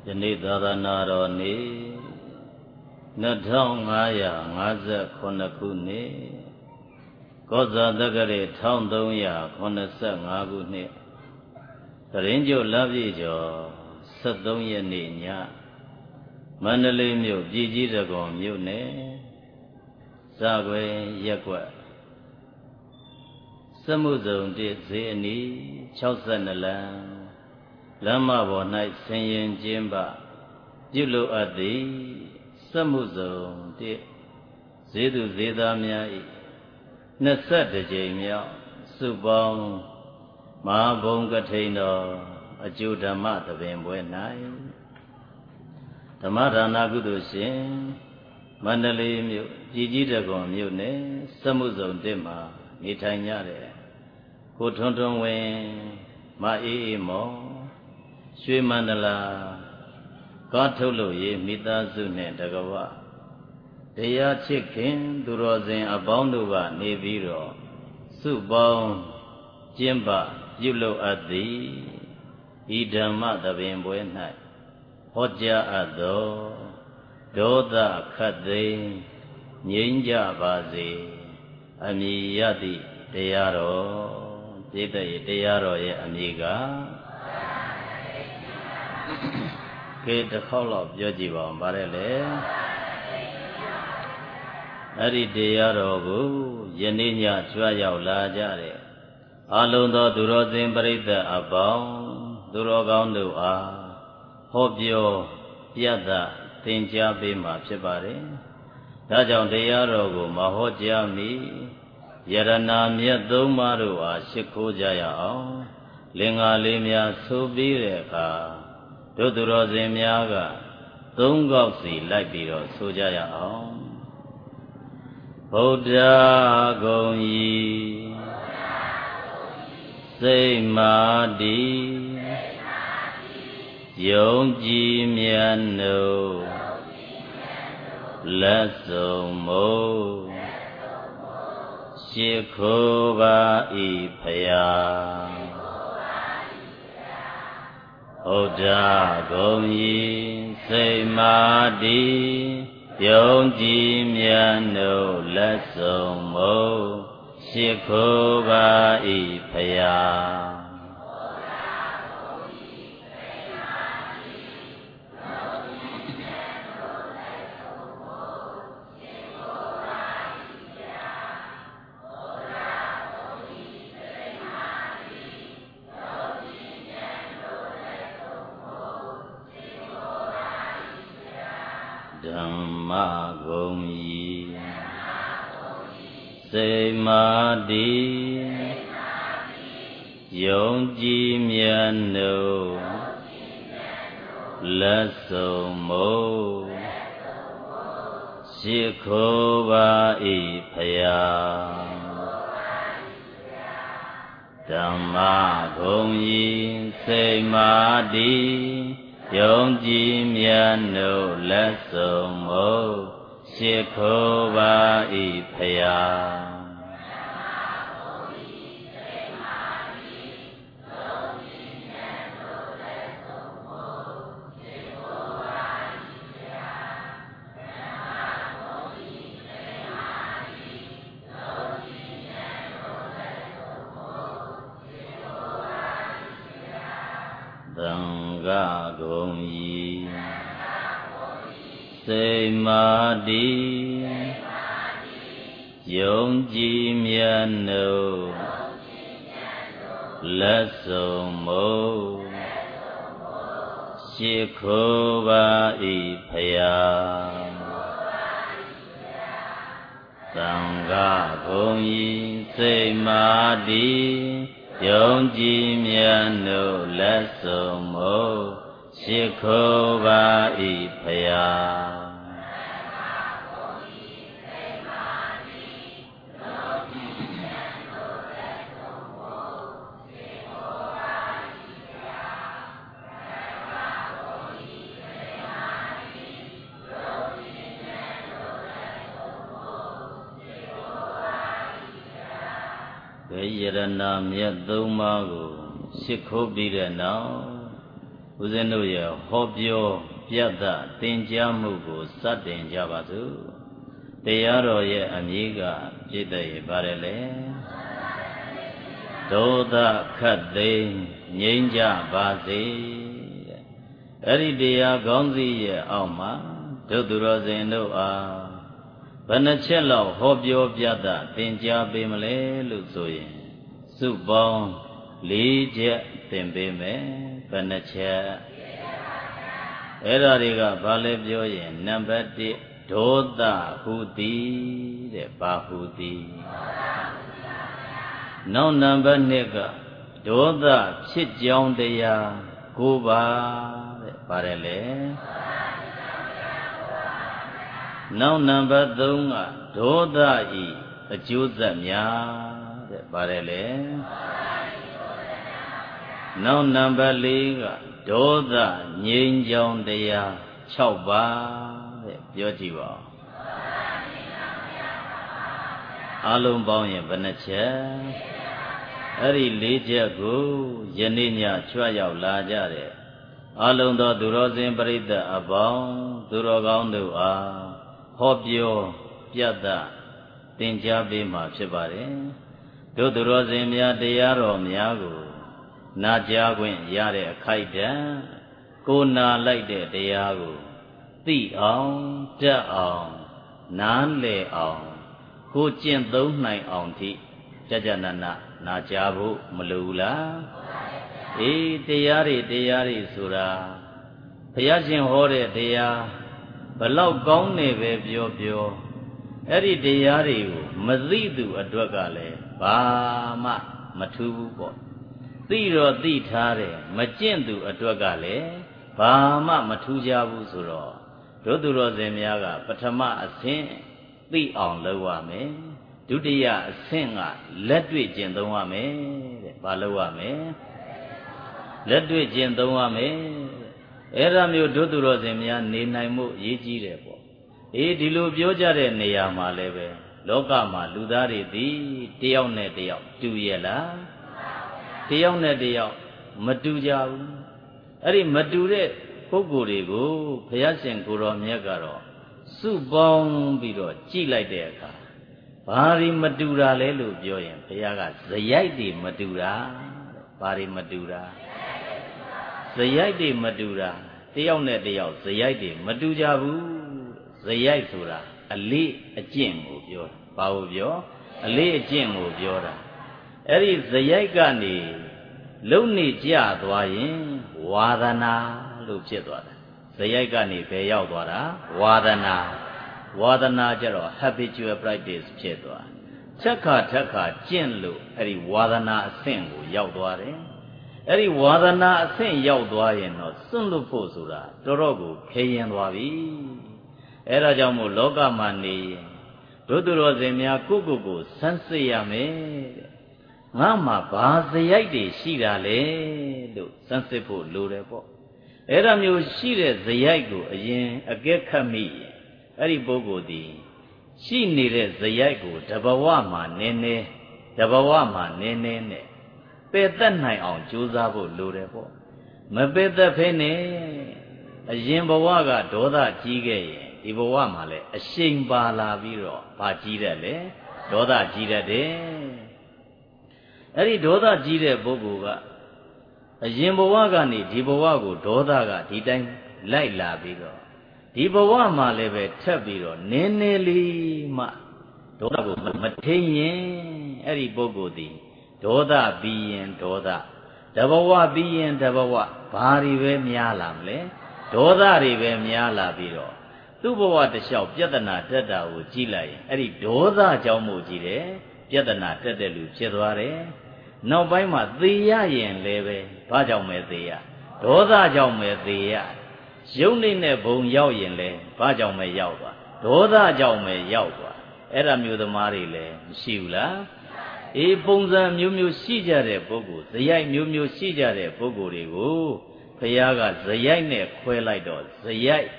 နေ့သာသနာတော်နေ့2559ခုနှစ်ကောဇာတက္ကရာ1385ခုနှစ်တရင်ကျုပ်လပြည့်ကျော်73ရက်နေ့ညမန္တလေးမြို့ပြည်ကြီးတက္ကသိုလ်မြို့နယ်စကွယ်ရက်ကွက်စမှုဇုံ1ဈေးအနီး62လမ်းလမ်းမပေါ်၌ဆင်ရင်ကျင်းပပြုလုပ်အပ်သည်စမှုဇုံ1ဈေးသူဈေးသားများ၏21ကြိမ်မြောက်စုပေါင်းမဟာဘုံကထိန်တော်အကျိုးဓမ္မသဘင်ပွဲ၌ဓမ္မဒါနကုသိုလ်ရှင်မန္တလေးမြို့ပြည်ကြီးတက္ကသိုလ်မြို့နယ်စမှုဇုံ1မှာနေထိုင်ကြတဲ့ကိုထွန်းထွန်းဝင်းမအေးအေးမော်ရွှေမန္တလာကားထုတ်လို့ရေးမိသားစုနဲ့တကဝတရားချစ်ခင်သူတော်စင်အပေါင်းတို့ကနေပြီးတော့စုပေါင်းကျင်းပပြုလုပ်အပ်သည်ဤဓမ္မသဘင်ပွဲ၌ဟောကြားအပ်သောဒေါသခတ်သိမ်းငြိမ်းကြပါစေအမည်ရသည့်တရားတော်ပြည့်တဲ့တရားတော်ရဲ့အမည်ကကဲတစ်ခေါက်လောက်ပြောကြည့်ပါဦးဗါတယ်လေအဲ့ဒီတရားတော်ကိုယနေ့ညကြွရောက်လာကြတဲ့အလုံးသောသူတော်စင်ပရိသတ်အပေါင်းသူတော်ကောင်းတို့အားဟောပြောပြသသင်ကြားပေးမှာဖြစ်ပါတယ်။ဒါကြောင့်တရားတော်ကိုမဟောကြားမီယရနာမြတ်သုံးပါးတို့အားရှိခိုးကြရအောင်လင်္ကာလေးများဆိုပြီးတဲ့အခါတို့သူတော်စင်များကသုံးခေါက်စီလိုက်ပြီးတော့ဆိုကြရအောင်ဗုဒ္ဓဂုံဤစိတ်မာတိယုံကြည်မြတ်နုလက်စုံမို့ရှိခိုးပါဤဖယားဩဒဂုံဤစိတ်မာတိယုံကြည်မြတ်နုလက်စုံမို့ရှိခိုးပါဤဖယားဓမ္မဂုံဤစိတ်မာတိယုံကြည်မြတ်နုလက်စုံမို့ရှိခိုးပါဤဖယားဓမ္မဂုံဤစိတ်မာတိယုံကြည်မြတ်နုလက်စုံမို့ရှိခိုးပါဤဖယားသံဃာဂုံဤစိတ်မာတိယုံကြည်မြတ်နုလက်စုံမို့ရှိခိုးပါဤဖယားသံဃာဂုံဤစိတ်မာတိယုံကြည်မြတ်နုလက်စုံမို့ရှိခိုးပါဤဖယားယရဏမြတ်သုံးပါးကိုရှိခိုးပြီးတဲ့နောက်ဦးဇင်းတို့ရဲ့ဟောပြောပြတ်တာသင်ကြားမှုကိုစတင်ကြပါစို့တရားတော်ရဲ့အမည်ကပြည့်တဲ့ပါတယ်လေဒေါသခတ်သိမ်းငြိမ်းကြပါစေတဲ့အဲ့ဒီတရားကောင်းစီရဲ့အောက်မှာဒုသူတော်စင်တို့အားဘယ်နှချက်လောက်ဟောပြောပြတ်တာသင်ကြားပေးမလဲလို့ဆိုရင်စုပေါင်း၄ချက်သင်ပေးမယ်ဘယ်နှချက်အဲ့ဒါတွေကဘာလဲပြောရင်နံပါတ်1ဒေါသဟုသည်တဲ့ဘာဟုသည်နောက်နံပါတ်2ကဒေါသဖြစ်ကြောင်းတရား9ပါးတဲ့ပါတယ်လေနောက်နံပါတ်3ကဒေါသဤအကျိုးဆက်များတဲ့ပါတယ်လေနောက်နံပါတ်4ကဒေါသငြိမ်းချောင်းတရား6ပါးတဲ့ပြောကြည့်ပါဦးအလုံးပေါင်းရင်ဘယ်နှချက်အဲ့ဒီ၄ချက်ကိုယနေ့ညချွတ်ရောက်လာကြတဲ့အလုံးသောသူတော်စင်ပရိသတ်အပေါင်းသူတော်ကောင်းတို့အားဟောပြောပြတ်တာသင်ကြားပေးမှာဖြစ်ပါတယ်တို့သူတော်စင်များတရားတော်များကိုနာကြားခွင့်ရတဲ့အခိုက်အတန့်ကိုနာလိုက်တဲ့တရားကိုသိအောင်တတ်အောင်နားလည်အောင်ကိုကျင့်သုံးနိုင်အောင်ထိကြကြနနနာကြားဖို့မလိုဘူးလားအေးတရားတွေဆိုတာဘုရားရှင်ဟောတဲ့တရားဘလောက်ကောင်းနေပဲပြောအဲ့ဒီတရားတွေကိုမသိသူအတွက်ကလည်းဘာမှမထူးဘူးပေါ့သိတော့သိထားတယ်မကျင့်သူအတွက်ကလည်းဘာမှမထူးကြဘူးဆိုတော့တို့သူတော်စင်များကပထမအဆင့်သိအောင်လုပ်ရမယ်ဒုတိယအဆင့်ကလက်တွေ့ကျင့်သုံးရမယ်တဲ့ဘာလုပ်ရမလဲလက်တွေ့ကျင့်သုံးရမယ်အဲ့ဒါမျိုးတို့သူတော်စင်များနေနိုင်မှုအရေးကြီးတယ်ပေါ့အေးဒီလိုပြောကြတဲ့နေရာမှာလည်းပဲလောကမှာလူသားတွေသည်တယောက်နဲ့တယောက်တူရဲ့လားတယောက်နဲ့တယောက်မတူကြဘူးအဲ့ဒီမတူတဲ့ပုဂ္ဂိုလ်တွေကိုဘုရားရှင်ကိုယ်တော်မြတ်ကတော့စုပေါင်းပြီးတော့ကြည်လိုက်တဲ့အခါဘာတွေမတူတာလဲလို့ပြောရင်ဘုရားကဇယိုက်တွေမတူတာဘာတွေမတူတာဇယိုက်တွေမတူတာတယောက်နဲ့တယောက်ဇယိုက်တွေမတူကြဘူးဇယိုက်ဆိုတာအလေးအကျင့်ကိုပြောတာဘာကိုပြောအလေးအကျင့်ကိုပြောတာအဲ့ဒီဇယိုက်ကနေလုံနေကြသွားရင်ဝါဒနာလို့ဖြစ်သွားတာဇယိုက်ကနေဘယ်ရောက်သွားတာဝါဒနာကြတော့ habitual practice ဖြစ်သွားချက်ခါထက်ခါကျင့်လို့အဲ့ဒီဝါဒနာအဆင့်ကိုရောက်သွားတယ်အဲ့ဒီဝါဒနာအဆင့်ရောက်သွားရင်တော့စွန့်လွတ်ဖို့ဆိုတာတော်တော်ကိုခဲရင်သွားပြီအဲ့ဒါကြောင့်မို့လောကမှာနေရင်တို့သူတော်စင်များကိုစမ်းစစ်ရမယ်တဲ့ငါမှဘာဇယိုက်တွေရှိတာလဲလို့စမ်းစစ်ဖို့လိုတယ်ပေါ့အဲ့ဒါမျိုးရှိတဲ့ဇယိုက်ကိုအရင်အကဲခတ်မိရင်အဲ့ဒီပုဂ္ဂိုလ်ဒီရှိနေတဲ့ဇယိုက်ကိုတဘဝမှာနည်းနည်းနဲ့ပယ်တတ်နိုင်အောင်ကြိုးစားဖို့လိုတယ်ပေါ့မပယ်တတ်ဖဲနဲ့အရင်ဘဝကဒေါသကြီးခဲ့ရင်ဒီဘဝမှာလည်းအရှိန်ပါလာပြီးတော့ဘာကြီးတတ်လဲဒေါသကြီးတတ်တယ်အဲ့ဒီဒေါသကြီးတဲ့ပုဂ္ဂိုလ်ကအရင်ဘဝကနေဒီဘဝကိုဒေါသကဒီတိုင်းလိုက်လာပြီးတော့ဒီဘဝမှာလည်းပဲထပ်ပြီးတော့နည်းနည်းလေးမှဒေါသကိုမထိန်ရင်အဲ့ဒီပုဂ္ဂိုလ်ဒီဒေါသပြီးရင်ဒေါသတဘဝပြီးရင်တဘဝဘာတွေပဲများလာမလဲဒေါသတွေပဲများလာပြီးတော့သူ့ဘဝတစ်လျှောက်ပြဿနာတက်တာကိုကြည့်လိုက်ရင်အဲ့ဒီဒေါသကြောင့်မို့ကြည့်တယ်ပြဿနာတက်တဲ့လူဖြစ်သွားတယ်နောက်ပိုင်းမှာသေရရင်လည်းပဲဘာကြောင့်မဲသေရဒေါသကြောင့်မဲသေရရုပ်နဲ့ဘုံရောက်ရင်လည်းဘာကြောင့်မဲရောက်သွားဒေါသကြောင့်မဲရောက်သွားအဲ့ဒါမျိုးသမားတွေလည်းမရှိဘူးလားအေးပုံစံမျိုးရှိကြတဲ့ပုဂ္ဂိုလ်ဇယိုက်မျိုးရှိကြတဲ့ပုဂ္ဂိုလ်တွေကိုဘုရားကဇယိုက်နဲ့ခွဲလိုက်တော့ဇယိုက်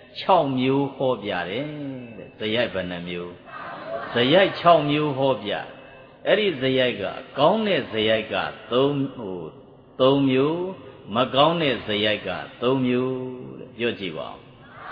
6မျိုးဟောပြတယ်တဲ့ဇယိုက်ဘယ်နှမျိုးဇယိုက်6မျိုးဟောပြအဲ့ဒီဇယိုက်ကကောင်းတဲ့ဇယိုက်က3မျိုးမကောင်းတဲ့ဇယိုက်က3မျိုးတဲ့ပြောကြည့်ပါဦး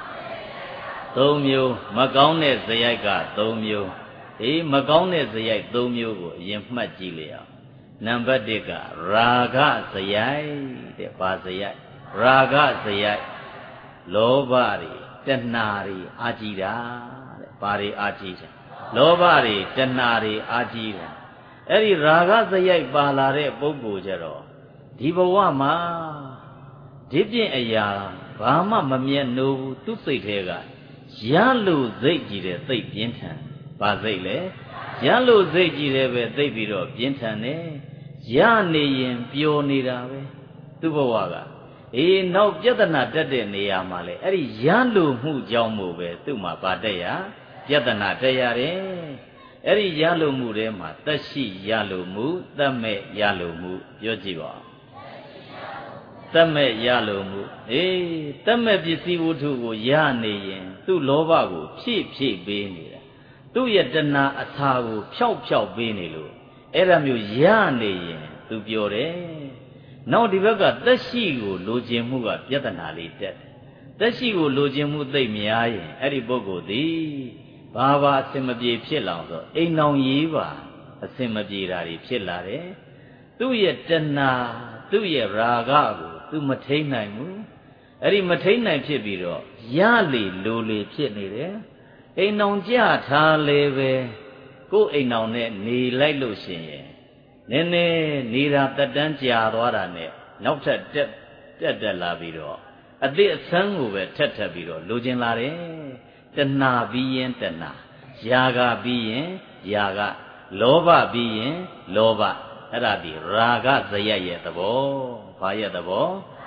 3မျိုးမကောင်းတဲ့ဇယိုက်က3မျိုးအေးမကောင်းတဲ့ဇယိုက်3မျိုးကိုအရင်မှတ်ကြည့်လေအောင်နံပါတ်1ကရာဂဇယိုက်တဲ့ဘာဇယိုက်ရာဂဇယိုက်လောဘတွေတဏှာတွေအာကြည့်တာတဲ့ဘာတွေအာကြည့်တယ်လောဘတွေတဏှာတွေအာကြည့်တယ်အဲ့ဒီရာဂဇယိုက်ပါလာတဲ့ပုဂ္ဂိုလ်ကြတော့ဒီဘဝမှာဒီပြင့်အရာဘာမှမမြတ်နိုးဘူးသူ့စိတ်ထဲကရလို့စိတ်ကြည့်တဲ့သိပ်ပြင်းထန်ဘာစိတ်လဲရလို့စိတ်ကြည့်တယ်ပဲသိပ်ပြီးတော့ပြင်းထန်တယ်ရနေရင်ပျော်နေတာပဲသူ့ဘဝကအေးနောက်ပြဿနာတက်တဲ့နေရာမှာလေအဲ့ဒီရလို့မှုကြောင့်မို့ပဲသူ့မှာဗာတက်ရပြဿနာတက်ရတယ်အဲ့ဒီရလို့မှုထဲမှာသက်ရှိရလို့မှုသက်မဲ့ရလို့မှုပြောကြည့်ပါသက်မဲ့ရလို့မှုအေးသက်မဲ့ပစ္စည်းဝတ္ထုကိုရနေရင်သူ့လောဘကိုဖြည့်ဖြည့်ပေးနေတာသူ့ရဲ့တဏှာအထာကိုဖြောက်ဖြောက်ပေးနေလို့အဲ့ဒါမျိုးရနေရင်သူပြောတယ်နောက်ဒီဘက်ကသက်ရှိကိုလိုချင်မှုကပြဿနာလေးတက်တယ်သက်ရှိကိုလိုချင်မှုသိမ့်များရင်အဲ့ဒီပုဂ္ဂိုလ်သည်ဘာအစင်မပြေဖြစ်လောင်ဆိုအိမ်အောင်ရေးပါအစင်မပြေတာတွေဖြစ်လာတယ်သူ့ရဲ့တဏှာသူ့ရဲ့ရာဂကိုသူမထိန်နိုင်ဘူးအဲ့ဒီမထိန်နိုင်ဖြစ်ပြီးတော့ရလေလိုလေဖြစ်နေတယ်အိမ်အောင်ကြထားလေပဲကိုယ်အိမ်အောင်နဲ့နေလိုက်လို့ရှိရင်နည်းနည်းနေတာတက်တန်းကြာသွားတာနဲ့နောက်ထပ်တက်လာပြီးတော့အသည့်အဆန်းကိုပဲထက်ပြီးတော့လိုချင်လာတယ်တဏှာပြီးရင်တဏှာယာဂပြီးရင်ယာဂလောဘပြီးရင်လောဘအဲ့ဒါဒီရာဂဇယရဲ့သဘောဘာရဲ့သဘော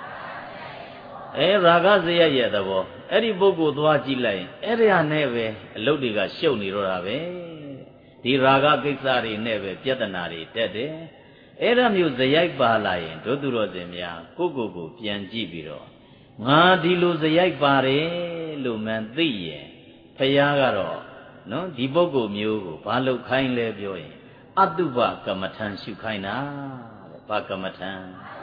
ရာဂဇယရဲ့သဘောအဲ့ဒီပုဂ္ဂိုလ်သွားကြည့်လိုက်ရင်အဲ့ဒီဟာနဲ့ပဲအလုပ်တွေကရှုပ်နေတော့တာပဲဒီရာဂကိစ္စတွေနဲ့ပဲပြဿနာတွေတက်တယ်အဲ့ဒါမျိုးဇယိုက်ပါလာရင်တို့သူတော်စင်များကိုပြန်ကြည့်ပြီးတော့ငါဒီလိုဇယိုက်ပါတယ်လို့မှန်သိရင်ဖယားကတော့နော်ဒီပုဂ္ဂိုလ်မျိုးကိုဘာလုပ်ခိုင်းလဲပြောရင်အတုပကမ္မထံရှုခိုင်းတာတဲ့ဘာကမ္မထံ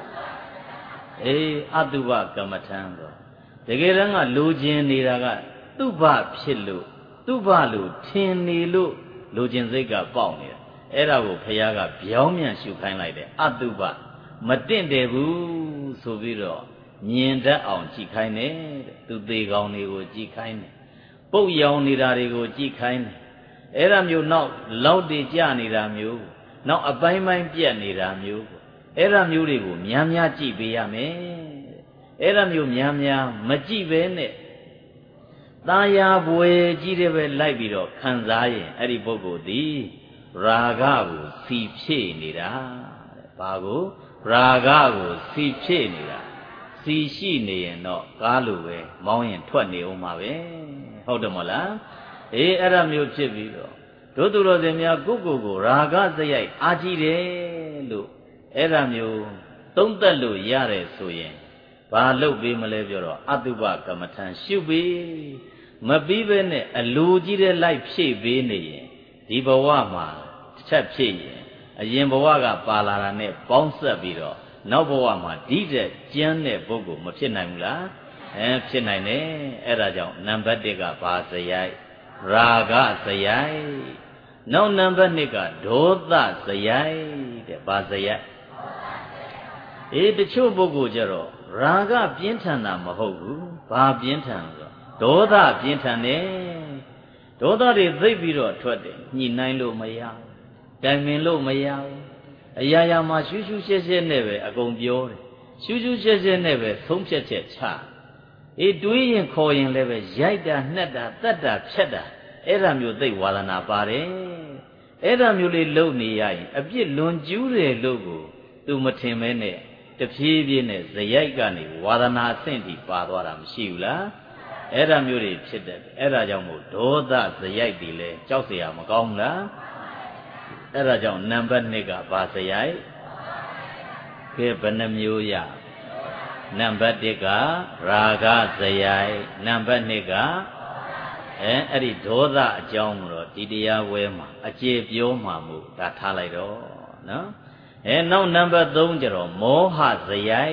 အတုပကမ္မထံဆိုတကယ်တမ်းကလိုချင်နေတာကတုပဖြစ်လို့တုပလို့ထင်နေလို့လိုချင်စိတ်ကပေါက်နေတာအဲ့ဒါကိုဖယားကဗျောင်းမြန်ရှုခိုင်းလိုက်တယ်အတုပမတင့်တယ်ဘူးဆိုပြီးတော့မြင်တတ်အောင်ကြည့်ခိုင်းတယ်တဲ့သူသေးကောင်းတွေကိုကြည့်ခိုင်းတယ်ပုတ်ရောင်နေတာတွေကိုကြည့်ခိုင်းတယ်အဲ့ဒါမျိုးနောက်လောက်တည်ကြနေတာမျိုးနောက်အပိုင်းပိုင်းပြက်နေတာမျိုးအဲ့ဒါမျိုးတွေကိုများများကြည့်ပေးရမယ်အဲ့ဒါမျိုးများများမကြည့်ပဲနဲ့တာယာပွေကြီးတယ်ပဲလိုက်ပြီးတော့ခံစားရင်အဲ့ဒီပုဂ္ဂိုလ်ဒီရာဂကိုစီဖြည့်နေတာတဲ့ဘာကိုရာဂကိုစီဖြည့်နေတာစီရှိနေရင်တော့ကားလိုပဲမောင်းရင်ထွက်နေအောင်ပါပဲဟုတ်တယ်မလားအဲ့ဒါမျိုးဖြစ်ပြီးတော့တို့သူတော်စင်များကိုရာဂစရိုက်အာကြည့်တယ်လို့အဲ့ဒါမျိုးသုံးသက်လို့ရတယ်ဆိုရင်ဘာလုပ်ပေးမလဲပြောတော့အတုပကမ္မထံရှုပေးမပြီးပဲနဲ့အလိုကြီးတဲ့လိုက်ဖြည့်ပေးနေရင်ဒီဘဝမှာတစ်ချက်ဖြည့်ရင်အရင်ဘဝကပါလာတာနဲ့ပေါင်းဆက်ပြီးတော့နောက်ဘဝမှာဒီတဲ့ကျမ်းတဲ့ပုဂ္ဂိုလ်မဖြစ်နိုင်ဘူးလားဖြစ်နိုင်တယ်အဲ့ဒါကြောင့်နံပါတ်1ကဘာစရိုက်ရာဂစရိုက်နောက်နံပါတ်2ကဒေါသစရိုက်တဲ့ဘာစရိုက်တချို့ပုဂ္ဂိုလ်ကြတော့ရာဂပြင်းထန်တာမဟုတ်ဘူးဘာပြင်းထန်ဆိုဒေါသပြင်းထန်တယ်ဒေါသတွေသိပ်ပြီးတော့ထွက်တယ်ညှိနှိုင်းလို့မရဘူးတိုင်ပင်လို့မရဘူးအရာရာမှာရှူးရှူးရှဲရှဲနဲ့ပဲအကုန်ပြောတယ်ရှူးရှူးရှဲရှဲနဲ့ပဲဆုံးဖြတ်ချက်ချတွေးရင်ခေါ်ရင်လည်းပဲရိုက်တာနှက်တာတတ်တာဖြတ်တာအဲ့ဒါမျိုးသိဝါဒနာပါတယ်အဲ့ဒါမျိုးလေးလုပ်နေရရင်အပြစ်လွန်ကျူးတယ်လို့ကိုသူမထင်မဲနဲ့တဖြည်းဖြည်းနဲ့ဇယိုက်ကနေဝါဒနာအဆင့်ထိပါသွားတာမရှိဘူးလားအဲ့ဒါမျိုးတွေဖြစ်တယ်အဲ့ဒါကြောင့်မို့ဒေါသဇယိုက်တွေလဲကြောက်เสียမကောင်းဘူးလားအဲ့ဒါကြောင့်နံပါတ်2ကဘာဇယိုက်ကဲဘယ်နှမျိုးရနံပါတ်1ကရာဂဇယိုက်နံပါတ်2ကအဲ့ဒီဒေါသအကြောင်းတော့ဒီတရားဝဲမှာအကျေပြောမှာမို့ဒါထားလိုက်တော့နော်နောက်နံပါတ်3ကျတော့မောဟဇယိုက်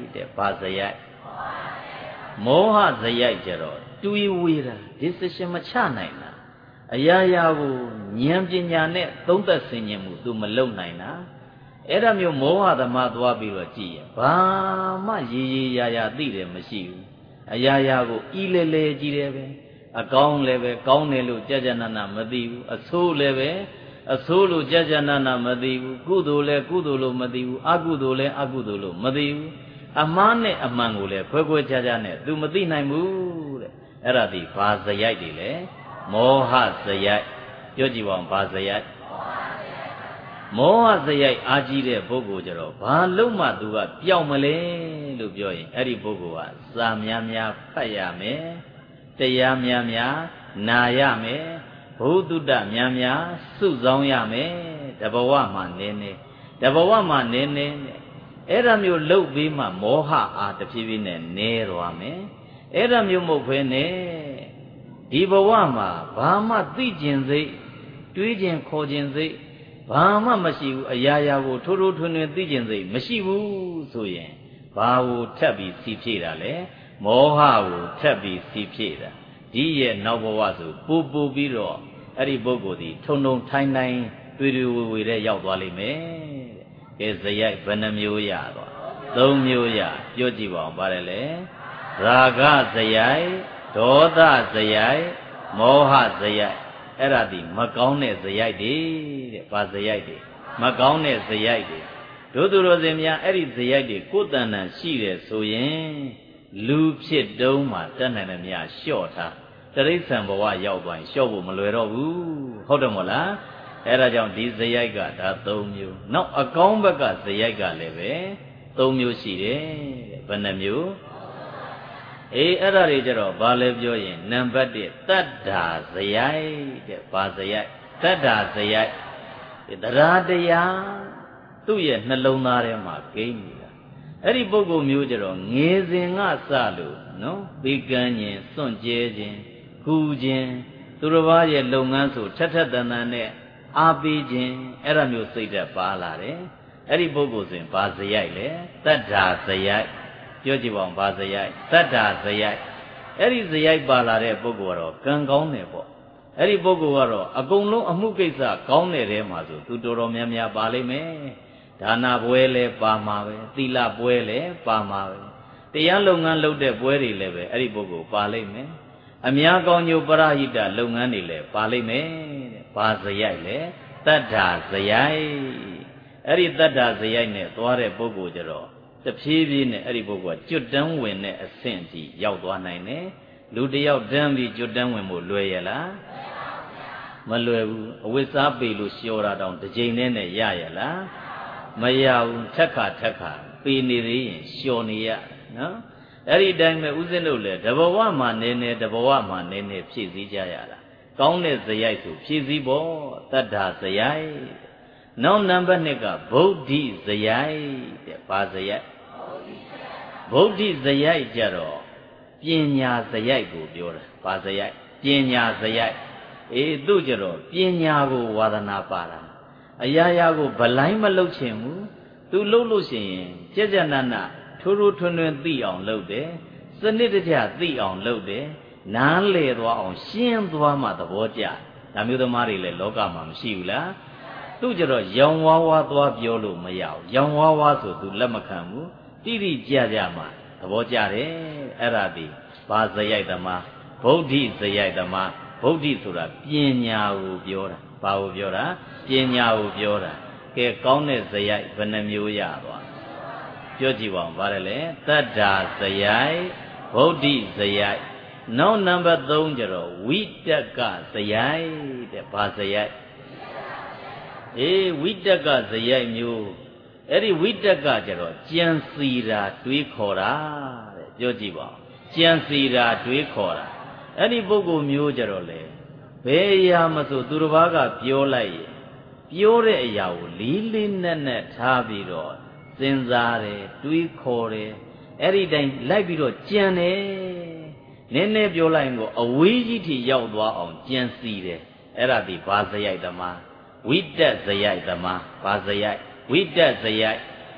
တဲ့ဘာဇယိုက်မောဟဇယိုက်ကြတော့တွေးဝေတာ decision မချနိုင်တာအရာရာကိုဉာဏ်ပညာနဲ့သုံးသပ်ဆင်ခြင်မှု तू မလုံနိုင်တာအဲ့ဒါမျိုးမောဟသမားသွားပြီးတော့ကြည့်ရင်ဘာမှရေရေရာရာသိတယ်မရှိဘူးအရာရာကိုဤလေလေကြည့်တယ်ပဲအကောင်းလည်းပဲကောင်းတယ်လို့ကြကြနာနာမသိဘူးအဆိုးလည်းပဲအဆိုးလို့ကြကြနာနာမသိဘူးကုသိုလ်လည်းကုသိုလ်လို့မသိဘူးအကုသိုလ်လည်းအကုသိုလ်လို့မသိဘူးအမှားနဲ့အမှန်ကိုလည်းခွဲခွဲခြားခြားနဲ့ तू မသိနိုင်ဘူးတဲ့အဲ့ဒါဒီဘာဇယိုက်တွေလဲမောဟဇယိုက်ပြောကြည့်ပါဦးဘာဇယိုက်မောဟဇယိုက်အာကြီးတဲ့ပုဂ္ဂိုလ်ကြတော့ဘာလို့မှ तू ကပျောက်မလဲလို့ပြောရင်အဲ့ဒီပုဂ္ဂိုလ်ကစာများများဖတ်ရမယ်တရားများများနာရမယ်ဘုဒ္ဓများများစုဆောင်ရမယ်တဘဝမှာနည်းနည်းတဘဝမှာနည်းနည်းအဲ့ဒါမျိုးလှုပ်ပြီးမှမောဟအားတဖြည်းဖြည်းနဲ့နည်းသွားမယ်အဲ့ဒါမျိုးမဟုတ်ဘဲနဲ့ဒီဘဝမှာဘာမှသိကျင်စိတ်တွေးကျင်ခေါ်ကျင်စိတ်ဘာမှမရှိဘူးအရာရာကိုထိုးထိုးထွင်းထွင်းသိကျင်စိတ်မရှိဘူးဆိုရင်ဘာကိုထပ်ပြီးစီဖြည့်တာလဲမောဟကိုထပ်ပြီးစီဖြည့်တာဒီရဲ့နောက်ဘဝဆိုပူပူပြီးတော့အဲ့ဒီပုဂ္ဂိုလ်ဒီထုံထုံထိုင်းထိုင်းတွေ့တွေ့ဝေဝေတဲ့ရောက်သွားလိမ့်မယ်တဲ့ကဲဇယိုက်ဘယ်နှမျိုးရသွား၃မျိုးရပြောကြည့်ပါဦးပါတယ်လေရာဂဇယိုက်ဒေါသဇယိုက်မောဟဇယိုက်အဲ့ဒါဒီမကောင်းတဲ့ဇယိုက်တွေတဲ့ဘာဇယိုက်တွေမကောင်းတဲ့ဇယိုက်တွေတို့သူတို့စင်များအဲ့ဒီဇယိုက်တွေကိုယ်တဏ္ဍာရှိတယ်ဆိုရင်လူဖြစ်တုံးမှာတတ်နိုင်တယ်များလျှော့ထားတရိစ္ဆာန်ဘဝရောက်သွားရင်လျှော့ဖို့မလွယ်တော့ဘူးဟုတ်တယ်မို့လားအဲ့ဒါကြောင့်ဒီဇယိုက်ကဒါ၃မျိုးနောက်အကောင်းဘက်ကဇယိုက်ကလည်းပဲ၃မျိုးရှိတယ်တဲ့ဘယ်နှမျိုးအေးအဲ့ဒါတွေကြတော့ဘာလဲပြောရင်နံပါတ်1တတ္တာဇယိုက်တဲ့ဘာဇယိုက်တတ္တာဇယိုက်တရားတရားသူ့ရဲ့နှလုံးသားထဲမှာဂိမ်းနေတာအဲ့ဒီပုဂ္ဂိုလ်မျိုးကြတော့ငယ်စဉ်ကစလို့နော်ဘေးကန်းခြင်းစွန့်ကြဲခြင်းကူခြင်းသူတစ်ပါးရဲ့လုပ်ငန်းဆိုထက်ထက်တန်တန်နဲ့အားပေးခြင်းအဲ့ဒါမျိုးစိတ်ဓာတ်ပါလာတယ်အဲ့ဒီပုဂ္ဂိုလ်စဉ်ဘာဇယိုက်လဲတတ္တာဇယိုက်ပြောကြည့်ပါဦးဘာဇယိုက်တတ္တာဇယိုက်အဲ့ဒီဇယိုက်ပါလာတဲ့ပုဂ္ဂိုလ်ကတော့ကံကောင်းတယ်ပေါ့အဲ့ဒီပုဂ္ဂိုလ်ကတော့အကုန်လုံးအမှုကိစ္စကောင်းတဲ့ထဲမှာဆိုသူတော်တော်များများပါလိမ့်မယ်ဒါနပွဲလည်းပါမှာပဲသီလပွဲလည်းပါမှာပဲတရားလုပ်ငန်းလုပ်တဲ့ပွဲတွေလည်းပဲအဲ့ဒီပုဂ္ဂိုလ်ပါလိမ့်မယ်အများကောင်းညိုပရဟိတလုပ်ငန်းတွေလည်းပါလိမ့်မယ်တဲ့ဘာဇယိုက်လဲတတ္ထာဇယိုက်အဲ့ဒီတတ္ထာဇယိုက်နဲ့သွားတဲ့ပုဂ္ဂိုလ်ကြတော့တဖြည်းဖြည်းနဲ့အဲ့ဒီပုဂ္ဂိုလ်ကကျွတ်တန်းဝင်တဲ့အဆင့်ကြီးရောက်သွားနိုင်တယ်လူတယောက်တန်းပြီးကျွတ်တန်းဝင်ဖို့လွယ်ရလားမလွယ်ဘူးအဝိဇ္ဇာပေလို့လျှော်တာတောင်တစ်ကြိမ်နဲ့ရရလားမရဘူးထက်ခါထက်ခါပေနေသေးရင်လျှော်နေရနော်အဲ့ဒီတိုင်းပဲဥစဉ်တို့လေတဘဝမှာနည်းနည်းတဘဝမှာနည်းနည်းဖြည့်စည်းကြရတာကောင်းတဲ့ဇယိုက်ဆိုဖြည့်စည်းဖို့တတ္ထာဇယိုက်နောက်နံပါတ်2ကဗုဒ္ဓိဇယိုက်တဲ့ဘာဇယိုက်ဗုဒ္ဓိဇယိုက်ကြတော့ပညာဇယိုက်ကိုပြောတာဘာဇယိုက်ပညာဇယိုက်အေးသူ့ကြတော့ပညာကိုဝါဒနာပါတာအရာရာကိုဗလိုင်းမလုပ်ချင်ဘူးသူလှုပ်လို့ရှိရင်ကြက်ကြက်နတ်နတ်ထိုးထိုးထွန်းထွန်းသိအောင်လုပ်တယ်စနစ်တကျသိအောင်လုပ်တယ်နားလေသွားအောင်ရှင်းသွားမှသဘောကျဒါမျိုးသမားတွေလည်းလောကမှာမရှိဘူးလားသူ့ကြတော့ရောင်ဝါးဝါးသွားပြောလို့မရဘူးရောင်ဝါးဝါးဆိုသူလက်မခံဘူးတိတိကျကျမှသဘောကျတယ်အဲ့ဒါဒီဘာဇယိုက်သမားဗုဒ္ဓိဇယိုက်သမားဗုဒ္ဓိဆိုတာပညာကိုပြောတာဘာကိုပြောတာပညာကိုပြောတာကဲကောင်းတဲ့ဇယိုက်ဘယ်နှမျိုးရသွားပြောကြည့်ပါဦးဗါတယ်လေတတ္တာဇယိုက်ဗုဒ္ဓိဇယိုက်နောက်နံပါတ်3ကျတော့ဝိတကဇယိုက်တဲ့ဘာဇယိုက်အေးဝိတကဇယိုက်မျိုးအဲ့ဒီဝိတကကျတော့ကြံစီတာတွေးခေါ်တာတဲ့ပြောကြည့်ပါဦးကြံစီတာတွေးခေါ်တာအဲ့ဒီပုဂ္ဂိုလ်မျိုးကြတော့လေဘယ်အရာမဆိုသူတစ်ပါးကပြောလိုက်ရင်ပြောတဲ့အရာကိုလေးလေးနက်နက်ထားပြီးတော့စဉ်းစားတယ်တွေးခေါ်တယ်အဲ့ဒီတိုင်းလိုက်ပြီးတော့ကြံတယ်နည်းနည်းပြောလိုက်ရင်ကိုအဝေးကြီးထိရောက်သွားအောင်ကြံစီတယ်အဲ့ဒါဒီဘာဇယိုက်သမားဝိတက်ဇယိုက်သမားဘာဇယိုက်ဝိတက်ဇယိုက်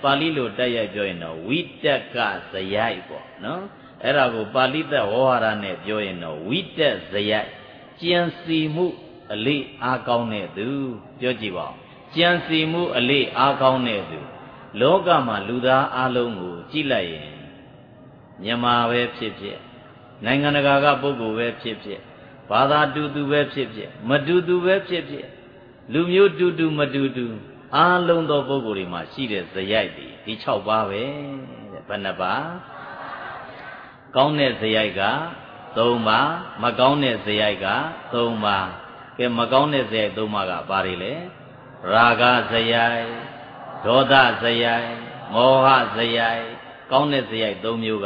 ပါဠိလိုတက်ရိုက်ပြောရင်တော့ဝိတက်ကဇယိုက်ပေါ့နော်အဲ့ဒါကိုပါဠိသက်ဝေါဟာရနဲ့ပြောရင်တော့ဝိတက်ဇယိုက်ကြံစီမှုအလေးအားကောင်းတဲ့သူပြောကြည့်ပါဦးကြံစီမှုအလေးအားကောင်းတဲ့သူလောကမှာလူသားအလုံးကိုကြည့်လိုက်ရင်မြန်မာပဲဖြစ်ဖြစ်နိုင်ငံတကာကပုဂ္ဂိုလ်ပဲဖြစ်ဖြစ်ဘာသာတူတူပဲဖြစ်ဖြစ်မတူတူပဲဖြစ်ဖြစ်လူမျိုးတူတူမတူတူအားလုံးသောပုဂ္ဂိုလ်တွေမှာရှိတဲ့ဇယိုက်ဒီ6ပါးပဲတဲ့ဘယ်နှပါးကောင်းတဲ့ဇယိုက်က3ပါးမကောင်းတဲ့ဇယိုက်က3ပါးကဲမကောင်းတဲ့ဇယိုက်3ပါးကဘာတွေလဲရာဂဇယိုက်ဒေါသဇယိုက်မောဟဇယိုက်ကောင်းတဲ့ဇယိုက်3မျိုးက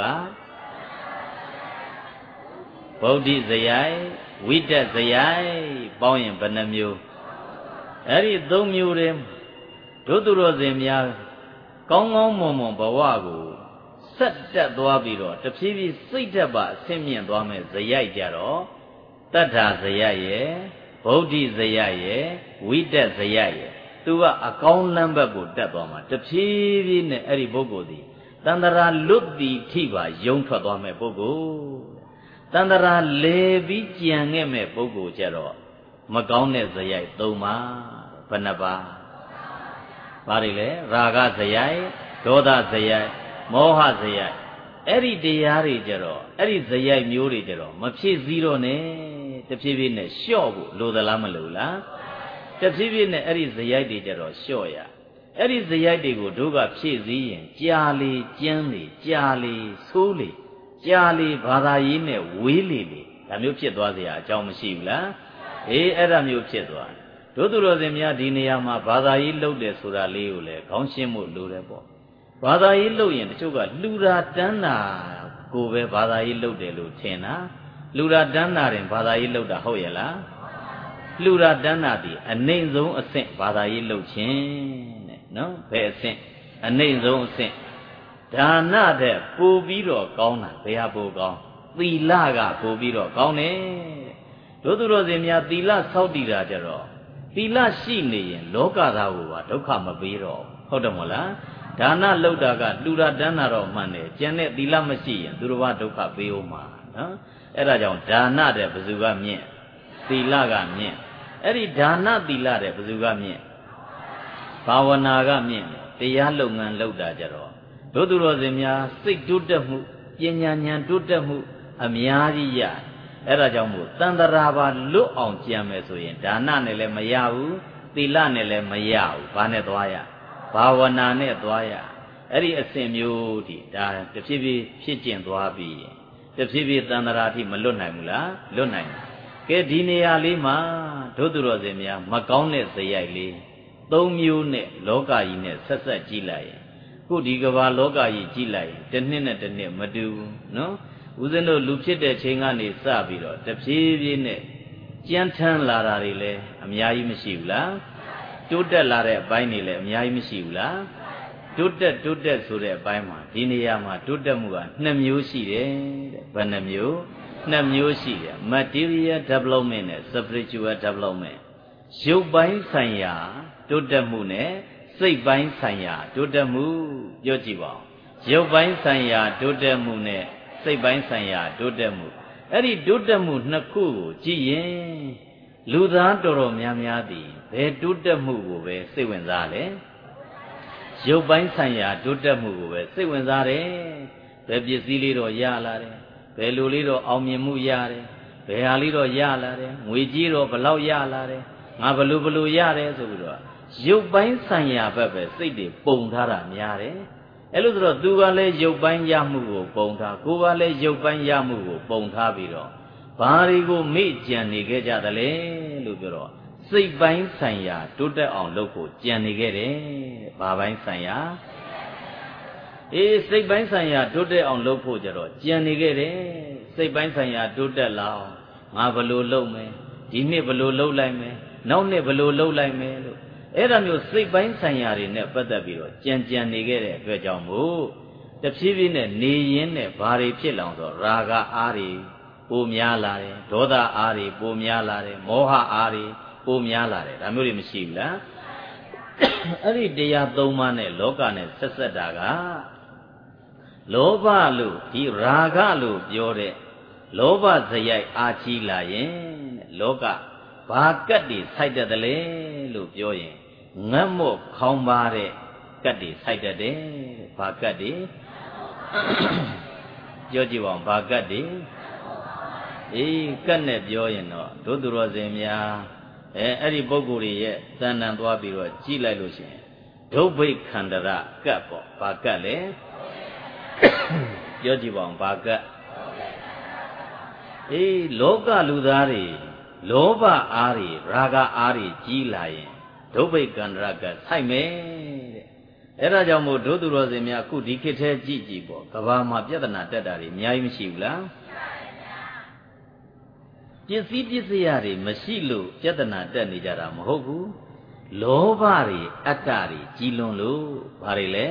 ဗုဒ္ဓဇယိုက်ဝိတက်ဇယိုက်ပေါင်းရင်ဘယ်နှမျိုးအဲ့ဒီ3မျိုးတည်းတို့သူတော်စင်များကောင်းကောင်းမွန်မွန်ဘဝကိုဆက်တက်သွားပြီးတော့တဖြည်းဖြည်းစိတ်ဓာတ်ပါအဆင့်မြင့်သွားမယ်ဇယိုက်ကြတော့တတ္ထာဇယိုက်ရဲ့ဗုဒ္ဓဇယိုက်ရဲ့ဝိတက်ဇယိုက်ရဲ့သူကအကောင်းလမ်းဘက်ကိုတက်သွားမှာတဖြည်းဖြည်းနဲ့အဲ့ဒီပုဂ္ဂိုလ်ဒီတန္တရာလွတ်သည်ထိပါယုံထွက်သွားမယ်ပုဂ္ဂိုလ်တန္တရာလေပြီးကြံခဲ့မဲ့ပုဂ္ဂိုလ်ကြတော့မကောင်းတဲ့ဇယိုက်3ပါးဘယ်နှပါးဘာတွေလဲရာဂဇယိုက်ဒေါသဇယိုက်မောဟဇယိုက်အဲ့ဒီတရားတွေကြတော့အဲ့ဒီဇယိုက်မျိုးတွေကြတော့မဖြစ်စည်းတော့နဲ့တဖြည်းဖြည်းနဲ့လျှော့ဖို့လိုသလားမလိုလားတဖြည်းဖြည်းနဲ့အဲ့ဒီဇယိုက်တွေကြတော့လျှော့ရအဲ့ဒီဇယိုက်တွေကိုတို့ကဖြည့်စည်းရင်ကြာလေကျန်းလေကြာလေဆိုးလေကြာလေဘာသာရေးနဲ့ဝေးလေလေဒါမျိုးဖြစ်သွားเสียအကြောင်းမရှိဘူးလားအေးအဲ့ဒါမျိုးဖြစ်သွားတို့သူတော်စင်များဒီနေရာမှာဘာသာရေးလုပ်တယ်ဆိုတာလေးကိုလည်းခေါင်းရှင်းဖို့လိုတယ်ပေါ့ဘာသာရေးလုပ်ရင်တချို့ကလှူတာတန်းတာကိုပဲဘာသာရေးလုပ်တယ်လို့ထင်တာလှူတာတန်းတာရင်ဘာသာရေးလုပ်တာဟုတ်ရဲ့လားလှူတာတန်းတာဒီအနှိမ့်ဆုံးအဆင့်ဘာသာရေးလုပ်ခြင်းတဲ့နော်ဘယ်အဆင့်အနှိမ့်ဆုံးအဆင့်ဒါနတဲ့ပို့ပြီးတော့ကောင်းတာဘယ်ဟာပို့ကောင်းသီလကပို့ပြီးတော့ကောင်းတယ်တို့သူတော်စင်များသီလစောင့်တည်တာကြတော့သီလရှိနေရင်လောကသားကိုပါဒုက္ခမပေးတော့ဟုတ်တယ်မဟုတ်လားဒါနလုပ်တာကလှူတာတန်းတာတော့မှန်တယ်ကျန်တဲ့သီလမရှိရင်သူတော်ဘာဒုက္ခပေးဦးမှာနော်အဲ့ဒါကြောင့်ဒါနတဲ့ဘယ်သူကမြင့်သီလကမြင့်အဲ့ဒီဒါနသီလတဲ့ဘယ်သူကမြင့်ဘာဝနာကမြင့်တရားလုပ်ငန်းလုပ်တာကြတော့တို့သူတော်စင်များစိတ်တိုးတက်မှုပညာဉာဏ်တိုးတက်မှုအများကြီးရအဲ့ဒါကြောင့်မို့တန်တရာပါလွတ်အောင်ကြံမယ်ဆိုရင်ဒါနနဲ့လည်းမရဘူးသီလနဲ့လည်းမရဘူးဘာနဲ့သွားရဘာဝနာနဲ့သွားရအဲ့ဒီအစဉ်မျိုးဒီဒါတဖြည်းဖြည်းဖြစ်ကျင်သွားပြီးတဖြည်းဖြည်းတန်တရာအထိမလွတ်နိုင်ဘူးလားလွတ်နိုင်တယ်ကဲဒီနေရာလေးမှာတို့သူတော်စင်များမကောင်းတဲ့ဇယိုက်လေး3မျိုးနဲ့လောကကြီးနဲ့ဆက်ဆက်ကြည့်လိုက်ရင်ခုဒီကဘာလောကကြီးကြည့်လိုက်ရင်တစ်နှစ်နဲ့တစ်နှစ်မတူဘူးနော်ဦးဇင်းတို့လူဖြစ်တဲ့ချိန်ကနေစပြီးတော့တဖြည်းဖြည်းနဲ့ကြမ်းထမ်းလာတာတွေလည်းအများကြီးမရှိဘူးလားတိုးတက်လာတဲ့အပိုင်းတွေလည်းအများကြီးမရှိဘူးလားတိုးတက်ဆိုတဲ့အပိုင်းမှာဒီနေရာမှာတိုးတက်မှုက2မျိုးရှိတယ်တဲ့ဘယ်နှမျိုး2မျိုးရှိတယ် material development နဲ့ spiritual development ရုပ်ပိုင်းဆိုင်ရာတိုးတက်မှုနဲ့စိတ်ပိုင်းဆိုင်ရာတိုးတက်မှုပြောကြည့်ပါဦးရုပ်ပိုင်းဆိုင်ရာတိုးတက်မှုနဲ့စိတ်ပိုင်းဆိုင်ရာတိုးတက်မှုအဲ့ဒီတိုးတက်မှု2ခုကိုကြည့်ရင်လူသားတော်တော်များများသည်ဘယ်တိုးတက်မှုကိုပဲစိတ်ဝင်စားလဲရုပ်ပိုင်းဆိုင်ရာတိုးတက်မှုကိုပဲစိတ်ဝင်စားတယ်ဘယ်ပစ္စည်းလေးတော့ရလာတယ်ဘယ်လိုလေးတော့အောင်မြင်မှုရတယ်ဘယ်ဟာလေးတော့ရလာတယ်ငွေကြီးတော့ဘလောက်ရလာတယ်ငါဘလို့ရတယ်ဆိုပြီးတော့ရုပ်ပိုင်းဆိုင်ရာဘက်ပဲစိတ်တွေပုံထားတာများတယ်အဲ့လိုဆိုတော့သူကလည်းရုပ်ပိုင်းရမှုကိုပုံထားကိုယ်ကလည်းရုပ်ပိုင်းရမှုကိုပုံထားပြီးတော့ဘာတွေကိုမေ့ကြံနေခဲ့ကြသလဲလို့ပြောတော့စိတ်ပိုင်းဆိုင်ရာတိုးတက်အောင်လုပ်ဖို့ကြံနေခဲ့တယ်ဘာပိုင်းဆိုင်ရာစိတ်ပိုင်းဆိုင်ရာတိုးတက်အောင်လုပ်ဖို့ကြတော့ကြံနေခဲ့တယ်စိတ်ပိုင်းဆိုင်ရာတိုးတက်လာအောင်ငါဘယ်လိုလုပ်မယ်ဒီနှစ်ဘယ်လိုလုပ်လိုက်မယ်နောက်နှစ်ဘယ်လိုလုပ်လိုက်မယ်လို့အဲ့ဒါမျိုးစိတ်ပိုင်းဆိုင်ရာတွေနဲ့ပတ်သက်ပြီးတော့ကြံနေခဲ့တဲ့အတွက်ကြောင့်မို့တဖြည်းဖြည်းနဲ့နေရင်းနဲ့ဘာတွေဖြစ်လောင်ဆိုရာဂအားတွေပိုများလာတယ်ဒေါသအားတွေပိုများလာတယ်မောဟအားတွေပိုများလာတယ်ဒါမျိုးတွေမရှိဘူးလားအဲ့ဒီတရား၃ပါးနဲ့လောကနဲ့ဆက်ဆက်တာကလောဘလို့ဒီရာဂလို့ပြောတဲ့လောဘဇယိုက်အာကြီးလာရင်လောကဘာကတ်တွေစိုက်တတ်တယ်လဲလို့ပြောရင်ငတ်မော့ခေါင်းပါတဲ့ကတ်တွေစိုက်တတ်တယ်ဘာကတ်တွေပြောကြည့်ပါဦးဘာကတ်တွေကတ်နဲ့ပြောရင်တော့ဒုသူတော်စင်များအဲ့ဒီပုဂ္ဂိုလ်တွေရဲ့တဏ္ဍန်သွားပြီးတော့ကြည့်လိုက်လို့ရှိရင်ဒုဗ္ဗိခန္တရကတ်ပေါ့ဘာကတ်လဲပြောကြည့်ပါဦးဘာကတ်လောကလူသားတွေလောဘအားတွေရာဂအားတွေကြီးလာရင်ဒုဗ္ဗိကန္တရကစိုက်မယ်တဲ့အဲ့ဒါကြောင့်မို့ဒုသူတော်စင်များအခုဒီခေတ်ထဲကြည့်ကြည့်ပေါ့ကဘာမှာပြဿနာတက်တာတွေအများကြီးမရှိဘူးလားပစ္စည်းပစ္စယတွေမရှိလို့ပြဿနာတက်နေကြတာမဟုတ်ဘူးလောဘတွေအတ္တတွေကြီးလွန်းလို့ဘာတွေလဲ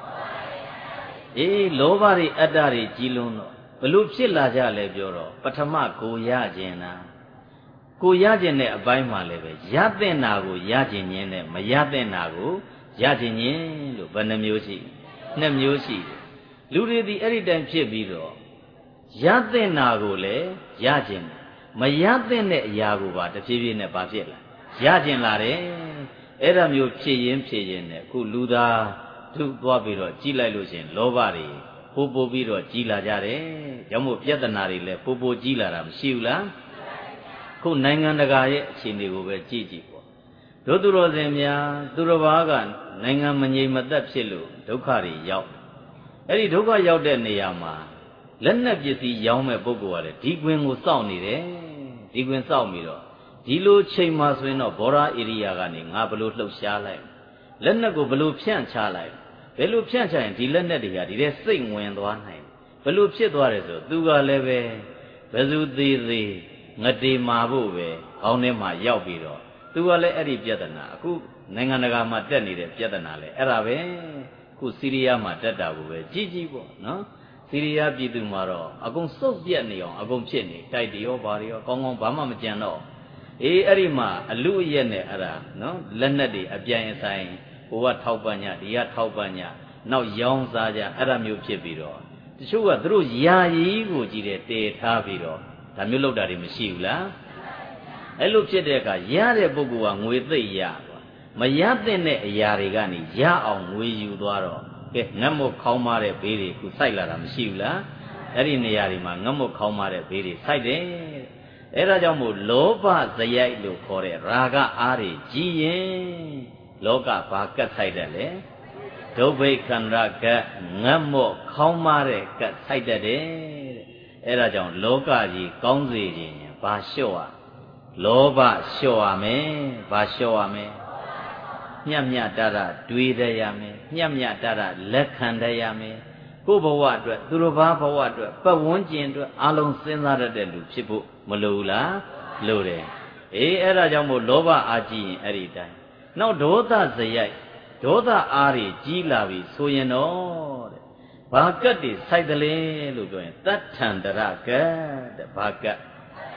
လောဘတွေအတ္တတွေကြီးလွန်းတော့ဘလို့ဖြစ်လာကြလဲပြောတော့ပထမကိုရခြင်းလားကိုရခြင်းတဲ့အပိုင်းမှာလည်းပဲရတဲ့နာကိုရခြင်းချင်းနဲ့မရတဲ့နာကိုရခြင်းချင်းလို့ဘယ်နှမျိုးရှိနှစ်မျိုးရှိတယ်လူတွေဒီအဲ့ဒီတိုင်ဖြစ်ပြီးတော့ရတဲ့နာကိုလည်းရခြင်းမရတဲ့အရာကိုပါတဖြည်းဖြည်းနဲ့ပါဖြစ်လာရခြင်းလာတယ်အဲ့ဒါမျိုးဖြစ်ရင်နဲ့အခုလူသားသူ့သွားပြီးတော့ကြီးလိုက်လို့ရှင်လောဘတွေပို့ပြီးတော့ကြီးလာကြတယ်ကြောင့်မို့ပြဿနာတွေလည်းပို့ကြီးလာတာမရှိဘူးလားခုနိုင်ငံတကာရဲ့အခြေအနေကိုပဲကြည့်ကြည့်ပေါ့ဒုသူတော်စင်များသူတော်ဘာကနိုင်ငံမငြိမ်မသက်ဖြစ်လို့ဒုက္ခတွေရောက်အဲ့ဒီဒုက္ခရောက်တဲ့နေရာမှာလက်နက်ပစ္စည်းရောင်းမဲ့ပုဂ္ဂိုလ်ကလည်းဒီကွင်းကိုစောင့်နေတယ်ဒီကွင်းစောင့်ပြီးတော့ဒီလိုချိန်မှဆိုရင်တော့ဘောရာဧရိယာကနေငါဘလို့လှုပ်ရှားလိုက်လက်နက်ကိုဘလို့ဖြန့်ချလိုက်ဘယ်လိုဖြန့်ချရင်ဒီလက်နက်တွေကဒီထဲစိတ်ဝင်သွားနိုင်ဘယ်လိုဖြစ်သွားတယ်ဆိုသူကလည်းပဲဘယ်သူသေးငတေမာဖို့ပဲခေါင်းထဲမှာရောက်ပြီးတော့သူကလည်းအဲ့ဒီပြဿနာအခုနိုင်ငံတကာမှာတက်နေတဲ့ပြဿနာလဲအဲ့ဒါပဲအခုဆီးရီးယားမှာတက်တာကိုပဲကြီးကြီးပေါ့နော်ဆီးရီးယားပြည်သူမှာတော့အကုန်စုပ်ပြက်နေအောင်အကုန်ဖြစ်နေတိုက်တွေရောဘာတွေရောကောင်းကောင်းဘာမှမကြံတော့အဲ့ဒီမှာအလူအရက်နဲ့အဲ့ဒါနော်လက်နက်တွေအပြိုင်အဆိုင်ဟိုကထောက်ပံ့ညဒီကထောက်ပံ့ညနောက်ရောင်းစားကြအဲ့ဒါမျိုးဖြစ်ပြီးတော့တချို့ကသူတို့ယာယီကိုကြည့်တယ်တည်ထားပြီးတော့ဒါမျိုးလောက်တာတွေမရှိဘူးလားအဲ့လိုဖြစ်တဲ့အခါရတဲ့ပုဂ္ဂိုလ်ကငွေသိပ်ရသွားမရတဲ့အရာတွေကနေရအောင်ငွေယူသွားတော့ကဲငတ်မွတ်ခေါင်းမတဲ့ဘေးတွေခုစိုက်လာတာမရှိဘူးလားအဲ့ဒီနေရာတွေမှာငတ်မွတ်ခေါင်းမတဲ့ဘေးတွေစိုက်တယ်အဲ့ဒါကြောင့်မို့လောဘဇယိုက်လို့ခေါ်တဲ့ရာဂအားတွေကြီးရင်လောကဘာကတ်ဆိုင်တယ်လဲဒုဗ္ဗိခန္ဓာကတ်ငတ်မော့ခေါင်းမတဲ့ကတ်ဆိုင်တတ်တယ်အဲ့ဒါကြောင့်လောကကြီးကောင်းစေခြင်းဘာလျှော့ရလောဘလျှော့ရမယ်ဘာလျှော့ရမယ်မြတ်မြတ်တရတွေးတရမယ်မြတ်မြတ်တရလက်ခံတရမယ်ကိုယ်ဘဝအတွက်သူတို့ဘာဘဝအတွက်ပတ်ဝန်းကျင်အတွက်အလုံးစဉ်းစားရတဲ့လူဖြစ်ဖို့မလိုဘူးလားလိုတယ်အဲ့ဒါကြောင့်မို့လောဘအာကြည့်ရင်အဲ့ဒီတိုင်းနောက်ဒေါသဇယိုက်ဒေါသအားတွေကြီးလာပြီဆိုရင်တော့တဲ့ဘာကတ်တွေစိုက်တယ်လဲလို့ပြောရင်တတ်ထန္တရကတ်တဲ့ဘာကတ်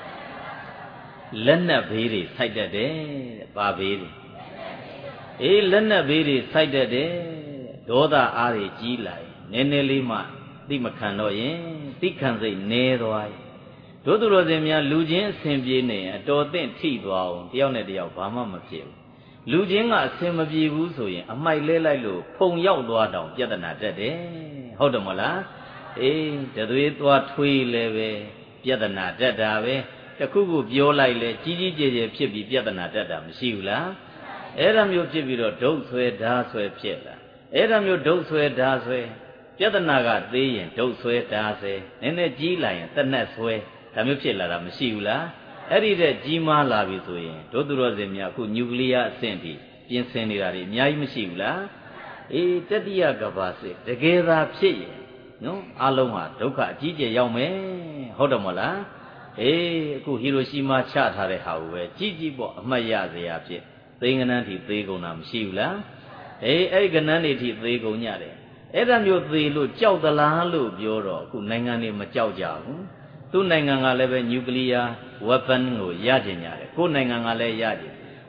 လက်နက်ဘေးတွေစိုက်တတ်တယ်တဲ့ဘာဘေးတွေလက်နက်ဘေးတွေစိုက်တတ်တယ်ဒေါသအားတွေကြီးလာရင်နည်းနည်းလေးမှသိမခံတော့ရင်သိခံစိတ်နည်းသွားရင်တို့သူတော်စင်များလူချင်းအစဉ်ပြေနေရင်အတော်သင့်ထိသွားအောင်တယောက်နဲ့တယောက်ဘာမှမဖြစ်ဘူးလူချင်းကအစင်မပြေဘူးဆိုရင်အမိုက်လဲလိုက်လို့ဖုံရောက်သွားတောင်ပြဿနာတက်တယ်ဟုတ်တယ်မလားတသွေးသွားထွေးလဲပဲပြဿနာတက်တာပဲတခုခုပြောလိုက်လဲကြီးကြီးကျယ်ကျယ်ဖြစ်ပြီးပြဿနာတက်တာမရှိဘူးလားအဲ့ဒါမျိုးဖြစ်ပြီးတော့ဒုတ်ဆွဲဓာဆွဲဖြစ်လာအဲ့ဒါမျိုးဒုတ်ဆွဲဓာဆွဲပြဿနာကသေးရင်ဒုတ်ဆွဲဓာဆွဲနည်းနည်းကြီးလာရင်တနက်ဆွဲဒါမျိုးဖြစ်လာတာမရှိဘူးလားအဲ့ဒီတဲ့ကြီးမားလာပြီဆိုရင်တို့သူတော်စင်များအခုနျူကလ িয়ার အဆင့်ထိပြင်ဆင်နေတာတွေအများကြီးမရှိဘူးလားတတိယကဘာစစ်တကယ်သာဖြစ်ရင်နော်အလုံးဟာဒုက္ခအကြီးကျယ်ရောက်မယ်ဟုတ်တယ်မလားအခုဟီရိုရှီမာချထားတဲ့ဟာကိုပဲကြီးကြီးပေါ့အမှတ်ရစရာဖြစ်သိန်းကနန်းထိသေးကုန်တာမရှိဘူးလားအဲ့ကနန်းတွေထိသေးကုန်ညတယ်အဲ့ဒါမျိုးသေးလို့ကြောက်သလားလို့ပြောတော့အခုနိုင်ငံတွေမကြောက်ကြဘူးသူ့နိုင်ငံကလည်းပဲနျူကလ িয়ার weapon ကိုရကျင်ကြတယ်ကိုယ်နိုင်ငံကလည်းရကျင်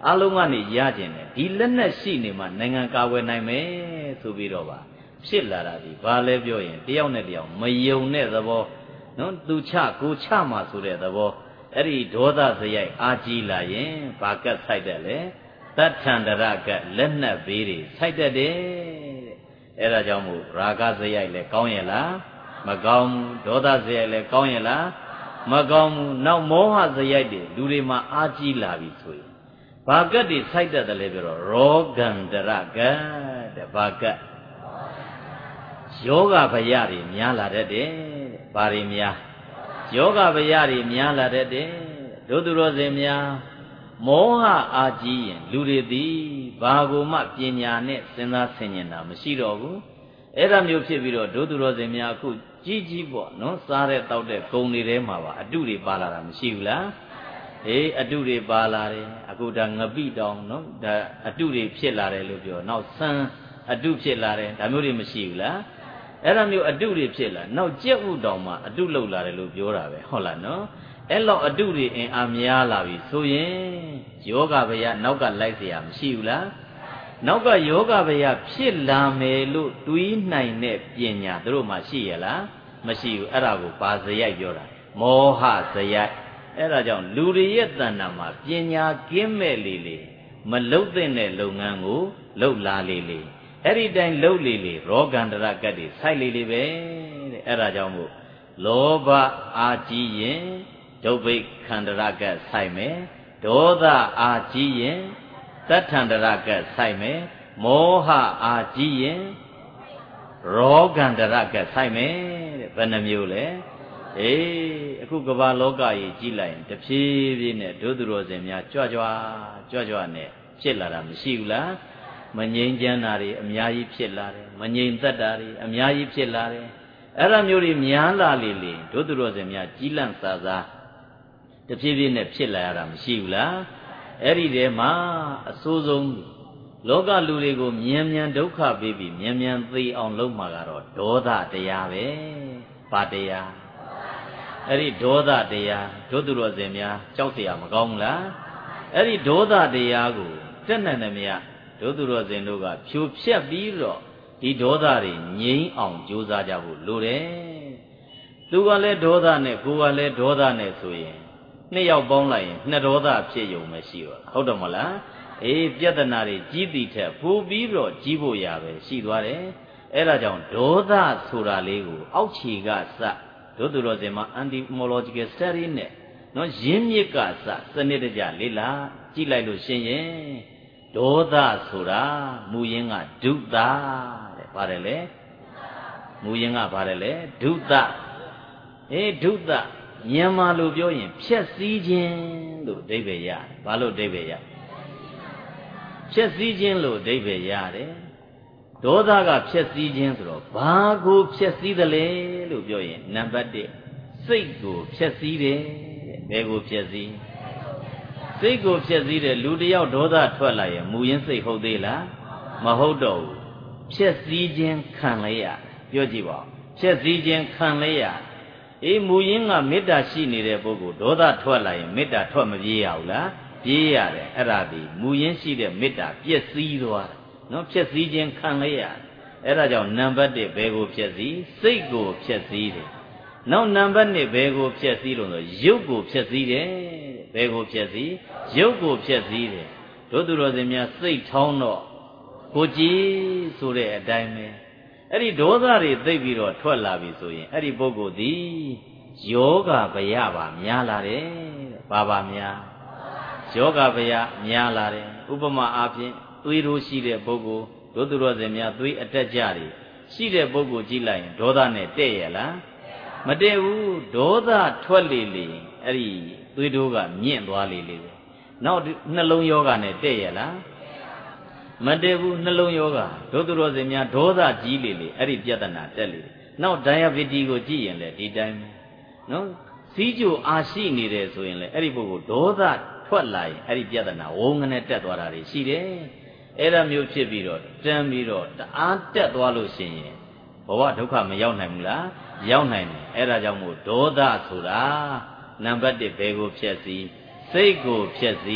အလုံးကနေရကျင်တယ်ဒီလက်နဲ့ရှိနေမှနိုင်ငံကာဝယ်နိုင်မယ်ဆိုပြီးတော့ပါဖြစ်လာတာဒီဘာလဲပြောရင်တယောက်နဲ့တယောက်မယုံတဲ့သဘောနော်သူချကိုချမှဆိုတဲ့သဘောအဲ့ဒီဒေါသစရိုက်အာကြီးလာရင်ဘာကတ်ဆိုင်တယ်လဲတတ္ထန္တရကလက်နက်ဘေးတွေဆိုင်တတ်တယ်တဲ့အဲ့ဒါကြောင့်မို့ရာဂစရိုက်လည်းကောင်းရဲ့လားမကောင်းဘူးဒေါသစရိုက်လည်းကောင်းရဲ့လားမကောင်းဘူးနောက်မောဟစရိုက်တွေလူတွေမှာအာကြီးလာပြီဆိုရင်ဘာကတ်တွေဆိုင်တတ်တယ်လဲပြောတော့ရောဂန္တရကတဲ့ဘာကတ်ယောဂဗျာတွေများလာတတ်တယ်ဘာတွေများယောဂဗျာတွေများလာတတ်တယ်တို့သူတော်စင်များမောဟအာကြီးရင်လူတွေသည်ဘာကိုမှပညာနဲ့စဉ်းစားဆင်ခြင်တာမရှိတော့ဘူးအဲ့ဒါမျိုးဖြစ်ပြီးတော့တို့သူတော်စင်များအခုကြီးကြီးပေါ့နော်စားတဲ့တောက်တဲ့ဂုံတွေထဲမှာပါအတုတွေပါလာတာမရှိဘူးလားအေးအတုတွေပါလာတယ်အခုဒါငပိတောင်နော်ဒါအတုတွေဖြစ်လာတယ်လို့ပြောနောက်ဆန်းအတုဖြစ်လာတယ်ဒါမျိုးတွေမရှိဘူးလားအဲ့ဒါမျိုးအတုတွေဖြစ်လာနောက်ကြက်ဥတောင်မှအတုလောက်လာတယ်လို့ပြောတာပဲဟုတ်လားနော်အဲ့လောက်အတုတွေအင်အားများလာပြီဆိုရင်ယောဂဗျာနောက်ကလိုက်เสียမရှိဘူးလားနောက်ကယောဂဗျာဖြစ်လာမယ်လို့တွေးနိုင်တဲ့ပညာတို့မှရှိရလားမရှိဘူးအဲ့ဒါကိုဘာဇယိုက်ပြောတာမောဟဇယိုက်အဲ့ဒါကြောင့်လူတွေရဲ့တဏ္ဍာမှာပညာကင်းမဲ့လေလေမလုတ်တဲ့လုပ်ငန်းကိုလှုပ်လာလေလေအဲ့ဒီတိုင်းလှုပ်လေလေရောဂန္တရကတ်တွေဆိုင်လေလေပဲတဲ့အဲ့ဒါကြောင့်မို့လောဘအာကြီးရင်ဒုဗ္ဗိခန္တရကတ်ဆိုင်မယ်ဒေါသအာကြီးရင်တတ္ထန္တရကတ်ဆိုင်မယ်မောဟအာကြီးရင်ရောဂန္တရကတ်ဆိုင်မယ်တဲ့ဘယ်နှမျိုးလဲအေးအခုကမ္ဘာလောကကြီးကြည့်လိုက်ရင်တဖြည်းဖြည်းနဲ့ဒုသူတော်စင်များကြွကြွနဲ့ဖြစ်လာတာမရှိဘူးလားမငြိမ်းချမ်းတာတွေအများကြီးဖြစ်လာတယ်မငြိမ်သက်တာတွေအများကြီးဖြစ်လာတယ်အဲ့ဒါမျိုးတွေများလာလေလေဒုသူတော်စင်များကြီးလန့်စားစားတဖြည်းဖြည်းနဲ့ဖြစ်လာရတာမရှိဘူးလားအဲ့ဒီထဲမှာအဆိုးဆုံးလောကလူတွေကိုမြန်ဒုက္ခပေးပြီးမြန်သိအောင်လုပ်မှာကတော့ဒေါသတရားပဲပါတရားအဲ့ဒီဒေါသတရားဒုသူတော်စင်များကြောက်เสียမကောင်းဘူးလားအဲ့ဒီဒေါသတရားကိုတက်နိုင်တယ်မြတ်ဒုသူတော်စင်တို့ကဖြိုဖျက်ပြီးတော့ဒီဒေါသတွေငြိမ်းအောင်ကြိုးစားကြဖို့လိုတယ်သူကလည်းဒေါသနဲ့ကိုယ်ကလည်းဒေါသနဲ့ဆိုရင်နှစ်ယောက်ပေါင်းလိုက်ရင်နှစ်ဒေါသဖြစ်ုံမရှိတော့ဟုတ်တယ်မလားအေးပြဿနာတွေကြီးတည်ထက်ပိုပြီးတော့ကြီးဖို့ရပဲရှိသွားတယ်အဲ့ဒါကြောင့်ဒေါသဆိုတာလေးကိုအောက်ခြေကစဒုသူတော်စင်မှာ anti-homological study နဲ့နော်ရင်းမြစ်ကစစနစ်တကျလေ့လာကြည့်လိုက်လို့ရှင်ရင်ဒေါသဆိုတာမူရင်းကဒုသတဲ့ပါတယ်လေမူရင်းကပါတယ်လေဒုသအေးဒုသမြန်မာလိုပြောရင်ဖြက်စည်းခြင်းလို့အဓိပ္ပာယ်ရတယ်ဘာလို့အဓိပ္ပာယ်ရဖြက်စည်းခြင်းလို့အဓိပ္ပာယ်ရတယ်ဒေါသကဖြက်စည်းခြင်းဆိုတော့ဘာကိုဖြက်စည်းသလဲလို့ပြောရင်နံပါတ်1စိတ်ကိုဖြက်စည်းတယ်ဘယ်ကိုဖြက်စည်းစိတ်ကိုဖြက်စည်းတယ်လူတယောက်ဒေါသထွက်လာရင်မူရင်းစိတ်ဟုတ်သေးလားမဟုတ်တော့ဘူးဖြက်စည်းခြင်းခံလိုက်ရပြောကြည့်ပါဦးဖြက်စည်းခြင်းခံလိုက်ရအေးမူရင်းကမေတ္တာရှိနေတဲ့ပုဂ္ဂိုလ်ဒေါသထွက်လာရင်မေတ္တာထွက်မပြေးရဘူးလားပြေးရတယ်အဲ့ဒါဒီမူရင်းရှိတဲ့မေတ္တာပျက်စီးသွားတယ်နော်ဖြက်စည်းခြင်းခံလိုက်ရအဲ့ဒါကြောင့်နံပါတ်1ဘယ်ကိုဖြက်စည်းစိတ်ကိုဖြက်စည်းတယ်နောက်နံပါတ်2ဘယ်ကိုဖြက်စည်းလို့ဆိုရုပ်ကိုဖြက်စည်းတယ်ဘယ်ကိုဖြက်စည်းရုပ်ကိုဖြက်စည်းတယ်တို့သူတော်စင်များစိတ်ထောင်းတော့ကိုကြည်ဆိုတဲ့အတိုင်းပဲအဲ့ဒီဒေါသတွေသိပ်ပြီးတော့ထွက်လာပြီဆိုရင်အဲ့ဒီပုဂ္ဂိုလ်သည်ယောဂဗျာပါများလာတယ်ဘာများယောဂဗျာများလာတယ်ဥပမာအားဖြင့်သွေးတို့ရှိတဲ့ပုဂ္ဂိုလ်တို့သူတော်စင်များသွေးအတက်ကြတွေရှိတဲ့ပုဂ္ဂိုလ်ကြည့်လိုက်ရင်ဒေါသနဲ့တဲ့ရလားမတည့်ဘူးဒေါသထွက်လေလေအဲ့ဒီသွေးတို့ကမြင့်သွားလေလေနောက်နှလုံးယောဂနဲ့တဲ့ရလားမတည့်ဘူးနှလုံးယောဂတို့သူတော်စင်များဒေါသကြီးလေလေအဲ့ဒီပြဿနာတက်လေနောက် diabetes ကိုကြည့်ရင်လည်းဒီတိုင်းပဲနော်စီးကြိုအားရှိနေတယ်ဆိုရင်လည်းအဲ့ဒီပုဂ္ဂိုလ်ဒေါသထွက်လာရင်အဲ့ဒီပြဿနာဝုန်းကနေတက်သွားတာတွေရှိတယ်အဲ့ဒါမျိုးဖြစ်ပြီးတော့တန်းပြီးတော့တအားတက်သွားလို့ရှိရင်ဘဝဒုက္ခမရောက်နိုင်ဘူးလားရောက်နိုင်တယ်အဲ့ဒါကြောင့်မို့ဒေါသဆိုတာနံပါတ်1ဘယ်ကိုဖြည့်စည်းစိတ်ကိုဖြည့်စည်းတယ်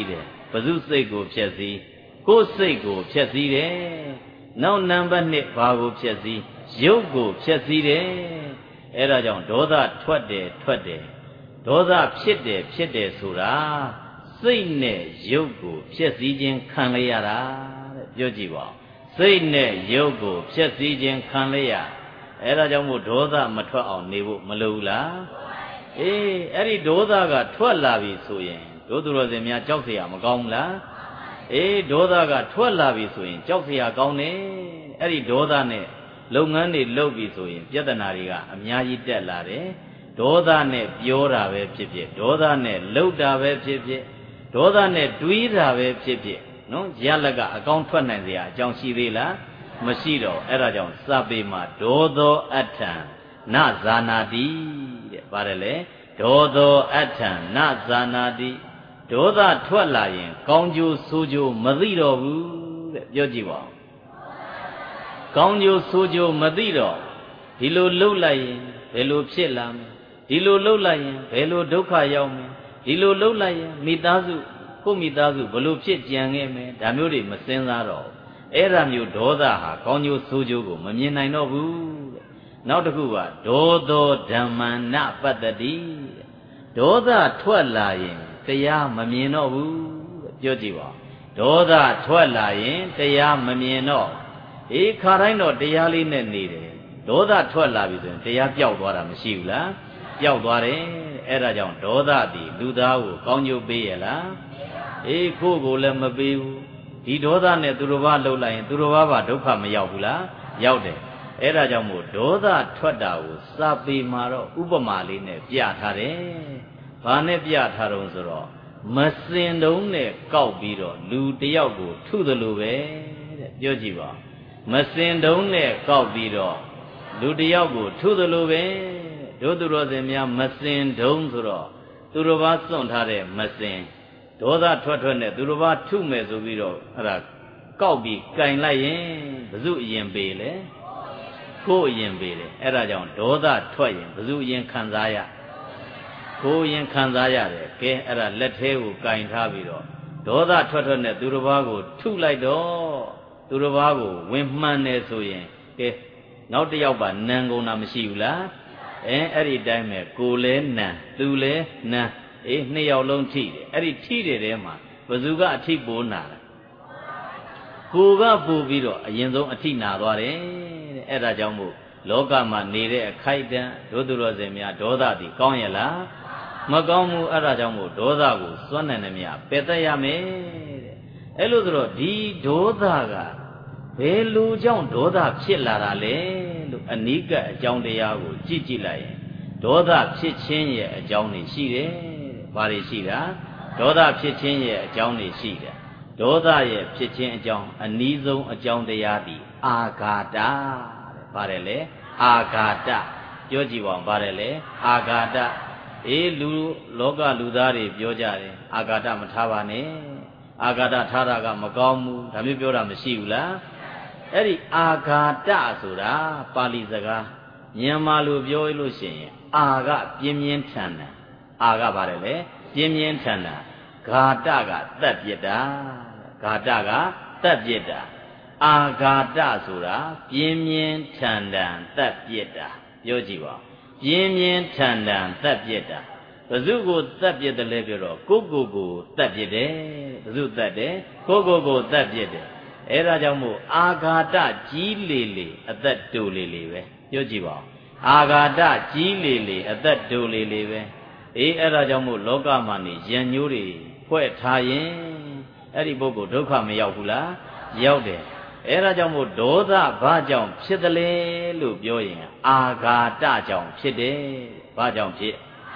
ဘု து စိတ်ကိုဖြည့်စည်းကိုယ်စိတ်ကိုဖြည့်စည်းတယ်နောက်နံပါတ်2ဘာကိုဖြည့်စည်းရုပ်ကိုဖြည့်စည်းတယ်အဲ့ဒါကြောင့်ဒေါသထွက်တယ်ဒေါသဖြစ်တယ်ဆိုတာစိတ်နဲ့ရုပ်ကိုဖြည့်စည်းခြင်းခံရရတာတဲ့ပြောကြည့်ပါစိတ်နဲ့ရုပ်ကိုဖြည့်စည်းခြင်းခံရရအဲ့ဒါကြောင့်မို့ဒေါသမထွက်အောင်နေဖို့မလိုဘူးလားအေးအဲ့ဒီဒေါသကထွက်လာပြီဆိုရင်တို့သူတော်စင်များကြောက်เสียမကောင်းဘူးလားအေးဒေါသကထွက်လာပြီဆိုရင်ကြောက်เสียကောင်းတယ်အဲ့ဒီဒေါသနဲ့လုပ်ငန်းတွေလုပ်ပြီဆိုရင်ပြဿနာတွေကအများကြီးတက်လာတယ်ဒေါသနဲ့ပြောတာပဲဖြစ်ဖြစ်ဒေါသနဲ့လုပ်တာပဲဖြစ်ဖြစ်ဒေါသနဲ့တွေးတာပဲဖြစ်ဖြစ်နော်ရလကအကောင်းထွက်နိုင်စရာအကြောင်းရှိသေးလားမရှိတော့အဲ့ဒါကြောင့်စပေမှာဒေါသောအထံနဇာနာတိတဲ့ပါတယ်လေဒေါသောအထံနဇာနာတိဒေါသထွက်လာရင်ကောင်းကျိုးဆိုးကျိုးမသိတော့ဘူးတဲ့ပြောကြည့်ပါဦးကောင်းကျိုးဆိုးကျိုးမသိတော့ဒီလိုလှုပ်လိုက်ရင်ဘယ်လိုဖြစ်လာမလဲဒီလိုလှုပ်လိုက်ရင်ဘယ်လိုဒုက္ခရောက်မလဲဒီလိုလှုပ်လိုက်ရင်မိသားစုကိုမိသားစုဘယ်လိုဖြစ်ကြံခဲ့မလဲဒါမျိုးတွေမစင်စားတော့အဲ့ဒါမျိုးဒေါသဟာကောင်းကျိုးဆိုးကျိုးကိုမမြင်နိုင်တော့ဘူးတဲ့နောက်တစ်ခုကဒေါသောဓမ္မနပတ္တိဒေါသထွက်လာရင်တရားမမြင်တော့ဘူးတဲ့ပြောကြည့်ပါဒေါသထွက်လာရင်တရားမမြင်တော့အေးခါတိုင်းတော့တရားလေးနဲ့နေတယ်ဒေါသထွက်လာပြီဆိုရင်တရားပျောက်သွားတာမရှိဘူးလားပျောက်သွားတယ်အဲ့ဒါကြောင့်ဒေါသသည်လူသားကိုကောင်းကျိုးပေးရလားအေးကိုယ်ကိုလည်းမပေးဘူးဒီဒေါသနဲ့သူတစ်ပါးလှုပ်လိုက်ရင်သူတစ်ပါးပါဒုက္ခမရောက်ဘူးလားရောက်တယ်အဲ့ဒါကြောင့်မို့ဒေါသထွက်တာကိုစာပေမှာတော့ဥပမာလေးနဲ့ပြထားတယ်ဘာနဲ့ပြထားတော့ဆိုတော့မစင်တုံးနဲ့ကောက်ပြီးတော့လူတယောက်ကိုထုသလိုပဲတဲ့ပြောကြည့်ပါမစင်တုံးနဲ့ကောက်ပြီးတော့လူတယောက်ကိုထုသလိုပဲတို့သူတော်စင်များမစင်တုံးဆိုတော့သူတော်ဘာစွန့်ထားတဲ့မစင်ဒေါသထွက်နဲ့သူတော်ဘာထုမယ်ဆိုပြီးတော့အဲ့ဒါကောက်ပြီးကင်လိုက်ရင်ဘယ်သူအရင်ပေလဲကိုယ်အရင်ပေတယ်အဲ့ဒါကြောင့်ဒေါသထွက်ရင်ဘယ်သူအရင်ခံစားရကိုယ်ရင်ခံစားရတယ်ကဲအဲ့ဒါလက်သေးကိုကင်ထားပြီးတော့ဒေါသထွက်နဲ့သူတစ်ပါးကိုထုလိုက်တော့သူတစ်ပါးကိုဝင်မှန်တယ်ဆိုရင်ကဲနောက်တစ်ယောက်ပါနံကုန်တာမရှိဘူးလားအဲ့ဒီတိုင်းပဲကိုယ်လဲနံသူလဲနံအေးနှစ်ယောက်လုံးထိတယ်အဲ့ဒီထိတဲ့ထဲမှာဘယ်သူကအထိပိုးနာလဲကိုကပို့ပြီးတော့အရင်ဆုံးအထိနာသွားတယ်တဲ့အဲ့ဒါကြောင့်မို့လောကမှာနေတဲ့အခိုက်အတန့်ဒုသူတော်စင်များဒေါသသည်ကောင်းရလားမကောင်းဘူးအဲ့ဒါကြောင့်မို့ဒေါသကိုစွန့်နိုင်တယ်မြတ်ပယ်တတ်ရမယ်တဲ့အဲ့လိုဆိုတော့ဒီဒေါသကဘယ်လိုကြောင့်ဒေါသဖြစ်လာတာလဲလို့အနိကအကြောင်းတရားကိုကြည့်လိုက်ရင်ဒေါသဖြစ်ခြင်းရဲ့အကြောင်းတွေရှိတယ်ဘာတွေရှိတာဒေါသဖြစ်ခြင်းရဲ့အကြောင်းတွေရှိတယ်ဒေါသရဲ့ဖြစ်ခြင်းအကြောင်းအနည်းဆုံးအကြောင်းတရားသည်အာဃာတတဲ့ပါတယ်လေအာဃာတပြောကြည့်ပါဦးပါတယ်လေအာဃာတအေးလူလောကလူသားတွေပြောကြတယ်အာဃာတမထားပါနဲ့အာဃာတထားတာကမကောင်းဘူးဒါမျိုးပြောတာမရှိဘူးလားအဲ့ဒီအာဃာတဆိုတာပါဠိစကားမြန်မာလိုပြောလို့ရှိရင်အာကပြင်းပြင်းထန်တာအာကပါတယ်လေပြင်းပြင်းထန်တာဃာတကတတ်ပြစ်တာဃာတကတတ်ပြစ်တာအာဃာတဆိုတာပြင်းပြင်းထန်တန်တတ်ပြစ်တာပြောကြည့်ပါပြင်းပြင်းထန်တန်တတ်ပြစ်တာဘယ်သူကိုတတ်ပြစ်တယ်လဲပြောတော့ကိုတတ်ပြစ်တယ်ဘယ်သူတတ်တယ်ကိုတတ်ပြစ်တယ်အဲ့ဒါကြောင့်မို့အာဃာတကြီးလေအသက်တူလေပဲပြောကြည့်ပါအာဃာတကြီးလေအသက်တူလေပဲအေးအဲ့ဒါကြောင့်မို့လောကမှာနေရံညိုးတွေဖွဲ့ထားရင်အဲ့ဒီပုဂ္ဂိုလ်ဒုက္ခမရောက်ဘူးလားရောက်တယ်အဲ့ဒါကြောင့်မို့ဒေါသဘာကြောင့်ဖြစ်တယ်လဲလို့ပြောရင်အာဃာတကြောင့်ဖြစ်တယ်ဘာကြောင့်ဖြစ်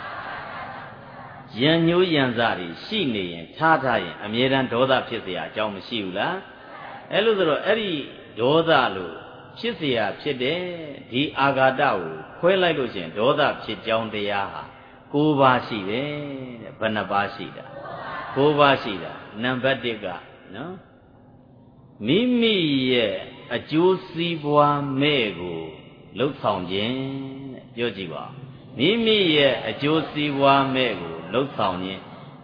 ရံညိုးရံစားတွေရှိနေရင်ထားရင်အမြဲတမ်းဒေါသဖြစ်เสียအကြောင်းမရှိဘူးလားအဲ့လိုဆိုတော့အဲ့ဒီဒေါသလို့ဖြစ်เสียဖြစ်တယ်ဒီအာဃာတကိုခွဲလိုက်လို့ရှိရင်ဒေါသဖြစ်ကြောင်းတရားဟာ9ပါးရှိတယ်တဲ့ဘယ်နှပါးရှိတာ9ပါးရှိတာနံပါတ်1ကနော်မိမိရဲ့အကျိုးစီးပွားမဲ့ကိုလှုပ်ဆောင်ခြင်းတဲ့ပြောကြည့်ပါမိမိရဲ့အကျိုးစီးပွားမဲ့ကိုလှုပ်ဆောင်ခြင်း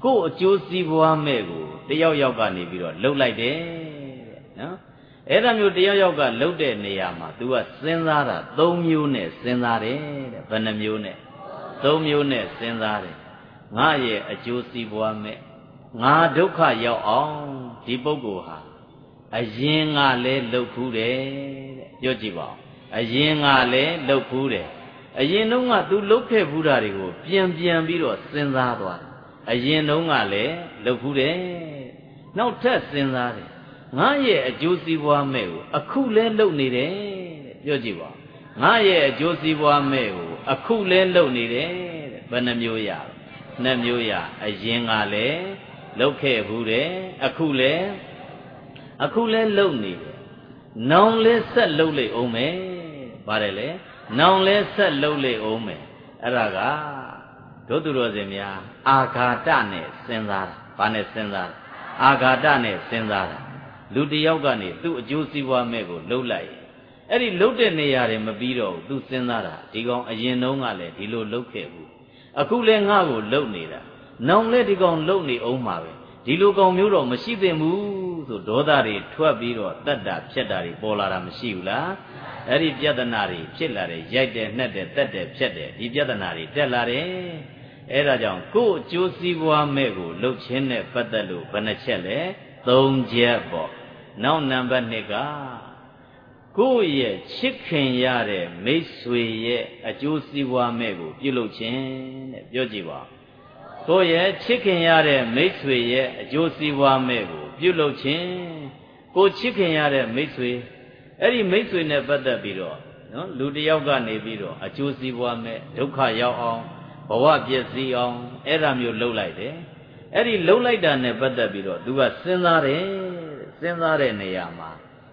ကိုအကျိုးစီးပွားမဲ့ကိုတယောက်ယောက်ကနေပြီးတော့လှုပ်လိုက်တယ်နော်အဲ့ဒါမျိုးတယောက်ယောက်ကလှုပ်တဲ့နေရာမှာ तू ကစဉ်းစားတာ၃မျိုးနဲ့စဉ်းစားတယ်တဲ့ဘယ်နှမျိုးနဲ့၃မျိုးနဲ့စဉ်းစားတယ်ငါရဲ့အကျိုးစီးပွားမဲ့ငါဒုက္ခရောက်အောင်ဒီပုဂ္ဂိုလ်ဟာအရင်ကလည်းလှုပ်ဖူးတယ်တဲ့ပြောကြည့်ပါဦးအရင်ကလည်းလှုပ်ဖူးတယ်အရင်တုန်းက तू လှုပ်ခဲ့ဖူးတာတွေကိုပြန်ပြီးတော့စဉ်းစားသွားတယ်အရင်တုန်းကလည်းလှုပ်ဖူးတယ်နောက်ထပ်စဉ်းစားတယ်ငါရဲ့အကျိုးစီးပွားမဲ့ကိုအခုလဲလှုပ်နေတယ်တဲ့ပြောကြည့်ပါငါရဲ့အကျိုးစီးပွားမဲ့ကိုအခုလဲလှုပ်နေတယ်တဲ့ဘယ်နှမျိုးရလဲ2မျိုးရအရင်ကလည်းလှုပ်ခဲ့ဘူးတယ်အခုလဲလှုပ်နေတယ်နောင်လဲဆက်လှုပ်လိုက်အောင်မယ်ပါတယ်လေနောင်လဲဆက်လှုပ်လိုက်အောင်မယ်အဲ့ဒါကဒုသူတော်စင်များအာဃာတနဲ့စဉ်းစားတာဘာနဲ့စဉ်းစားတာအာဃာတနဲ့စဉ်းစားတာလူတယောက်ကနေသူ့အကျိုးစီးပွားမဲ့ကိုလှုပ်လိုက်အဲ့ဒီလှုပ်တဲ့နေရာတွေမပြီးတော့သူစဉ်းစားတာဒီကောင်အရင်တုန်းကလည်းဒီလိုလှုပ်ခဲ့ဘူးအခုလည်းငါ့ကိုလှုပ်နေတာနောင်လည်းဒီကောင်လှုပ်နေအောင်မှာပဲဒီလိုကောင်မျိုးတော့မရှိသင့်ဘူးဆိုဒေါသတွေထွက်ပြီးတော့တတ်တာဖြတ်တာတွေပေါ်လာတာမရှိဘူးလားအဲ့ဒီပြဿနာတွေဖြစ်လာတယ်ရိုက်တယ်နှက်တယ်တက်တယ်ဖြတ်တယ်ဒီပြဿနာတွေတက်လာတယ်အဲ့ဒါကြောင့်ကိုယ့်အကျိုးစီးပွားမဲ့ကိုလှုပ်ခြင်းနဲ့ပတ်သက်လို့ဘယ်နှချက်လဲ3ချက်ပေါ့နောက်နံပါတ်2ကကိုယ့်ရဲ့ချစ်ခင်ရတဲ့မိတ်ဆွေရဲ့အကျိုးစီးပွားမဲ့ကိုပြုလုပ်ခြင်းတဲ့ပြောကြည့်ပါကိုယ့်ရဲ့ချစ်ခင်ရတဲ့မိတ်ဆွေရဲ့အကျိုးစီးပွားမဲ့ကိုပြုလုပ်ခြင်းကိုချစ်ခင်ရတဲ့မိတ်ဆွေအဲ့ဒီမိတ်ဆွေနဲ့ပတ်သက်ပြီးတော့နော်လူတစ်ယောက်ကနေပြီးတော့အကျိုးစီးပွားမဲ့ဒုက္ခရောက်အောင်ဘဝပျက်စီးအောင်အဲ့ဒါမျိုးလှုပ်လိုက်တယ်အဲ့ဒီလှုပ်လိုက်တာနဲ့ပတ်သက်ပြီးတော့ तू ကစဉ်းစားတယ်စဉ်းစားတဲ့နေရာမှာ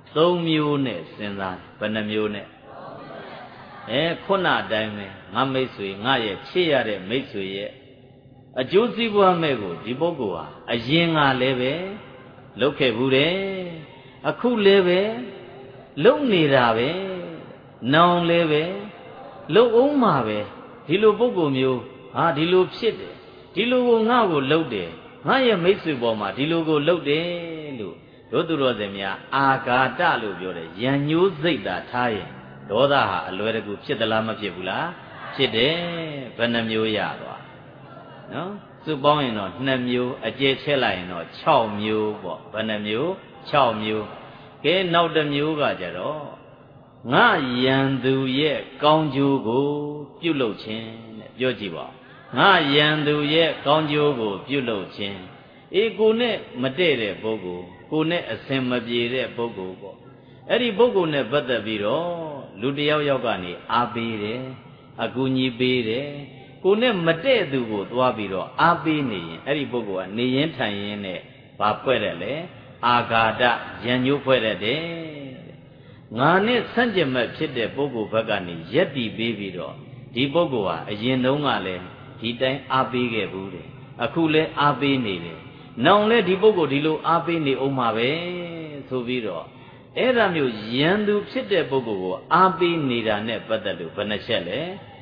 3မျိုးနဲ့စဉ်းစားဘယ်နှမျိုးနဲ့ခုနအတိုင်းပဲငါမိတ်ဆွေငါရဲ့ချစ်ရတဲ့မိတ်ဆွေရဲ့အကျိုးစီးပွားမဲ့ကိုဒီပုဂ္ဂိုလ်ဟာအရင်ကလည်းပဲလှုပ်ခဲ့ဘူးတယ်အခုလည်းပဲလှုပ်နေတာပဲနောင်လည်းပဲလှုပ်အောင်မှာပဲဒီလိုပုဂ္ဂိုလ်မျိုးဟာဒီလိုဖြစ်တယ်ဒီလိုကိုငါ့ကိုလှုပ်တယ်ငါရဲ့မိတ်ဆွေပေါ်မှာဒီလိုကိုလှုပ်တယ်လို့တို့သူတော်စင်များအာဃာတလို့ပြောတယ်ရံညိုးစိတ်သာထားရင်ဒေါသဟာအလွယ်တကူဖြစ်သလားမဖြစ်ဘူးလားဖြစ်တယ်ဘယ်နှမျိုးရသွားနော်စုပေါင်းရင်တော့2မျိုးအကျဲချဲလိုက်ရင်တော့6မျိုးပေါ့ဘယ်နှမျိုး6မျိုးကဲနောက်တစ်မျိုးကကြတော့ငါယံသူရဲ့ကောင်းကျိုးကိုပြုလုပ်ခြင်းတဲ့ပြောကြည့်ပါငါယံသူရဲ့ကောင်းကျိုးကိုပြုလုပ်ခြင်းကိုနဲ့မတည့်တဲ့ပုဂ္ဂိုလ်ကိုနဲ့အစင်မပြေတဲ့ပုဂ္ဂိုလ်ပေါ့အဲ့ဒီပုဂ္ဂိုလ်နဲ့ပတ်သက်ပြီးတော့လူတစ်ယောက်ယောက်ကနေအားပေးတယ်အကူအညီပေးတယ်ကိုနဲ့မတည့်သူကိုသွားပြီးတော့အားပေးနေရင်အဲ့ဒီပုဂ္ဂိုလ်ကနေရင်ထိုင်ရင်နဲ့ဘာဖွဲ့တယ်လဲအာဃာတရံညိုးဖွဲ့တယ်ငါနဲ့ဆန့်ကျင်မဲ့ဖြစ်တဲ့ပုဂ္ဂိုလ်ဘက်ကနေရက်တည်ပေးပြီးတော့ဒီပုဂ္ဂိုလ်ဟာအရင်တုန်းကလည်းဒီတိုင်းအားပေးခဲ့ဘူးတယ်အခုလည်းအားပေးနေတယ်နောင်လည်းဒီပုဂ္ဂိုလ်ဒီလိုအားပေးနေအောင်မှာပဲဆိုပြီးတော့အဲ့ဒါမျိုးယံသူဖြစ်တဲ့ပုဂ္ဂိုလ်ကိုအားပေးနေတာနဲ့ပတ်သက်လို့ဘယ်နှချက်လဲ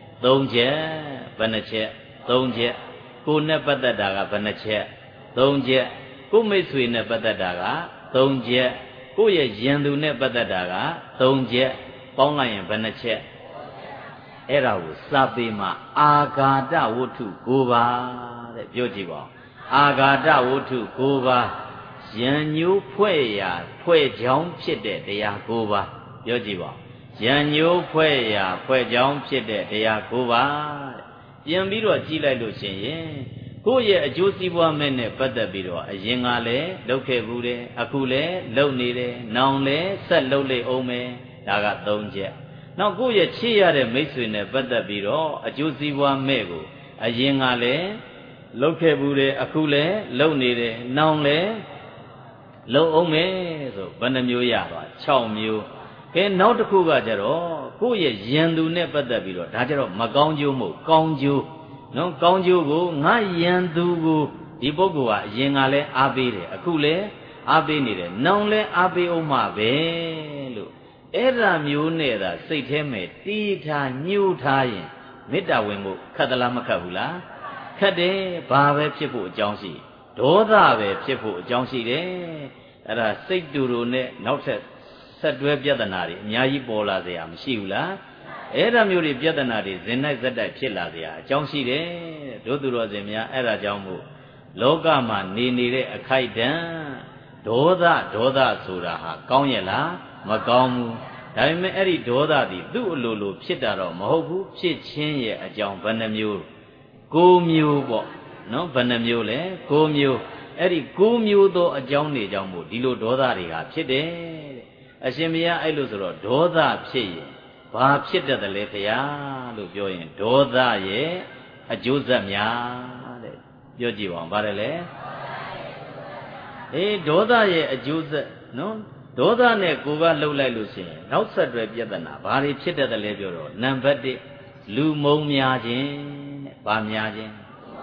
3ချက်ဘယ်နှချက်3ချက်ကိုနဲ့ပတ်သက်တာကဘယ်နှချက်3ချက်ကိုမိတ်ဆွေနဲ့ပတ်သက်တာက3ချက်ကိုရဲ့ယံသူနဲ့ပတ်သက်တာက3ချက်ပေါင်းလိုက်ရင်ဘယ်နှချက်အဲ့ဒါကိုစာပေမှာအာဃာတဝတ္ထု9ပါးတဲ့ပြောကြည့်ပါဦးအာဃာတဝတ္ထု9ပါးယံညိုးဖွဲ့ရာဖွဲ့ကြောင်းဖြစ်တဲ့တရား9ပါးပြောကြည့်ပါယံညိုးဖွဲ့ရာဖွဲ့ကြောင်းဖြစ်တဲ့တရား9ပါးပြန်ပြီးတော့ကြည့်လိုက်လို့ရှိရင်ကိုယ့်ရဲ့အကျိုးစီးပွားမဲ့နဲ့ပတ်သက်ပြီးတော့အရင်ကလည်းလုပ်ခဲ့ဘူးတယ်အခုလည်းလုပ်နေတယ်နောင်လည်းဆက်လုပ်လိမ့်အောင်မယ်ဒါက3ချက်နောက်ကိုယ့်ရဲ့ချစ်ရတဲ့မိတ်ဆွေနဲ့ပတ်သက်ပြီးတော့အကျိုးစီးပွားမဲ့ကိုအရင်ကလည်းလုပ်ခဲ့ဘူးတယ်အခုလည်းလုပ်နေတယ်နောင်လည်းလုပ်အောင်မယ်ဆိုဘယ်နှမျိုးရပါ6မျိုးကဲနောက်တစ်ခုကကြတော့ကိုယ့်ရဲ့ယံသူနဲ့ပတ်သက်ပြီးတော့ဒါကြတော့မကောင်းကျိုးမဟုတ်ကောင်းကျိုးနော်ကောင်းကျိုးကိုငါယံသူကိုဒီပုဂ္ဂိုလ်ကအရင်ကလည်းအားပေးတယ်အခုလည်းအားပေးနေတယ်နောင်လည်းအားပေးအောင်မှာပဲလို့အဲ့ဒါမျိုးနဲ့သာစိတ်ထဲမှာတီးထားညှို့ထားရင်မေတ္တာဝင်ဖို့ခက်သလားမခက်ဘူးလားခခက်တယ်ဘာပဲဖြစ်ဖို့အကြောင်းရှိဒေါသပဲဖြစ်ဖို့အကြောင်းရှိတယ်အဲ့ဒါစိတ်တူတူနဲ့နောက်ထပ်ဆက်တွဲပြဿနာတွေအများကြီးပေါ်လာเสียမရှိဘူးလားအဲ့ဒါမျိုးတွေပြဿနာတွေဇင်နိုင်ဇက်တိုက်ဖြစ်လာเสียအကြောင်းရှိတယ်တို့သူတော်စင်များအဲ့ဒါကြောင့်မို့လောကမှာနေနေတဲ့အခိုက်အတန့်ဒေါသဆိုတာဟာကောင်းရဲ့လားမကောင်းဘူးဒါပေမဲ့အဲ့ဒီဒေါသသည်သူ့အလိုလိုဖြစ်တာတော့မဟုတ်ဘူးဖြစ်ခြင်းရဲ့အကြောင်းဘယ်နှမျိုး9မျိုးပေါ့နော်ဘယ်နှမျိုးလဲ9မျိုးအဲ့ဒီ9မျိုးသောအကြောင်းတွေကြောင့်မို့ဒီလိုဒေါသတွေကဖြစ်တယ်တဲ့အရှင်ဘုရားအဲ့လိုဆိုတော့ဒေါသဖြစ်ရင်ဘာဖြစ်တတ်တယ်လဲဘုရားလို့ပြောရင်ဒေါသရဲ့အကျိုးဆက်များတဲ့ပြောကြည့်ပါဦးဗါတယ်လေဒေါသရဲ့အကျိုးဆက်နော်ဒေါသနဲ့ကိုယ်ကလှုပ်လိုက်လို့ရှိရင်နောက်ဆက်တွဲပြဿနာဘာတွေဖြစ်တတ်တယ်လဲပြောတော့နံပါတ်1လူမုံများခြင်းတဲ့ဘာများခြင်း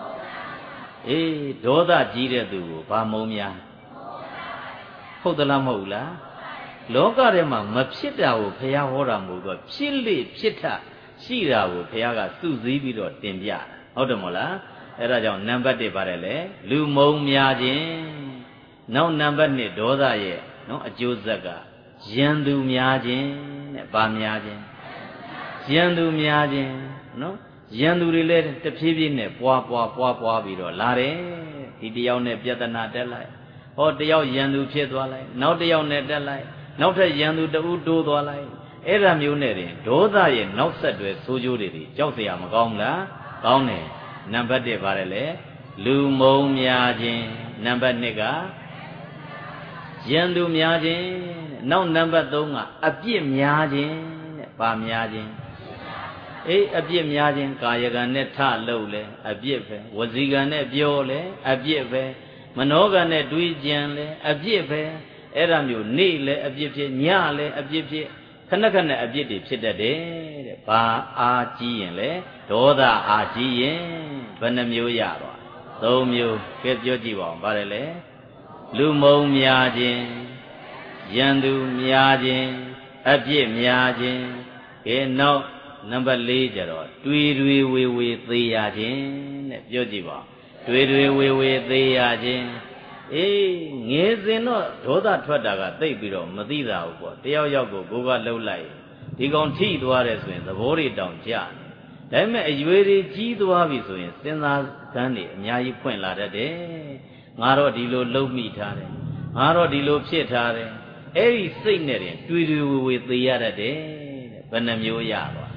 ဒေါသကြီးတဲ့သူကိုဘာမုံများဟုတ်သလားမဟုတ်လားလောကထဲမှာမဖြစ်တာကိုဘုရားဟောတာမဟုတ်တော့ဖြစ်လေဖြစ်တာရှိတာကိုဘုရားကစုစည်းပြီးတော့တင်ပြတာဟုတ်တယ်မို့လားအဲ့ဒါကြောင့်နံပါတ်1ပါတယ်လေလူမုံများခြင်းနောက်နံပါတ်2ဒေါသရဲ့နော်အကျိုးဆက်ကယံသူများခြင်းတဲ့ဘာများခြင်းယံသူများခြင်းနော်ယံသူတွေလည်းတဖြည်းဖြည်းနဲ့ပွားပြီးတော့လာတယ်ဒီတယောက်နဲ့ပြဿနာတက်လိုက်ဟောတယောက်ယံသူဖြစ်သွားလိုက်နောက်တယောက်နဲ့တက်လိုက်နောက်ထပ်ယံသူတဦးတိုးသွားလိုက်အဲ့ဒါမျိုးနဲ့တင်ဒေါသရဲ့နောက်ဆက်တွဲဆိုးကျိုးတွေကြောက်เสียမကောင်းဘူးလားကောင်းတယ်နံပါတ်1ပါတယ်လေလူမုံများခြင်းနံပါတ်2ကယံသူများခြင်းနောက်နံပါတ်3ကအပြစ်များခြင်းတဲ့ဘာများခြင်းအပြစ်များခြင်းကာယကံနဲ့ထလို့လဲအပြစ်ပဲဝစီကံနဲ့ပြောလဲအပြစ်ပဲမနောကံနဲ့တွေးကြံလဲအပြစ်ပဲအဲ့ဒါမျိုးနေ့လဲအပြစ်ဖြစ်ညလဲအပြစ်ဖြစ်ခဏအပြစ်တွေဖြစ်တတ်တယ်တဲ့ဘာအားကြီးရင်လဲဒေါသအားကြီးရင်ဘယ်နှမျိုးရသွား3မျိုးကဲပြောကြည့်ပါဦးဗါတယ်လေလူမုံများခြင်းယံသူများခြင်းအပြစ်များခြင်းကဲနောက်နံပါတ်4ကျတော့တွေဝေသေးရခြင်းတဲ့ပြောကြည့်ပါတွေဝေသေးရခြင်းငယ်စဉ်တော့ဒေါသထွက်တာကသိပ်ပြီးတော့မသိတာဘူးပေါ့တယောက်ယောက်ကိုကိုကလှုပ်လိုက်ဒီကောင်ထိသွားတယ်ဆိုရင်သဘောတွေတောင်ကျဒါပေမဲ့အရွယ်တွေကြီးသွားပြီဆိုရင်စဉ်းစားကန်းတွေအများကြီးဖွင့်လာတတ်တယ်ငါတော့ဒီလိုလှုပ်မိထားတယ်ငါတော့ဒီလိုဖြစ်ထားတယ်အဲ့ဒီစိတ်နဲ့တင်တွေဝေသေးရတတ်တယ်တဲ့ဘယ်နှမျိုးရသွား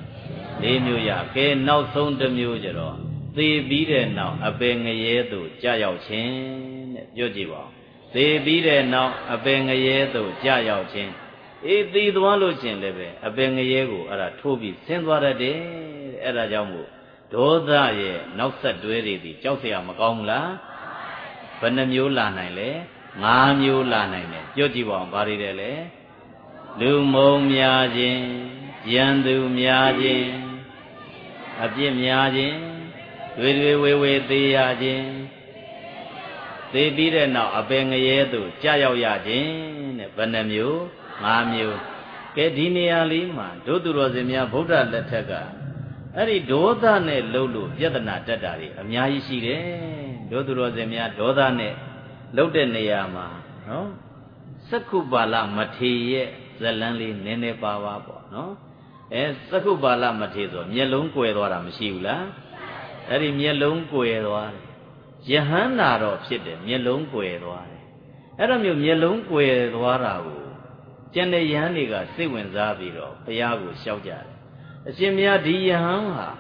4မျိုးရကဲနောက်ဆုံးတစ်မျိုးကျတော့သေပြီးတဲ့နောက်အပင်ငရဲသို့ကြာရောက်ခြင်းတဲ့ပြောကြည့်ပါဦးသေပြီးတဲ့နောက်အပင်ငရဲသို့ကြာရောက်ခြင်းသေသွားလို့ရှင်လည်းပဲအပင်ငရဲကိုအဲ့ဒါထိုးပြီးဆင်းသွားတတ်တယ်အဲ့ဒါကြောင့်မို့ဒေါသရဲ့နောက်ဆက်တွဲတွေဒီကြောက်เสียမကောင်းဘူးလားဘယ်နှမျိုးလာနိုင်လဲ5မျိုးလာနိုင်တယ်ပြောကြည့်ပါဦးဘာတွေလဲလူမုံများခြင်းယံသူများခြင်းအပြစ်များခြင်းတွေဝေသေးရခြင်းသေပြီးတဲ့နောက်အပင်ငရဲသို့ကြာရောက်ရခြင်းတဲ့ဘယ်နှမျိုး5မျိုးကဲဒီနေရာလေးမှာတို့သူတော်စင်များဗုဒ္ဓလက်ထက်ကအဲ့ဒီဒေါသနဲ့လှုပ်လို့ပြဿနာတက်တာတွေအများကြီးရှိတယ်တို့သူတော်စင်များဒေါသနဲ့လှုပ်တဲ့နေရာမှာနော်သက္ခုပါဠမထေရဲ့ဇလန်းလေးနည်းနည်းပါပါပေါ့နော်သက္ခုပါဠမထေဆိုမျက်လုံးကွယ်သွားတာမရှိဘူးလားအဲ့ဒီမျက်လုံးကွယ်သွားတယ်ယဟန္တာတော့ဖြစ်တယ်မျက်လုံးကွယ်သွားတယ်အဲ့ဒါမျိုးမျက်လုံးကွယ်သွားတာကိုကျန်တဲ့ယဟန်တွေကစိတ်ဝင်စားပြီးတော့ဘုရားကိုလျှောက်ကြတယ်အရှင်မြတ်ဒီယဟန်ဟာ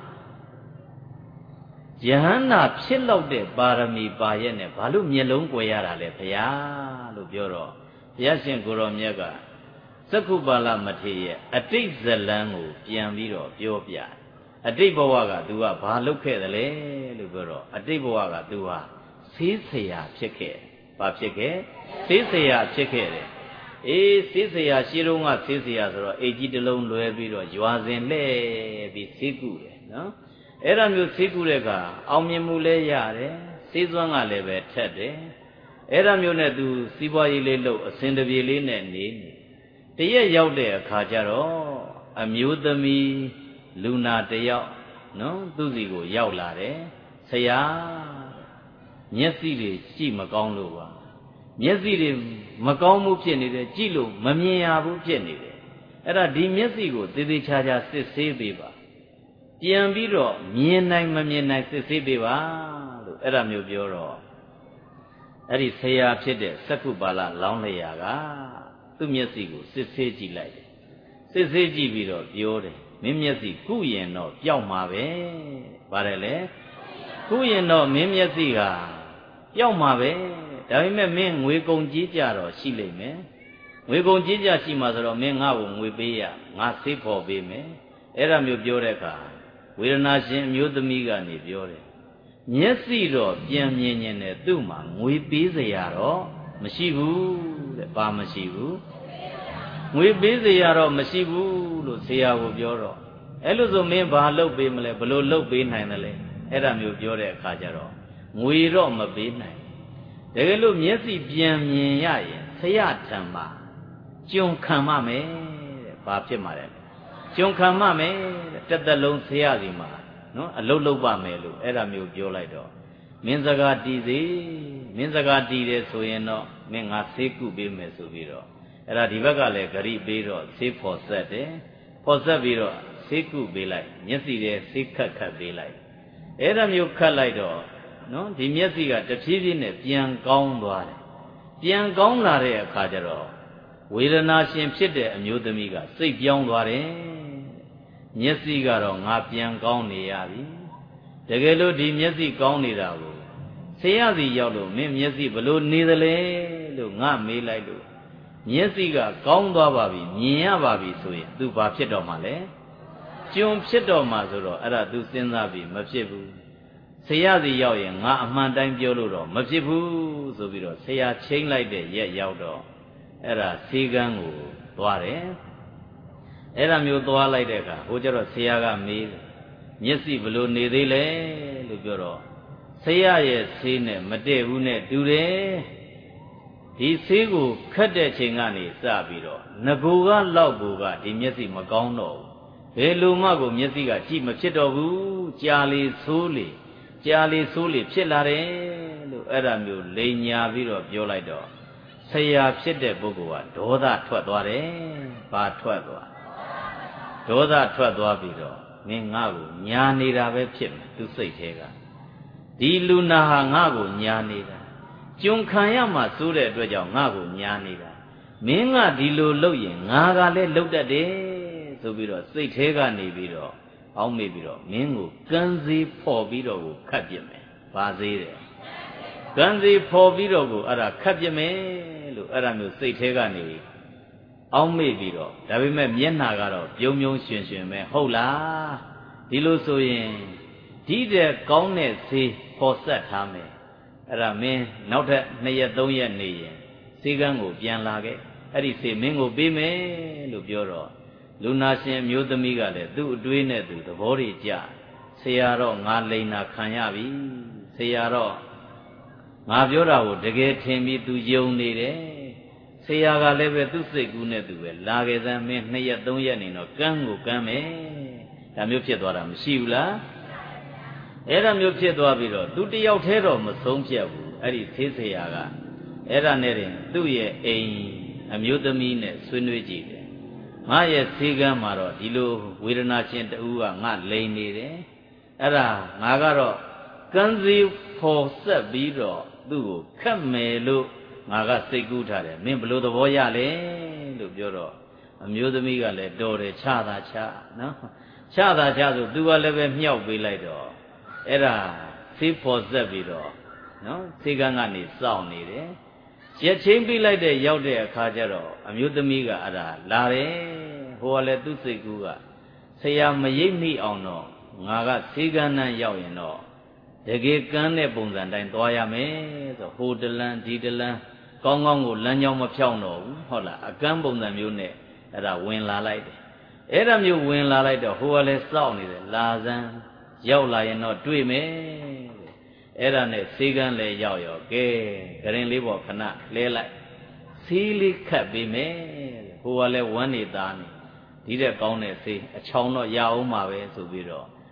ယဟန္တာဖြစ်လောက်တဲ့ပါရမီပါရဲ့နဲ့ဘာလို့မျက်လုံးကွယ်ရတာလဲဘုရားလို့ပြောတော့ဘုရားရှင်ကိုရောမြတ်ကသက္ခုပါဠမထေရဲ့အတိတ်ဇလန်းကိုပြန်ပြီးတော့ပြောပြအတိတ်ဘဝက तू ကဘာလုပ်ခဲ့သလဲလို့ပြောတော့အတိတ်ဘဝက तू ဟာဆေးဆရာဖြစ်ခဲ့ဘာဖြစ်ခဲ့ဆေးဆရာဖြစ်ခဲ့တယ်ဆေးဆရာရှင်းတော့ကဆေးဆရာဆိုတော့အိတ်ကြီးတစ်လုံးလွဲပြီးတော့ရွာစဉ်လှဲ့ပြီးဆေးကုတယ်နော်အဲ့ဒါမျိုးဆေးကုတဲ့အခါအောင်မြင်မှုလည်းရတယ်ဆေးစွမ်းကလည်းပဲထက်တယ်အဲ့ဒါမျိုးနဲ့ तू စီးပွားရေးလေးလုပ်အစဉ်တပြေလေးနဲ့နေတရက်ရောက်တဲ့အခါကျတော့အမျိုးသမီးလူနာတယောက်နော်သူ့စီကိုရောက်လာတယ်ဆရာမျက်စိတွေကြည့်မကောင်းလို့ပါမျက်စိတွေမကောင်းမှုဖြစ်နေတယ်ကြည့်လို့မမြင်ရဘူးဖြစ်နေတယ်အဲ့ဒါဒီမျက်စိကိုသေသေးချာချာစစ်ဆေးပေးပါပြန်ပြီးတော့မြင်နိုင်မမြင်နိုင်စစ်ဆေးပေးပါလို့အဲ့ဒါမျိုးပြောတော့အဲ့ဒီဆရာဖြစ်တဲ့စက္ခုပါဠလောင်းလျာကသူ့မျက်စိကိုစစ်ဆေးကြည့်လိုက်တယ်စစ်ဆေးကြည့်ပြီးတော့ပြောတယ်မင်းမျက်စိကုရင်တော့ပျောက်မှာပဲပါတယ်လေကုရင်တော့မင်းမျက်စိကပျောက်မှာပဲဒါပေမဲ့မင်းငွေကုန်ကြေးကြတော့ရှိလိမ့်မယ်ငွေကုန်ကြေးကြရှိမှာဆိုတော့မင်းငါ့ကိုငွေပေးရငါဆေးဖော်ပေးမယ်အဲ့ဒါမျိုးပြောတဲ့အခါဝေဒနာရှင်အမျိုးသမီးကနေပြောတယ်မျက်စိတော့ပြန်မြင်ရင်လည်းသူ့မှာငွေပေးစရာတော့မရှိဘူးတဲ့ဘာမရှိဘူးငွေပေးစရာတော့မရှိဘူးလို့ဆရာကပြောတော့အဲ့လိုဆိုမင်းဘာလုပ်ပေးမလဲဘလို့လုပ်ပေးနိုင်တယ်လဲအဲ့ဒါမျိုးပြောတဲ့အခါကျတော့ငွေတော့မပေးနိုင်တကယ်လို့မျက်စိပြန်မြင်ရရင်ဆရာထံမှာကျွန်ခံမမယ်တဲ့ဘာဖြစ်မှာလဲကျွန်ခံမမယ်တဲ့တစ်သက်လုံးဆရာစီမှာနော်အလုတ်လုတ်ပါမယ်လို့အဲ့ဒါမျိုးပြောလိုက်တော့မင်းစကားတီးစေမင်းစကားတီးတယ်ဆိုရင်တော့မင်းငါဆေးကုပေးမယ်ဆိုပြီးတော့အဲ့ဒါဒီဘက်ကလည်းဂရိပေးတော့ဆေးဖော်ဆက်တယ်ဖော်ဆက်ပြီးတော့ဆေးကုပေးလိုက်မျက်စိထဲဆေးခတ်ပေးလိုက်အဲ့ဒါမျိုးခတ်လိုက်တော့နော်ဒီမျက်စိကတဖြည်းဖြည်းနဲ့ပြန်ကောင်းသွားတယ်ပြန်ကောင်းလာတဲ့အခါကျတော့ဝေဒနာရှင်ဖြစ်တဲ့အမျိုးသမီးကစိတ်ပြောင်းသွားတယ်မျက်စိကတော့ငါပြန်ကောင်းနေရပြီတကယ်လို့ဒီမျက်စိကောင်းနေတာကိုဆရာစီရောက်လို့မင်းမျက်စိဘလို့နေသလဲလို့ငါမေးလိုက်လို့မျက်စိကကောင်းသွားပါပြီမြင်ရပါပြီဆိုရင် तू ဘာဖြစ်တော့မှလဲကျွန်ဖြစ်တော့မှဆိုတော့အဲ့ဒါ तू စဉ်းစားပြီးမဖြစ်ဘူးဆရာစီရောက်ရင်ငါအမှန်တိုင်းပြောလို့တော့မဖြစ်ဘူးဆိုပြီးတော့ဆရာချိန်လိုက်တဲ့ရက်ရောက်တော့အဲ့ဒါဆေးကန်းကိုသွားတယ်အဲ့ဒါမျိုးသွားလိုက်တဲ့အခါဟိုကျတော့ဆရာကမေးတယ်မျက်စိဘလို့နေသေးလဲလို့ပြောတော့ဆရာရဲ့ဆေးနဲ့မတည့်ဘူးနဲ့တူတယ်ဒီဆေးကိုခတ်တဲ့ချိန်ကနေစပြီးတော့ငကိုကလောက်ကိုကဒီမျက်စိမကောင်းတော့ဘူးဘယ်လိုမှကိုမျက်စိကကြည့်မဖြစ်တော့ဘူးကြာလေဆိုးလေဖြစ်လာတယ်လို့အဲ့ဒါမျိုးလိန်ညာပြီးတော့ပြောလိုက်တော့ဆရာဖြစ်တဲ့ပုဂ္ဂိုလ်ကဒေါသထွက်သွားတယ်ဘာထွက်သွားဒေါသထွက်သွားပြီးတော့မင်းငါ့ကိုညာနေတာပဲဖြစ်မယ်သူစိတ်ထဲကဒီလူနာဟာငါ့ကိုညာနေတာကျွန်ခံရမှစိုးတဲ့အတွက်ကြောင့်ငါ့ကိုညာနေတာမင်းကဒီလိုလုပ်ရင်ငါကလည်းလုပ်တတ်တယ်ဆိုပြီးတော့စိတ်ထဲကနေပြီးတော့အောင်းမေးပြီးတော့မင်းကိုကံစီဖော်ပြီးတော့ကိုခတ်ပြစ်မယ်ဘာသေးတယ်ကံစီဖော်ပြီးတော့ကိုအဲ့ဒါခတ်ပြစ်မယ်လို့အဲ့ဒါမျိုးစိတ်ထဲကနေအောင်းမေ့ပြီးတော့ဒါပေမဲ့မျက်နှာကတော့ပြုံးရွှင်ပဲဟုတ်လားဒီလိုဆိုရင်ဒီတဲ့ကောင်းတဲ့ဆေးပေါ်ဆက်ထားမယ်အဲ့ဒါမင်းနောက်ထပ်2ရက်3ရက်နေရင်ဆေးကန်းကိုပြန်လာခဲ့အဲ့ဒီဆေးမင်းကိုပေးမယ်လို့ပြောတော့လူနာရှင်မျိုးသမီးကလည်းသူ့အတွေးနဲ့သူသဘောတွေကြဆရာတော့ငါလိန်နာခံရပြီဆရာတော့ငါပြောတာကိုတကယ်ထင်ပြီးသူယုံနေတယ်ဆရာကလည်းပဲသူ့စိတ်ကူးနဲ့သူပဲလာခဲ့စမ်းမင်း2ရက်3ရက်နေတော့ကန်းကိုကန်းမယ်ဒါမျိုးဖြစ်သွားတာမရှိဘူးလားအဲ့ဒါမျိုးဖြစ်သွားပြီးတော့သူတယောက်တည်းတော့မဆုံးဖြတ်ဘူးအဲ့ဒီသေးဆရာကအဲ့ဒါနဲ့တင်သူ့ရဲ့အိမ်အမျိုးသမီးနဲ့ဆွေးနွေးကြည့်တယ်ငါရဲ့ဆေးကမ်းမှာတော့ဒီလိုဝေဒနာရှင်တူကငါလိန်နေတယ်အဲ့ဒါငါကတော့ကန်းစီဖော်ဆက်ပြီးတော့သူ့ကိုခတ်မယ်လို့ငါကစိတ်ကူးထားတယ်မင်းဘလို့သဘောရလဲလို့ပြောတော့အမျိုးသမီးကလည်းတော်တယ်ချတာချနော်ချတာချဆိုသူကလည်းပဲမြှောက်ပေးလိုက်တော့အဲ့ဒါဆေးဖော်ဆက်ပြီးတော့နော်ဆေးကန်းကနေစောင့်နေတယ်ရက်ချင်းပြလိုက်တဲ့ရောက်တဲ့အခါကျတော့အမျိုးသမီးကအဲ့ဒါလာတယ်ဟိုကလည်းသူ့စိတ်ကူးကဆရာမရိပ်မိအောင်တော့ငါကဆေးကန်းနှံရောက်ရင်တော့တကယ်ကန်းတဲ့ပုံစံတိုင်းသွားရမယ်ဆိုဟိုတလန်းဒီတလန်းကောင်းကောင်းကိုလမ်းကြောင်းမဖြောင်းတော့ဘူးဟုတ်လားအကန်းပုံစံမျိုးနဲ့အဲ့ဒါဝင်လာလိုက်တယ်အဲ့ဒါမျိုးဝင်လာလိုက်တော့ဟိုကလည်းစောင့်နေတယ်လာစမ်းရောက်လာရင်တော့တွေ့မယ်အဲ့ဒါနဲ့ဆေးကန်းလည်းရောက်ရောကဲဂရင်လေးပေါ်ခဏလဲလိုက်ဆေးလေးခတ်ပေးမယ်ဟိုကလည်းဝမ်းနေသားနေဒီတဲ့ကောင်းတဲ့ဆေးအချောင်းတော့ရအောင်မှာပဲဆိုပြီးတော့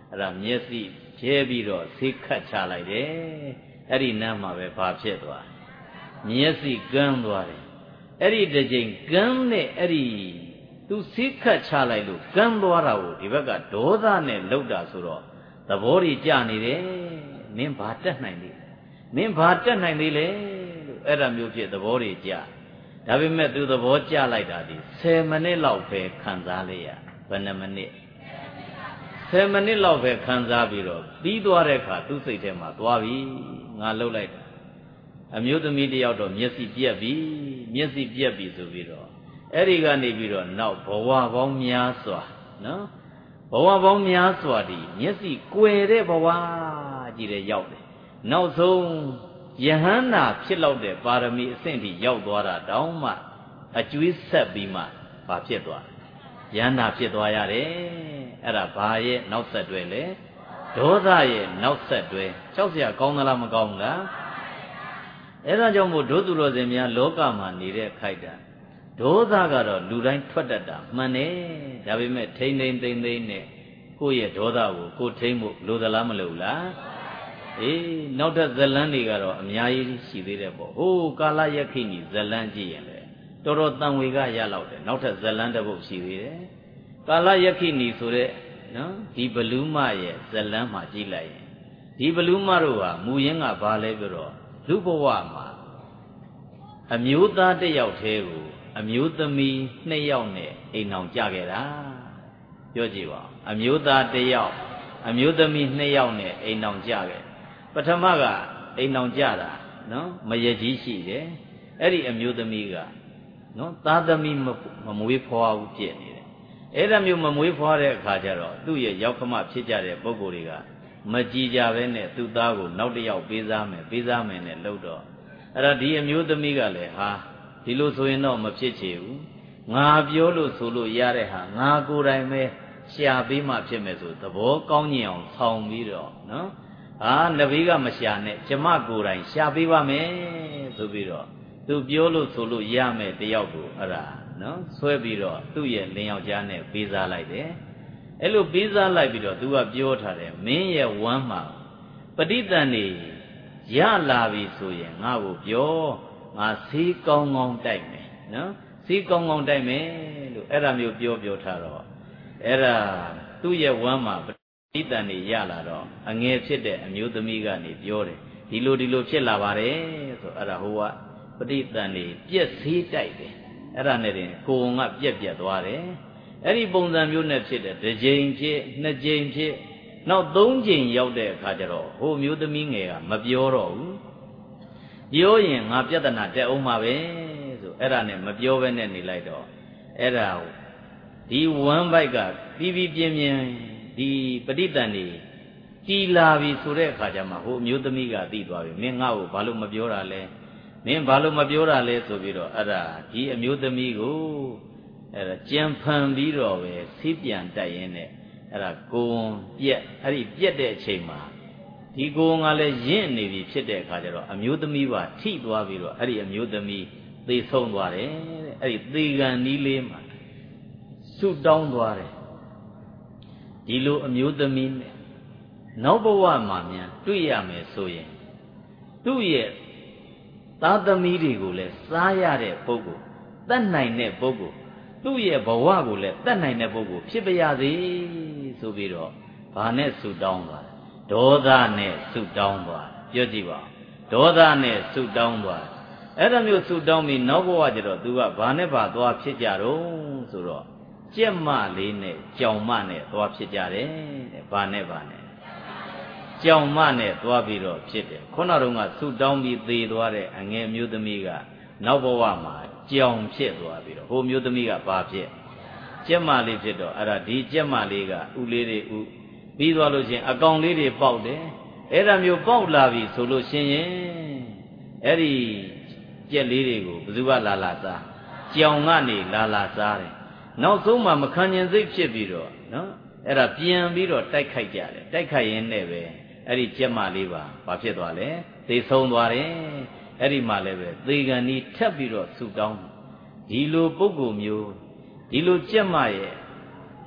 အဲ့ဒါမျက်စိဖြဲပြီးတော့ဆေးခတ်ချလိုက်တယ်အဲ့ဒီနားမှာပဲဘာဖြစ်သွားမျက်စိကန်းသွားတယ်အဲ့ဒီတစ်ချိန်ကန်းနဲ့အဲ့ဒီသူဆေးခတ်ချလိုက်လို့ကန်းသွားတာကိုဒီဘက်ကဒေါသနဲ့လှုပ်တာဆိုတော့သဘောတွေကြနေတယ်မင်းဘာတက်နိုင်သေးလဲမင်းဘာတက်နိုင်သေးလဲလို့အဲ့ဒါမျိုးဖြစ်သဘောတွေကြဒါပေမဲ့သူသဘောကျလိုက်တာဒီ10မိနစ်လောက်ပဲခံစားလိုက်ရဘယ်နှမိနစ်10မိနစ်လောက်ပဲခံစားပြီးတော့ပြီးသွားတဲ့အခါသူ့စိတ်ထဲမှာသွားပြီငါလှုပ်လိုက်တာအမျိုးသမီးတယောက်တော့မျက်စိပြက်ပြီမျက်စိပြက်ပြီဆိုပြီးတော့အဲ့ဒီကနေပြီးတော့နောက်ဘဝပေါင်းများစွာနော်ဘဝပေါင်းများစွာဒီမျက်စိကွယ်တဲ့ဘဝကြီးတဲ့ရောက်တယ်နောက်ဆုံးယဟန္တာဖြစ်လောက်တဲ့ပါရမီအဆင့်ထိရောက်သွားတာတောင်းမှအကျွေးဆက်ပြီးမှဘာဖြစ်သွားယဟန္တာဖြစ်သွားရတယ်အဲ့ဒါဘာရဲ့နောက်ဆက်တွဲလဲဒေါသရဲ့နောက်ဆက်တွဲကြောက်စရာကောင်းသလားမကောင်းဘူးလားအဲ့ဒါကြောင့်မို့ဒုသူတော်စင်များလောကမှာနေတဲ့ခိုက်တာဒေါသကတော့လူတိုင်းထွက်တတ်တာမှန်တယ်ဒါပေမဲ့ထိမ့်သိမ့်သိမ့်သိမ့်နဲ့ကိုယ့်ရဲ့ဒေါသကိုကိုထိမ့်ဖို့လိုသလားမလိုလားအေးနောက်ထပ်ဇလန်းတွေကတော့အများကြီးရှိသေးတယ်ပေါ့ဟိုးကာလယခိနီဇလန်းကြည့်ရင်လေတော်တော်တန်ဝေကရလောက်တယ်နောက်ထပ်ဇလန်းတစ်ပုဒ်ရှိသေးတယ်ကာလယခိနီဆိုတဲ့နော်ဒီဘလူးမရဲ့ဇလန်းမှာကြည့်လိုက်ရင်ဒီဘလူးမတို့ဟာမူရင်းကဘာလဲပြောတော့လူဘဝမှာအမျိုးသားတစ်ယောက်တည်းကိုအမျိုးသမီး2ယောက်နဲ့အိမ်အောင်ကြခဲ့တာပြောကြည့်ပါအမျိုးသားတစ်ယောက်အမျိုးသမီး2ယောက်နဲ့အိမ်အောင်ကြခဲ့ပထမကအိမ်အောင်ကြတာနော်မရကြီးရှိတယ်အဲ့ဒီအမျိုးသမီးကနော်သားသမီးမမွေးဖွားဘူးဖြစ်နေတယ်အဲ့ဒါမျိုးမမွေးဖွားတဲ့အခါကျတော့သူ့ရဲ့ရောက်ခမဖြစ်ကြတဲ့ပုဂ္ဂိုလ်တွေကမကြည်ကြပဲနဲ့သူ့သားကိုနောက်တစ်ယောက်ပေးစားမယ်နဲ့လှုပ်တော့အဲ့ဒါဒီအမျိုးသမီးကလည်းဟာဒီလိုဆိုရင်တော့မဖြစ်ချေဘူးငါပြောလို့ဆိုလို့ရတဲ့ဟာငါကိုယ်တိုင်ပဲရှာပေးမှဖြစ်မယ်ဆိုသဘောကောင်းညင်အောင်ဆောင်ပြီးတော့နော်ဟာနဗီကမရှာနဲ့ကျမကိုယ်တိုင်ရှာပေးပါမယ်ဆိုပြီးတော့သူပြောလို့ဆိုလို့ရမယ်တယောက်ကိုအဲ့ဒါနော်ဆွဲပြီးတော့သူ့ရဲ့လင်ယောက်ျားနဲ့ပေးစားလိုက်တယ်အဲ့လိုပေးစားလိုက်ပြီးတော့သူကပြောထားတယ်မင်းရဲ့ဝမ်းမှာပဋိသန္ဓေရလာပြီဆိုရင်ငါ့ကိုပြောငါဆေးကောင်းကောင်းတိုက်မယ်နော်ဆေးကောင်းကောင်းတိုက်မယ်လို့အဲ့ဒါမျိုးပြောထားတော့အဲ့ဒါသူ့ရဲ့ဝမ်းမှာပဋိသန္ဓေရလာတော့အငယ်ဖြစ်တဲ့အမျိုးသမီးကနေပြောတယ်ဒီလိုဖြစ်လာပါတယ်ဆိုအဲ့ဒါဟိုကပဋိသန္ဓေပြက်ဆေးတိုက်တယ်အဲ့ဒါနဲ့တင်ကိုယ်ကပြက်သွားတယ်အဲ့ဒီပုံစံမျိုးနဲ့ဖြစ်တယ်တစ်ကြိမ်ဖြစ်နှစ်ကြိမ်ဖြစ်နောက်3ကြိမ်ရောက်တဲ့အခါကျတော့ဟိုမျိုးသမီးငယ်ကမပြောတော့ဘူးပြောရင်ငါပြဿနာတက်အောင်မှာပဲဆိုအဲ့ဒါနဲ့မပြောဘဲနဲ့နေလိုက်တော့အဲ့ဒါဒီဝမ်းဘိုက်ကပြီးပြင်းဒီပဋိသန္ဓေတီလာပြီဆိုတဲ့အခါကျမှဟိုအမျိုးသမီးကသိသွားပြီမင်းငါ့ကိုဘာလို့မပြောတာလဲမင်းဘာလို့မပြောတာလဲဆိုပြီးတော့အဲ့ဒါဒီအမျိုးသမီးကိုအဲ့ဒါကြံဖန်ပြီးတော့ပဲဆေးပြန်တိုက်ရင်းနဲ့အဲ့ဒါကိုယ်ပြက်အဲ့ဒီပြက်တဲ့အချိန်မှာဒီကိုယ်ကလည်းရင့်နေပြီဖြစ်တဲ့အခါကျတော့အမျိုးသမီးပါထိသွားပြီးတော့အဲ့ဒီအမျိုးသမီးသေဆုံးသွားတယ်တဲ့အဲ့ဒီသေကံနီးလေးမှာဆုတောင်းသွားတယ်ဒီလိုအမျိုးသမီးနဲ့နောက်ဘဝမှာမြန်တွေ့ရမယ်ဆိုရင်သူ့ရဲ့သားသမီးတွေကိုလည်းစားရတဲ့ပုဂ္ဂိုလ်တတ်နိုင်တဲ့ပုဂ္ဂိုလ်သူ့ရဲ့ဘဝကိုလည်းတတ်နိုင်တဲ့ပုဂ္ဂိုလ်ဖြစ်ပါရစေဆိုပြီးတော့ဘာနဲ့ဆုတောင်းသွားဒေါသနဲ့ဆုတောင်းသွားပြောကြည့်ပါဒေါသနဲ့ဆုတောင်းသွားအဲ့ဒါမျိုးဆုတောင်းပြီးနောက်ဘဝကျတော့သူကဘာနဲ့ဘာသွားဖြစ်ကြတော့ဆိုတော့ကြက်မလေးနဲ့ကြောင်မနဲ့သွားဖြစ်ကြတယ်တဲ့ဘာနဲ့ကြောင်မနဲ့သွားပြီးတော့ဖြစ်တယ်ခုနတုန်းကဆုတောင်းပြီးသေသွားတဲ့အငယ်မျိုးသမီးကနောက်ဘဝမှာကြောင်ဖြစ်သွားပြီးတော့ဟိုမျိုးသမီးကဘာဖြစ်ကြက်မလေးဖြစ်တော့အဲ့ဒါဒီကြက်မလေးကဥလေးတွေဥပြီးသွားလို့ချင်းအကောင်လေးတွေပေါက်တယ်အဲ့ဒါမျိုးပေါက်လာပြီဆိုလို့ရှင်ရင်အဲ့ဒီကြက်လေးတွေကိုဘယ်သူကလာစားကြောင်ကနေလာစားတယ်နောက်ဆုံးမှမခံကျင်စိတ်ဖြစ်ပြီးတော့နော်အဲ့ဒါပြန်ပြီးတော့တိုက်ခိုက်ကြတယ်တိုက်ခိုက်ရင်းနဲ့ပဲအဲ့ဒီကြက်မလေးပါဘာဖြစ်သွားလဲသေဆုံးသွားတယ်အဲ့ဒီမှာလည်းပဲသေကံဤထပ်ပြီးတော့ဆုတောင်းဒီလိုပုဂ္ဂိုလ်မျိုးဒီလိုကြက်မရဲ့ဒ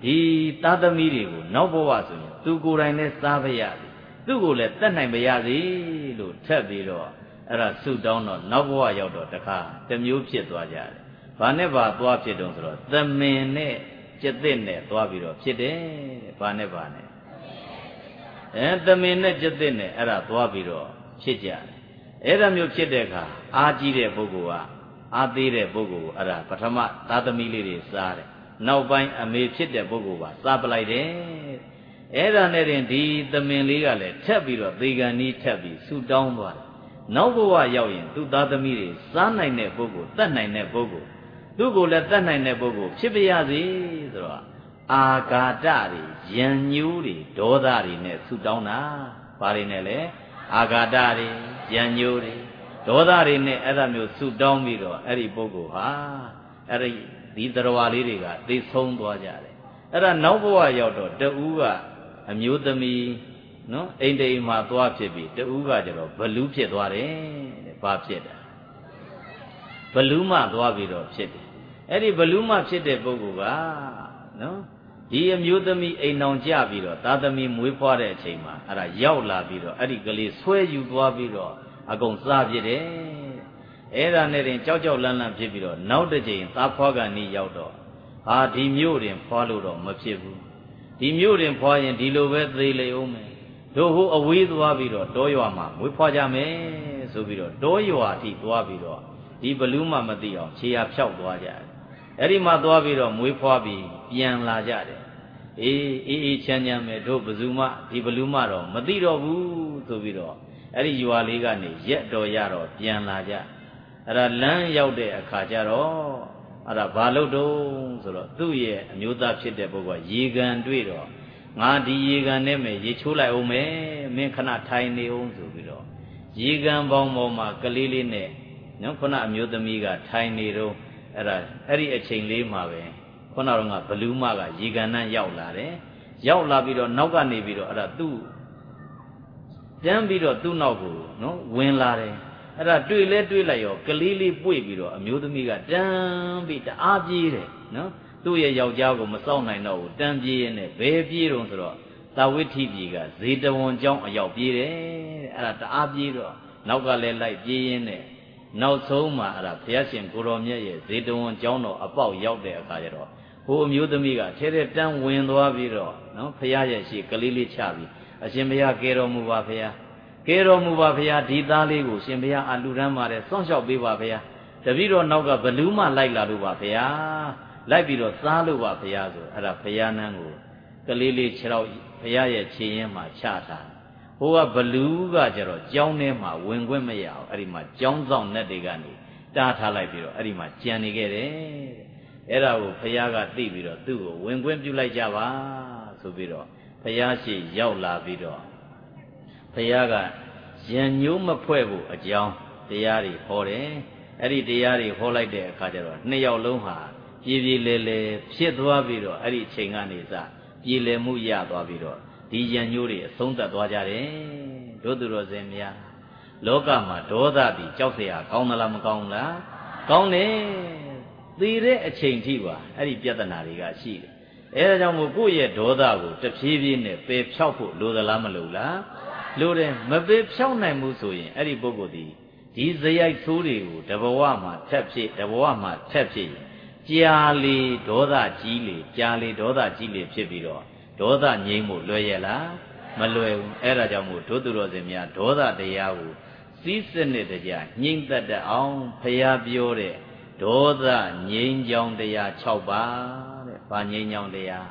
ဒီသားသမီးတွေကိုနောက်ဘဝဆိုရင်သူကိုယ်တိုင်လည်းစားပါရစေသူ့ကိုလည်းတတ်နိုင်ပါရစေလို့ထပ်ပြီးတော့အဲ့ဒါဆုတောင်းတော့နောက်ဘဝရောက်တော့တခါတစ်မျိုးဖြစ်သွားကြတယ်။ဘာနဲ့ဘာသွားဖြစ်တုံးဆိုတော့သမင်နဲ့ကျက်သစ်နဲ့သွားပြီးတော့ဖြစ်တယ်။ဘာနဲ့ဘာနဲ့သမင်နဲ့ကျက်သစ်နဲ့အဲ့ဒါသွားပြီးတော့ဖြစ်ကြတယ်။အဲ့ဒါမျိုးဖြစ်တဲ့အခါအားကြီးတဲ့ပုဂ္ဂိုလ်ကအားသေးတဲ့ပုဂ္ဂိုလ်ကိုအဲ့ဒါပထမသားသမီးလေးတွေစားတယ်။နောက်ပိုင်းအမေဖြစ်တဲ့ပုဂ္ဂိုလ်ပါစားပလိုက်တယ်။အဲ့ဒါနဲ့တင်ဒီသမင်လေးကလည်းထပ်ပြီးတော့သေကံဤထပ်ပြီးဆူတောင်းသွားတယ်။နောက်ဘဝရောက်ရင်သူ့သားသမီးတွေစားနိုင်တဲ့ပုဂ္ဂိုလ်တတ်နိုင်တဲ့ပုဂ္ဂိုလ်သူ့ကိုလည်းတတ်နိုင်တဲ့ပုဂ္ဂိုလ်ဖြစ်ပါရစေဆိုတော့အာဃာတတွေယဉ်ညိုးတွေဒေါသတွေနဲ့ဆူတောင်းတာဘာတွေနဲ့လဲအာဃာတတွေယဉ်ညိုးတွေဒေါသတွေနဲ့အဲ့ဒါမျိုးဆူတောင်းပြီးတော့အဲ့ဒီပုဂ္ဂိုလ်ဟာအဲ့ဒီတရားလေးတွေကသိဆုံးသွားကြတယ်အဲ့ဒါနောက်ဘဝရောက်တော့တူးကအမျိုးသမီးနော်အိမ်တိမ်မှာသွားဖြစ်ပြီးတူးကကျတော့ဘလူးဖြစ်သွားတယ်တဲ့ဘာဖြစ်တာဘလူးမှသွားပြီးတော့ဖြစ်တယ်အဲ့ဒီဘလူးမှဖြစ်တဲ့ပုဂ္ဂိုလ်ကနော်ဒီအမျိုးသမီးအိမ်အောင်ကြပြီးတော့သားသမီးမွေးဖွားတဲ့အချိန်မှာအဲ့ဒါရောက်လာပြီးတော့အဲ့ဒီကလေးဆွဲယူသွားပြီးတော့အကုန်စားဖြစ်တယ်အဲ့ဒါနဲ့တင်ကြောက်ကြောက်လန့်လန့်ဖြစ်ပြီးတော့နောက်တစ်ချိန်သားဖွားကနေရောက်တော့ဟာဒီမျိုးတင်ဖွားလို့တော့မဖြစ်ဘူးဒီမျိုးတင်ဖွားရင်ဒီလိုပဲသေးလေအောင်မယ်တို့ဟိုအဝေးသွားပြီးတော့တောရွာမှာမွေးဖွားကြမယ်ဆိုပြီးတော့တောရွာအထိသွားပြီးတော့ဒီဘလူးမှမသိအောင်ခြေရာဖြောက်သွားကြတယ်အဲ့ဒီမှာသွားပြီးတော့မွေးဖွားပြီးပြန်လာကြတယ်အေးချမ်းချမ်းပဲတို့ဘဇူမဒီဘလူးမတော့မသိတော့ဘူးဆိုပြီးတော့အဲ့ဒီရွာလေးကနေရက်တော်ရတော့ပြန်လာကြအဲ့ဒါလမ်းရောက်တဲ့အခါကျတော့အဲ့ဒါဘာလို့တုံးဆိုတော့သူ့ရဲ့အမျိုးသားဖြစ်တဲ့ပုဂ္ဂိုလ်ကရေကန်တွေ့တော့ငါဒီရေကန်နဲ့မယ်ရေချိုးလိုက်အောင်မယ်မင်းခဏထိုင်နေအောင်ဆိုပြီးတော့ရေကန်ပေါင်းပေါ်မှာကလေးလေးနဲ့နော်ခုနအမျိုးသမီးကထိုင်နေတော့အဲ့ဒီအချိန်လေးမှာပဲခုနတော့ကဘလူးမကရေကန်နဲ့ရောက်လာတယ်ရောက်လာပြီးတော့နောက်ကနေပြီးတော့အဲ့ဒါသူ့ပြန်ပြီးတော့သူ့နောက်ကိုနော်ဝင်လာတယ်အဲ့ဒါတွေ့လဲတွေ့လိုက်ရောကလေးလေးပွေ့ပြီးတော့အမျိုးသမီးကတန်းပြီးတအားပြေးတယ်နော်သူ့ရဲ့ယောက်ျားကိုမစောင့်နိုင်တော့ဘူးတန်းပြေးရင်လည်းဘယ်ပြေးတော့ဆိုတော့သာဝိထိပြည်ကဇေတဝန်ကျောင်းအရောက်ပြေးတယ်အဲ့ဒါတအားပြေးတော့နောက်ကလည်းလိုက်ပြေးရင်းနဲ့နောက်ဆုံးမှာအဲ့ဒါဘုရားရှင်ကိုရောမြတ်ရဲ့ဇေတဝန်ကျောင်းတော်အပေါက်ရောက်တဲ့အခါကျတော့ဟိုအမျိုးသမီးကထဲထဲတန်းဝင်သွားပြီးတော့နော်ဘုရားရဲ့ရှေ့ကလေးလေးချပြီးအရှင်ဘုရားကယ်တော်မူပါဘုရားကဲတော်မူပါဘုရားဒီသားလေးကိုရှင်ဘုရားအလှူဒန်းပါတယ်စောင့်ရှောက်ပေးပါဘုရားတပည့်တော်နောက်ကဘလူးမှလိုက်လာလို့ပါဘုရားလိုက်ပြီးတော့စားလို့ပါဘုရားဆိုအဲ့ဒါဘုရားနန်းကိုကလေးလေးခြေတော့ဘုရားရဲ့ခြေရင်းမှာချထားဟိုကဘလူးကကျတော့ကျောင်းထဲမှာဝင်ခွင့်မရအောင်အဲ့ဒီမှာကျောင်းဆောင်နဲ့တွေကနေတားထားလိုက်ပြီးတော့အဲ့ဒီမှာကြံနေခဲ့တယ်အဲ့ဒါကိုဘုရားကသိပြီးတော့သူ့ကိုဝင်ခွင့်ပြုလိုက်ကြပါဆိုပြီးတော့ဘုရားရှိရောက်လာပြီးတော့ဘုရားကယဉ်ညိုးမဖွဲ့ဖို့အကြောင်းတရားတွေဟောတယ်အဲ့ဒီတရားတွေဟောလိုက်တဲ့အခါကျတော့နှစ်ယောက်လုံးဟာပြေပြေလဲလဲဖြစ်သွားပြီးတော့အဲ့ဒီအချိန်ကနေစပြေလည်မှုရသွားပြီးတော့ဒီယဉ်ညိုးတွေအဆုံးသတ်သွားကြတယ်တို့သူတော်စင်များလောကမှာဒေါသပြီးကြောက်เสียကောင်းသလားမကောင်းလားကောင်းတယ်သေတဲ့အချိန်ထိပါအဲ့ဒီပြဿနာတွေကရှိတယ်အဲဒါကြောင့်မို့ကိုယ့်ရဲ့ဒေါသကိုတဖြည်းဖြည်းနဲ့ပယ်ဖြောက်ဖို့လိုသလားမလိုလားလို့တယ်မပေဖြောက်နိုင်ဘူးဆိုရင်အဲ့ဒီပုဂ္ဂိုလ်ဒီဇယိုက်ဆိုးတွေကိုတဘဝမှာထက်ဖြစ်တဘဝမှာထက်ဖြစ်ကြာလေဒေါသကြီးလေကြာလေဒေါသကြီးလေဖြစ်ပြီးတော့ဒေါသငြိမ်းဖို့လွယ်ရဲ့လားမလွယ်ဘူးအဲ့ဒါကြောင့်မို့ဒုသူတော်စင်များဒေါသတရားကိုစီးစနစ်တကျငြိမ့်သက်တဲ့အောင်ဖျားပြောတဲ့ဒေါသငြိမ်းချောင်းတရား6ပါးတဲ့။ဘာငြိမ်းချောင်းတရား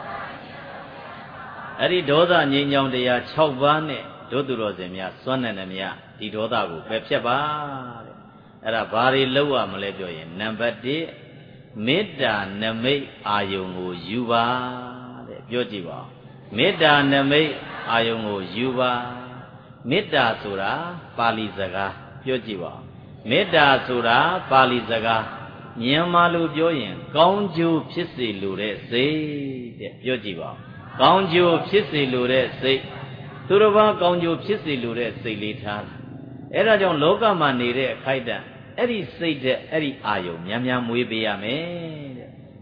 အဲ့ဒီဒေါသငြိမ်းချောင်းတရား6ပါးနဲ့ဒုသူတော်စင်များစွန့်နေမြဒီဒေါသကိုပဲဖြတ်ပါတဲ့အဲ့ဒါဘာတွေလောက်ရမလဲပြောရင်နံပါတ်1မေတ္တာနမိတ်အာယုံကိုယူပါတဲ့ပြောကြည့်ပါမေတ္တာနမိတ်အာယုံကိုယူပါမေတ္တာဆိုတာပါဠိစကားပြောကြည့်ပါမေတ္တာဆိုတာပါဠိစကားမြန်မာလိုပြောရင်ကောင်းကျိုးဖြစ်စေလိုတဲ့စိတ်တဲ့ပြောကြည့်ပါကောင်းကျိုးဖြစ်စေလိုတဲ့စိတ်သူတစ်ပါးကောင်းကျိုးဖြစ်စေလိုတဲ့စိတ်လေးထားအဲ့ဒါကြောင့်လောကမှာနေတဲ့အခိုက်အတန့်အဲ့ဒီစိတ်တဲ့အဲ့ဒီအာယုံများများမွေးပေးရမယ်တဲ့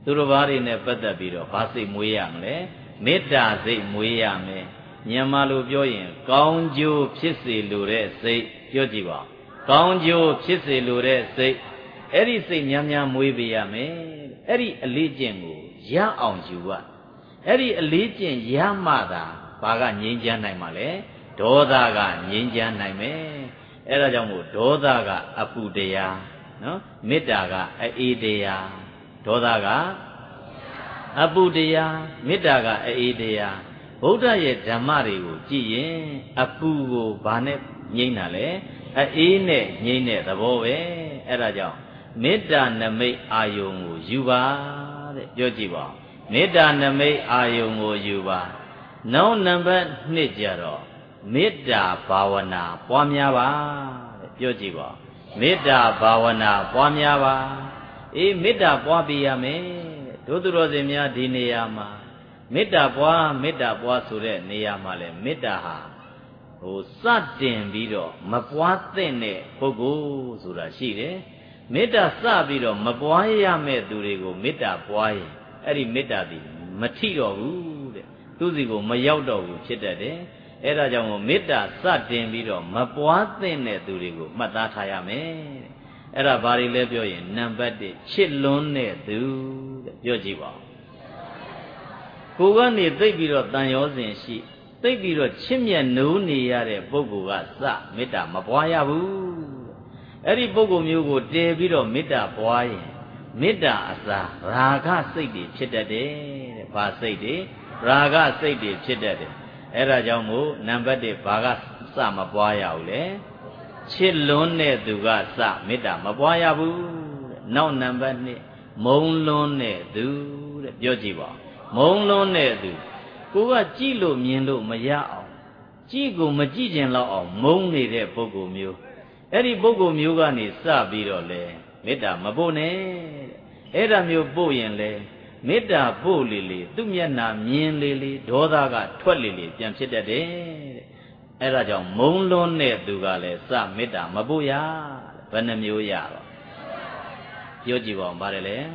သူတို့ဘာတွေနဲ့ပတ်သက်ပြီးတော့ဘာစိတ်မွေးရမလဲမေတ္တာစိတ်မွေးရမယ်မြန်မာလိုပြောရင်ကောင်းကျိုးဖြစ်စေလိုတဲ့စိတ်ပြောကြည့်ပါကောင်းကျိုးဖြစ်စေလိုတဲ့စိတ်အဲ့ဒီစိတ်များများမွေးပေးရမယ်အဲ့ဒီအလေးကျင့်ကိုရအောင်ယူရအဲ့ဒီအလေးကျင့်ရမှသာဘာကငြိမ်းချမ်းနိုင်မှာလဲဒေါသကငြိမ်းချမ်းနိုင်မယ်အဲ့ဒါကြောင့်မို့ဒေါသကအပူတရားနော်မေတ္တာကအေးတရားဒေါသကအပူတရားမေတ္တာကအေးတရားဗုဒ္ဓရဲ့ဓမ္မတွေကိုကြည့်ရင်အပူကိုဘာနဲ့ငြိမ်းတာလဲအေးနဲ့ငြိမ်းတဲ့သဘောပဲအဲ့ဒါကြောင့်မေတ္တာနမိတ်အာယုံကိုယူပါတဲ့ပြောကြည့်ပါမေတ္တာနမိတ်အာယုံကိုယူပါနောက်နံပါတ်2ကြတော့မေတ္တာဘာဝနာပွားများပါတဲ့ပြောကြည့်ပါမေတ္တာဘာဝနာပွားများပါအေးမေတ္တာပွားပြရမယ်ဒုသူတော်စင်များဒီနေရာမှာမေတ္တာပွားဆိုတဲ့နေရာမှာလဲမေတ္တာဟာစတင်ပြီးတော့မပွားသင့်တဲ့ပုဂ္ဂိုလ်ဆိုတာရှိတယ်မေတ္တာစပြီးတော့မပွားရမယ့်သူတွေကိုမေတ္တာပွားရင်အဲ့ဒီမေတ္တာသည်မထိတော့ဘူးတဲ့သူစီကိုမရောက်တော့ဘူးဖြစ်တတ်တယ်အဲ့ဒါကြောင့်မေတ္တာစတင်ပြီးတော့မပွားသင့်တဲ့သူတွေကိုမှတ်သားထားရမယ်တဲ့အဲ့ဒါဘာတွေလဲပြောရင်နံပါတ်1ချစ်လွန်းတဲ့သူတဲ့ပြောကြည့်ပါဦးကိုကနေသိပ်ပြီးတော့တန်ရောစဉ်ရှိသိပ်ပြီးတော့ချစ်မြတ်နိုးနေရတဲ့ပုဂ္ဂိုလ်ကစမေတ္တာမပွားရဘူးအဲ့ဒီပုဂ္ဂိုလ်မျိုးကိုတည်ပြီးတော့မေတ္တာပွားရင်မေတ္တာအစားရာဂစိတ်တွေဖြစ်တတ်တယ်တဲ့ဘာစိတ်တွေရာဂစိတ်တွေဖြစ်တတ်တယ်အဲ့ဒါကြောင့်မို့နံပါတ်1ဘာကစမပွားရဘူးလေချစ်လွန်းတဲ့သူကစမေတ္တာမပွားရဘူးတဲ့နောက်နံပါတ်2မုံလွန်းတဲ့သူတဲ့ပြောကြည့်ပါမုံလွန်းတဲ့သူကိုကကြည့်လို့မြင်လို့မရအောင်ကြည့်ကိုမကြည့်ကျင်တော့အောင်မုံနေတဲ့ပုဂ္ဂိုလ်မျိုးအဲ့ဒီပုဂ္ဂိုလ်မျိုးကနေစပြီးတော့လေမေတ္တာမပို့နဲ့အဲ့ဒါမျိုးပို့ရင်လေမေတ္တာပို့လေလေသူ့မျက်နှာမြင်လေလေဒေါသကထွက်လေလေပြန်ဖြစ်တတ်တယ်တဲ့အဲ့ဒါကြောင့်မုံလွန်းတဲ့သူကလည်းစမေတ္တာမပို့ရဘယ်နှမျိုးရတော့ပြောကြည့်ပါဦးပါတယ်လေ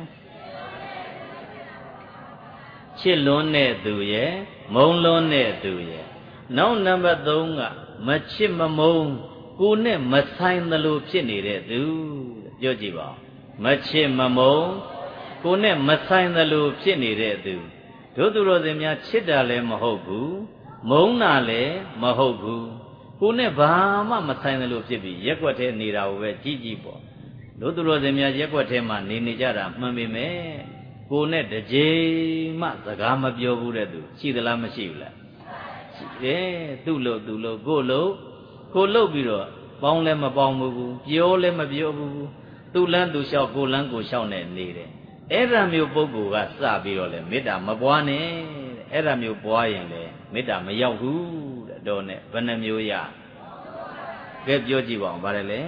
ချစ်လွန်းတဲ့သူရဲ့မုံလွန်းတဲ့သူရဲ့နောက်နံပါတ်3ကမချစ်မမုံကိုနဲ့မဆိုင်သလိုဖြစ်နေတဲ့သူပြောကြည့်ပါမချစ်မမုံကိုနဲ့မဆိုင်သလိုဖြစ်နေတဲ့သူတို့သူတော်စင်များချစ်တာလည်းမဟုတ်ဘူးမုံတာလည်းမဟုတ်ဘူးကိုနဲ့ဘာမှမဆိုင်သလိုဖြစ်ပြီးရက်ွက်ထဲနေတာကိုပဲကြည့်ကြည့်ပေါ့တို့သူတော်စင်များရက်ွက်ထဲမှာနေကြတာမှန်ပေမဲ့ကိုနဲ့တစ်ကြိမ်မှစကားမပြောဘူးတဲ့သူရှိသလားမရှိဘူးလားရှိတယ်သူ့လို့ကိုလို့ပြီးတော့ပေါင်းလည်းမပေါင်းဘူးပြောလည်းမပြောဘူးသူ့လန်းသူလျှောက်ကိုလန်းကိုလျှောက်နေနေတယ်အဲ့ဒါမျိုးပုဂ္ဂိုလ်ကစပြီးတော့လေမေတ္တာမပွားနဲ့အဲ့ဒါမျိုးပွားရင်လေမေတ္တာမရောက်ဘူးတဲ့တော့နဲ့ဘယ်နှမျိုးရကဲပြောကြည့်ပါဦးဗါတယ်လေ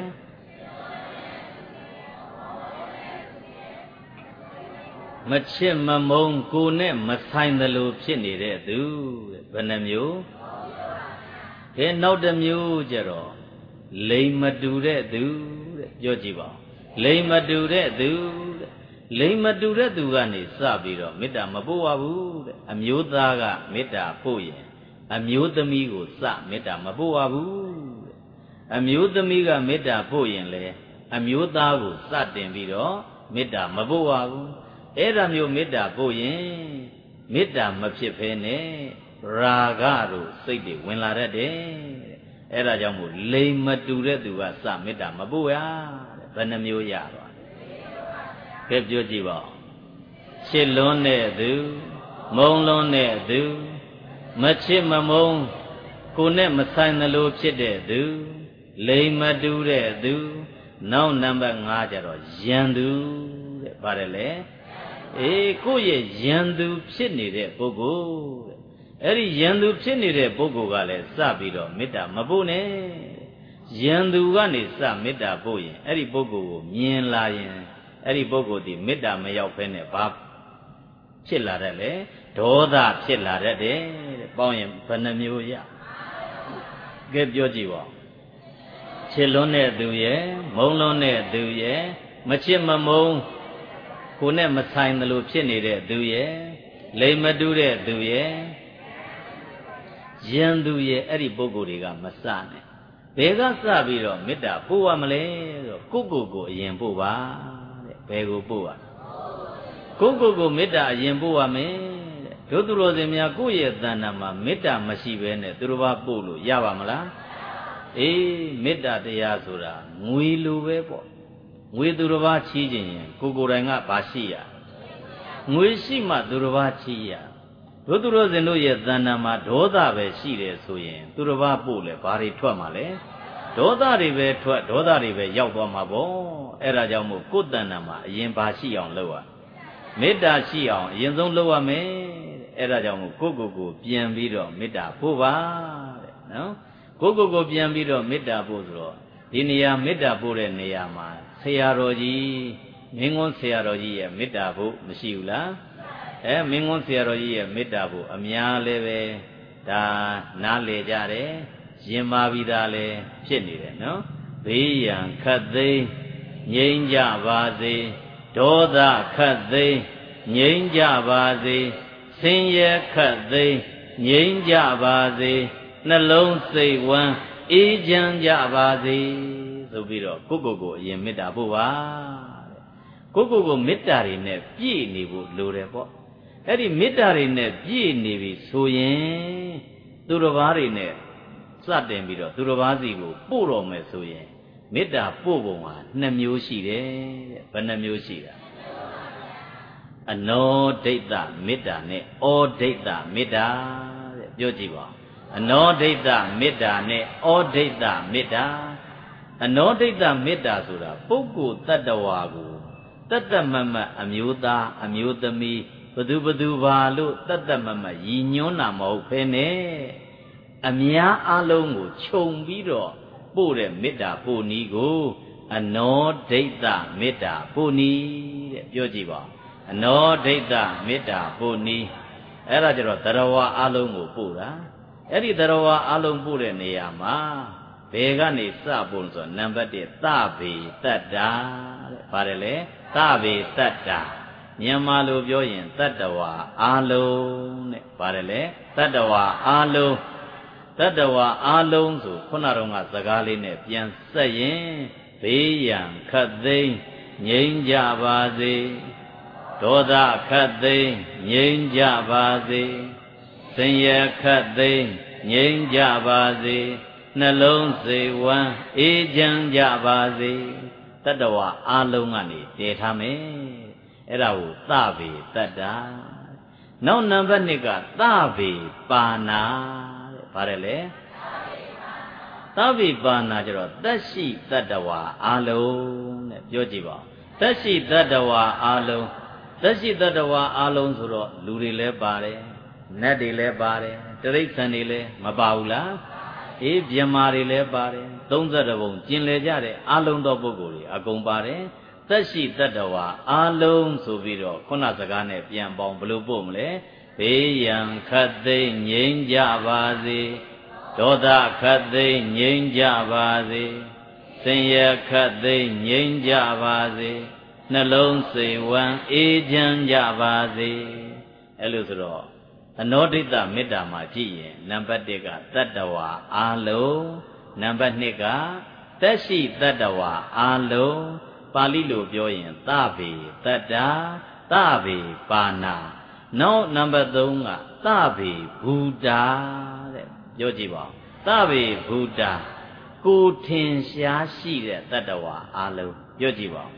မချစ်မမုံကိုနဲ့မဆိုင်သလိုဖြစ်နေတဲ့သူတဲ့ဘယ်နှမျိုးကဲနောက်တစ်မျိုးကြတော့လိမ်မတူတဲ့သူတဲ့ပြောကြည့်ပါဦးလိမ်မတူတဲ့သူတဲ့လိမ်မတူတဲ့သူကနေစပြီးတော့မေတ္တာမပို့ရဘူးတဲ့အမျိုးသားကမေတ္တာပို့ရင်အမျိုးသမီးကိုစမေတ္တာမပို့ရဘူးတဲ့အမျိုးသမီးကမေတ္တာပို့ရင်လေအမျိုးသားကိုစတင်ပြီးတော့မေတ္တာမပို့ရဘူးအဲ့ဒါမျိုးမေတ္တာပို့ရင်မေတ္တာမဖြစ်ဘဲနဲ့ရာဂတို့စိတ်တွေဝင်လာတတ်တယ်အဲ့ဒါကြောင့်မို့လိမ်မတူတဲ့သူကစမေတ္တာမပို့ရတဲ့ဘယ်နှမျိုးရတော့ကဲပြောကြည့်ပါဦးချစ်လွန်းတဲ့သူမုံလွန်းတဲ့သူမချစ်မမုံကိုနဲ့မဆိုင်သလိုဖြစ်တဲ့သူလိမ်မတူတဲ့သူနောက်နံပါတ်5ကျတော့ယံသူတဲ့ပါတယ်လေအေးကိုယ့်ရဲ့ယံသူဖြစ်နေတဲ့ပုဂ္ဂိုလ်တဲ့အဲ့ဒီယံသူဖြစ်နေတဲ့ပုဂ္ဂိုလ်ကလည်းစပြီးတော့မေတ္တာမပို့နဲ့ယံသူကနေစမေတ္တာပို့ရင်အဲ့ဒီပုဂ္ဂိုလ်ကိုမြင်လာရင်အဲ့ဒီပုဂ္ဂိုလ်ဒီမေတ္တာမရောက်ဘဲနဲ့ဘာဖြစ်လာတတ်လဲဒေါသဖြစ်လာတတ်တယ်တဲ့ပေါင်းရင်ဘယ်နှမျိုးရကဲပြောကြည့်ပါချစ်လွန်းတဲ့သူရဲ့မုံလွန်းတဲ့သူရဲ့မချစ်မမုံကိုနဲ့မဆိုင်တယ်လို့ဖြစ်နေတဲ့သူရဲ့လိမ်မတူတဲ့သူရဲ့ယဉ်သူရဲ့အဲ့ဒီပုဂ္ဂိုလ်တွေကမစနဲ့ဘယ်ကစပြီးတော့မေတ္တာပို့ရမလဲဆိုကိုအရင်ပို့ပါတဲ့ဘယ်ကိုပို့ရကိုမေတ္တာအရင်ပို့ရမယ်တဲ့တို့သူတော်စင်များကိုယ့်ရဲ့တဏ္ဍာမှာမေတ္တာမရှိဘဲနဲ့သူတော်ဘာပို့လို့ရပါမလားအေးမေတ္တာတရားဆိုတာငွေလိုပဲပေါ့ငွေသူတော်ဘာချီးခြင်းရင်ကိုယ်တိုင်ကဘာရှိရငွေရှိမှသူတော်ဘာချီးရတို့သူတော်စင်တို့ရဲ့တဏ္ဍာမှာဒေါသပဲရှိတယ်ဆိုရင်သူတော်ဘာပို့လဲဘာတွေထွက်မှာလဲဒေါသတွေပဲထွက်ဒေါသတွေပဲရောက်သွားမှာပေါ့အဲ့ဒါကြောင့်မို့ကိုယ်တဏ္ဍာမှာအရင်ဘာရှိအောင်လုပ်ရမေတ္တာရှိအောင်အရင်ဆုံးလုပ်ရမယ်အဲ့ဒါကြောင့်မို့ကိုပြန်ပြီးတော့မေတ္တာပို့ပါတဲ့နော်ကိုပြန်ပြီးတော့မေတ္တာပို့ဆိုတော့ဒီနေရာမေတ္တာပို့တဲ့နေရာမှာဆရာတော်ကြီးမင်းကွန်းဆရာတော်ကြီးရဲ့မေတ္တာဖို့မရှိဘူးလားမင်းကွန်းဆရာတော်ကြီးရဲ့မေတ္တာဖို့အများလည်းပဲဒါနားလေကြတယ်ရင်မာပြီးသားလည်းဖြစ်နေတယ်နော်ဘေးရန်ခတ်သိမ်းငြိမ်းကြပါစေဒေါသခတ်သိမ်းငြိမ်းကြပါစေဆင်းရဲခတ်သိမ်းငြိမ်းကြပါစေနှလုံးစိတ်ဝမ်းအေးချမ်းကြပါစေဆိုပြီးတော့ကိုအရင်မေတ္တာပို့ပါတဲ့ကိုမေတ္တာတွေနဲ့ပြည့်နေဖို့လိုတယ်ပေါ့အဲ့ဒီမေတ္တာတွေနဲ့ပြည့်နေပြီဆိုရင်သူတော်ဘာတွေနဲ့စတင်ပြီးတော့သူတော်ဘာစီကိုပို့တော်မယ်ဆိုရင်မေတ္တာပို့ပုံဟာ2မျိုးရှိတယ်တဲ့ဘယ်နှမျိုးရှိတာအနောဒိဋ္ဌမေတ္တာနဲ့ဩဒိဋ္ဌမေတ္တာတဲ့ပြောကြည့်ပါအနောဒိဋ္ဌမေတ္တာနဲ့ဩဒိဋ္ဌမေတ္တာအနောဒိဋ္ဌမေတ္တာဆိုတာပုဂ္ဂိုလ်တ attva ကိုတတ်မတ်အမျိုးသားအမျိုးသမီးဘသူဘာလို့တတ်မတ်ရည်ညွှန်းတာမဟုတ်ဖ ೇನೆ အများအလုံးကိုခြုံပြီးတော့ပို့တဲ့မေတ္တာပို့နည်းကိုအနောဒိဋ္ဌမေတ္တာပို့နည်းတဲ့ပြောကြည့်ပါအနောဒိဋ္ဌမေတ္တာပို့နည်းအဲ့ဒါကြတော့သရဝါအလုံးကိုပို့တာအဲ့ဒီသရဝါအလုံးပို့တဲ့နေရာမှာဘယ်ကနေစပို့ဆိုနံပါတ်1သဗေတတ္တာတဲ့ပါတယ်လေသဗေတတ္တာမြန်မာလိုပြောရင်တတ္တဝါအာလုံးတဲ့ပါတယ်လေတတ္တဝါအာလုံးဆိုခုနတော့ကစကားလေးနဲ့ပြန်ဆက်ရင်ဘေးရန်ခတ်သိမ်းငြိမ်းကြပါစေဒေါသခတ်သိမ်းငြိမ်းကြပါစေဆင်းရဲခတ်သိမ်းငြိမ်းကြပါစေနှလုံးစိတ်ဝမ်းအေးချမ်းကြပါစေတတ္တဝါအာလုံးကနေတည်ထားမယ်အဲ့ဒါကိုသဗေတတ္တာနောက်နံပါတ်2ကသဗေပါဏာတဲ့ဗါတယ်လေသဗေပါဏာကျတော့သက်ရှိတတ္တဝါအာလုံးတဲ့ပြောကြည့်ပါသက်ရှိတတ္တဝါအာလုံးသက်ရှိတတ္တဝါအာလုံးဆိုတော့လူတွေလည်းပါတယ်နတ်တွေလည်းပါတယ်တိရစ္ဆာန်တွေလည်းမပါဘူးလားအေးမြမာတွေလည်းပါတယ်32ဘုံကျင်လေကြတဲ့အာလုံးသောပုဂ္ဂိုလ်တွေအကုန်ပါတယ်သက်ရှိတတ္တဝါအာလုံးဆိုပြီးတော့ခုနစကားနဲ့ပြန်ပေါင်းဘယ်လိုပို့မလဲဘေးရန်ခတ်သိမ်းငြိမ်းကြပါစေဒေါသခတ်သိမ်းငြိမ်းကြပါစေဆင်းရဲခတ်သိမ်းငြိမ်းကြပါစေနှလုံးစိတ်ဝမ်းအေးချမ်းကြပါစေအဲ့လိုဆိုတော့အနောဒိဋ္ဌမေတ္တာမှာကြည့်ရင်နံပါတ်1ကတတ္တဝါအာလုံးနံပါတ်2ကသက်ရှိတတ္တဝါအာလုံးပါဠိလိုပြောရင်သဗေတတ္တာသဗေပါဏာနောက်နံပါတ်3ကသဗေဘူတာတဲ့ပြောကြည့်ပါဦးသဗေဘူတာကိုထင်ရှားရှိတဲ့တတ္တဝါအာလုံးပြောကြည့်ပါဦး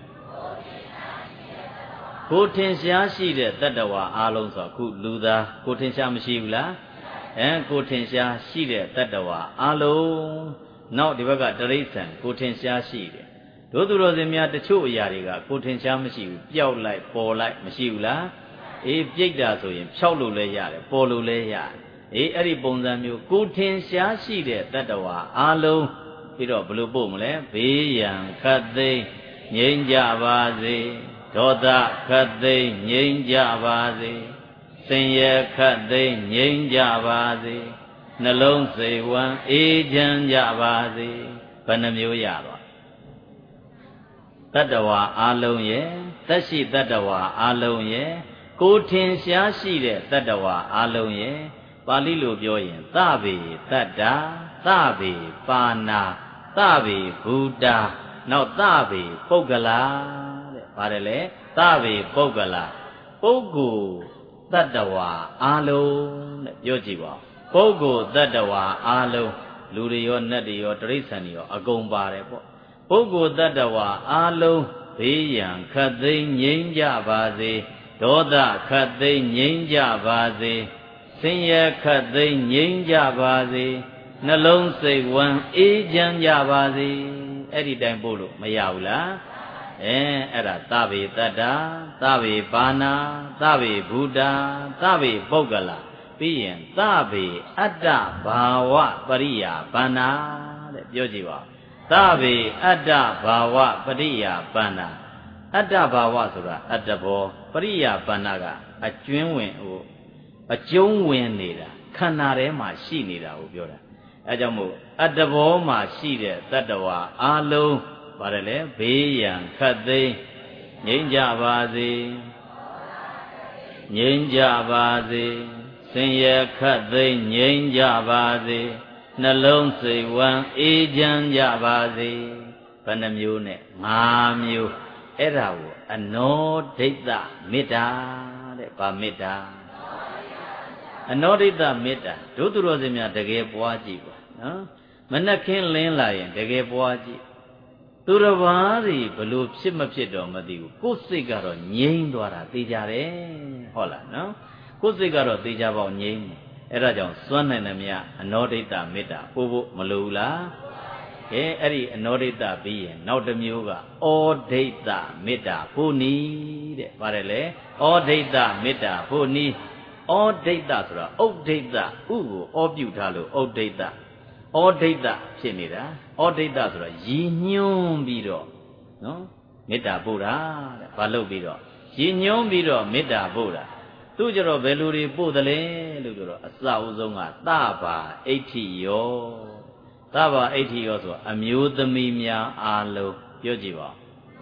ကိုထင်ရှားရှိတဲ့တတ္တဝါအာလုံးဆိုအခုလူသားကိုထင်ရှားမရှိဘူးလားကိုထင်ရှားရှိတဲ့တတ္တဝါအာလုံးနောက်ဒီဘက်ကတိရစ္ဆာန်ကိုထင်ရှားရှိတယ်တို့သူတော်စင်များတချို့အရာတွေကကိုထင်ရှားမရှိဘူးပျောက်လိုက်ပေါ်လိုက်မရှိဘူးလားအေးပြိတ်တာဆိုရင်ဖြောက်လို့လည်းရတယ်ပေါ်လို့လည်းရတယ်အဲ့ဒီပုံစံမျိုးကိုထင်ရှားရှိတဲ့တတ္တဝါအာလုံးပြီးတော့ဘယ်လိုပို့မလဲဘေးရန်ခတ်သိမ်းငြိမ်းကြပါစေဒေါသခတ်သိမ်းငြိမ်းကြပါစေဆင်းရဲခတ်သိမ်းငြိမ်းကြပါစေနှလုံးစိတ်ဝမ်းအေးချမ်းကြပါစေဘယ်နှမျိုးရပါတတ္တဝါအာလုံးရဲ့သက်ရှိတတ္တဝါအာလုံးရဲ့ကိုထင်ရှားရှိတဲ့တတ္တဝါအာလုံးရဲ့ပါဠိလိုပြောရင်သဗေတတ္တာသဗေပါဏာသဗေဘူတာနောက်သဗေပုဂ္ဂလာတဲ့ပါတယ်လေသဗေပုဂ္ဂလာပုဂ္ဂိုလ်တတ္တဝါအာလုံးတဲ့ပြောကြည့်ပါပုဂ္ဂိုလ်တတ္တဝါအာလုံးလူတွေရောနတ်တွေရောတိရစ္ဆာန်တွေရောအကုန်ပါတယ်ပေါ့ပုဂ္ဂိုလ်တတ္တဝါအာလုံးဘေးရန်ခတ်သိမ်းငြိမ်းကြပါစေဒေါသခတ်သိမ်းငြိမ်းကြပါစေဆင်းရဲခတ်သိမ်းငြိမ်းကြပါစေနှလုံးစိတ်ဝမ်းအေးချမ်းကြပါစေအဲ့ဒီတိုင်းပို့လို့မရဘူးလားအဲ့ဒါသဗေတတ္တာသဗေပါဏာသဗေဘူတာသဗေပုဂ္ဂလာပြီးရင်သဗေအတ္တဘာဝပရိယာပန္နာတဲ့ပြောကြည့်ပါသဗေအတ္တဘာဝပရိယာပန္နာအတ္တဘာဝဆိုတာအတ္တဘောပရိယာပန္နာကအကျွင်းဝင်ဟိုအကျုံးဝင်နေတာခန္ဓာထဲမှာရှိနေတာကိုပြောတာအဲကြောင့်မို့အတ္တဘောမှာရှိတဲ့တတ္တဝါအာလုံးပါတယ်လေဘေးရန်ခတ်သိမ်းငြိမ်းကြပါစေငြိမ်းကြပါစေဆင်းရဲခတ်သိမ်းငြိမ်းကြပါစေနှလုံးစိတ်ဝမ်းအေးချမ်းကြပါစေဘယ်နှမျိုးနဲ့5မျိုးအဲ့ဒါကိုအနောဒိဋ္ဌမေတ္တာတဲ့ဗာမေတ္တာအနောဒိဋ္ဌမေတ္တာတို့သူတော်စင်များတကယ်ပွားကြည့်ပါနော်မနှက်ခင်းလင်းလာရင်တကယ်ပွားကြည့်သူတစ်ပါးတွေဘလို့ဖြစ်မဖြစ်တော့မသိဘူးကိုယ်စိတ်ကတော့ငြိမ်းသွားတာသိကြတယ်ဟုတ်လားနော်ကိုယ်စိတ်ကတော့သိကြပေါ့ငြိမ်းတယ်အဲ့ဒါကြောင့်စွမ်းနိုင်တယ်မြအနောဒိဋ္ဌမေတ္တာပို့ဖို့မလိုဘူးလားအဲ့ဒီအနောဒိဋ္ဌပြီးရင်နောက်တစ်မျိုးကဩဒိဋ္ဌမေတ္တာဖို့နီးတဲ့ပါတယ်လေဩဒိဋ္ဌမေတ္တာဖို့နီးဩဒိဋ္ဌဆိုတာဥဒိဋ္ဌဥကိုဩပြုထားလို့ဥဒိဋ္ဌဩဒိဋ္ဌဖြစ်နေတာဩဒိဋ္ဌဆိုတာရည်ညွှန်းပြီးတော့နော်မေတ္တာပို့တာတဲ့ဘာလို့ပြီးတော့ရည်ညွှန်းပြီးတော့မေတ္တာပို့တာသူကြတော့ဘယ်လိုတွေပို့တယ်လဲလို့ပြောတော့အစအဆုံးကသဗ္ဗအဋ္ဌိယောသဗ္ဗအဋ္ဌိယောဆိုအမျိုးသမီးများအားလုံးပြောကြည့်ပါ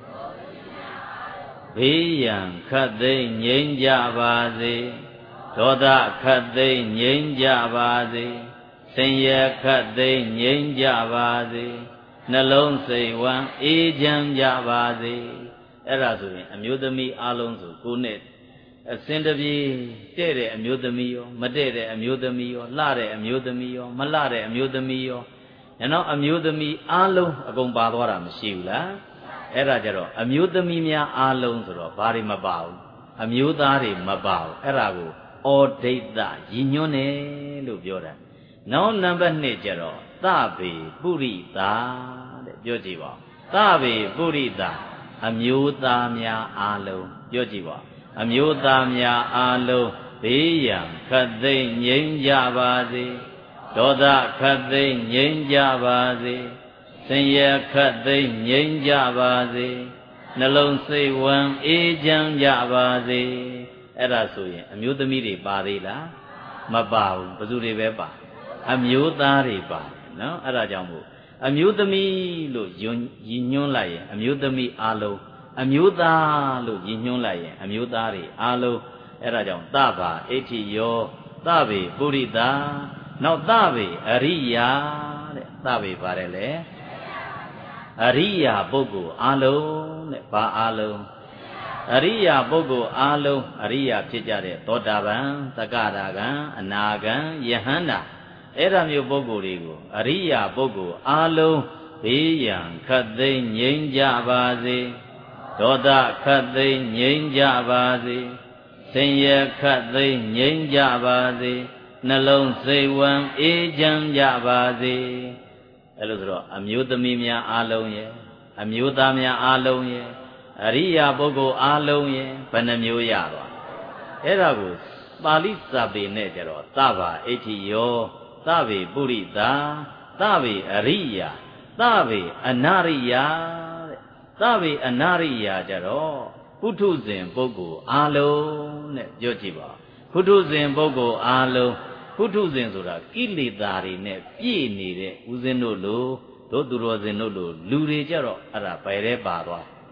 ဘေးရန်ခတ်သိမ်းငြိမ်းကြပါစေဒေါသခတ်သိမ်းငြိမ်းကြပါစေဆင်းရဲခတ်သိမ်းငြိမ်းကြပါစေနှလုံးစိတ်ဝမ်းအေးချမ်းကြပါစေအဲ့ဒါဆိုရင်အမျိုးသမီးအားလုံးဆိုကိုယ်နဲ့အစင်တပြေတဲ့တဲ့အမျိုးသမီးရောမတဲ့တဲ့အမျိုးသမီးရောလှတဲ့အမျိုးသမီးရောမလှတဲ့အမျိုးသမီးရောနောက်အမျိုးသမီးအားလုံးအကုန်ပါသွားတာမရှိဘူးလားအဲ့ဒါကြတော့အမျိုးသမီးများအားလုံးဆိုတော့ဘာတွေမပါဘူးအမျိုးသားတွေမပါဘူးအဲ့ဒါကိုဩဒိဋ္ဌရည်ညွှန်းတယ်လို့ပြောတာနောက်နံပါတ်2ကျတော့သဗေပုရိသာတဲ့ပြောကြည့်ပါသဗေပုရိသာအမျိုးသားများအားလုံးပြောကြည့်ပါအမျိုးသားများအားလုံးဘေးရန်ခတ်သိမ်းငြိမ်းကြပါစေဒေါသခတ်သိမ်းငြိမ်းကြပါစေဆင်းရဲခတ်သိမ်းငြိမ်းကြပါစေနှလုံးစိတ်ဝမ်းအေးချမ်းကြပါစေအဲ့ဒါဆိုရင်အမျိုးသမီးတွေပါသေးလားမပါဘူးဘယ်သူတွေပဲပါအမျိုးသားတွေပါနော်အဲ့ဒါကြောင့်မို့အမျိုးသမီးလို့ရည်ညွှန်းလိုက်ရင်အမျိုးသမီးအားလုံးအမျိုးသားလို့ရည်ညွှန်းလိုက်ရင်အမျိုးသားတွေအားလုံးအဲ့ဒါကြောင့်သဗ္ဗအဋ္ဌိယောသဗ္ဗေပုရိသာနောက်သဗ္ဗေအရိယာတဲ့သဗ္ဗေပါတယ်လေအရိယာပုဂ္ဂိုလ်အားလုံးတဲ့ဘာအားလုံးအရိယာပုဂ္ဂိုလ်အားလုံးအရိယာဖြစ်ကြတဲ့သောတာပန်သက္ကတာဂံအနာဂံယဟန္တာအဲ့ဒါမျိုးပုဂ္ဂိုလ်တွေကိုအရိယာပုဂ္ဂိုလ်အားလုံးဘေးရန်ခတ်သိမ်းငြိမ်းကြပါစေဒေါသခတ်သိမ်းငြိမ်းကြပါစေဆင်းရဲခတ်သိမ်းငြိမ်းကြပါစေနှလုံးစိတ်ဝမ်းအေးချမ်းကြပါစေအဲ့လိုဆိုတော့အမျိုးသမီးများအားလုံးရဲ့အမျိုးသားများအားလုံးရဲ့အရိယာပုဂ္ဂိုလ်အားလုံးရဲ့ဘယ်နှမျိုးရသွားအဲ့ဒါကိုပါဠိစာပေနဲ့ကြတော့သဗ္ဗအဋ္ဌိယောသဗ္ဗေပုရိသာသဗ္ဗေအရိယာသဗ္ဗေအနာရိယာတဲ့သဗ္ဗေအနာရိယာကြတော့ပုထုဇဉ်ပုဂ္ဂိုလ်အားလုံးတဲ့ပြောကြည့်ပါပုထုဇဉ်ပုဂ္ဂိုလ်အားလုံးပုထုဇဉ်ဆိုတာကိလေသာတွေနဲ့ပြည့်နေတဲ့ဦးဇင်းတို့လိုတို့သူတော်စင်တို့လိုလူတွေကြတော့အဲ့ဒါဘယ်ထဲပါသွား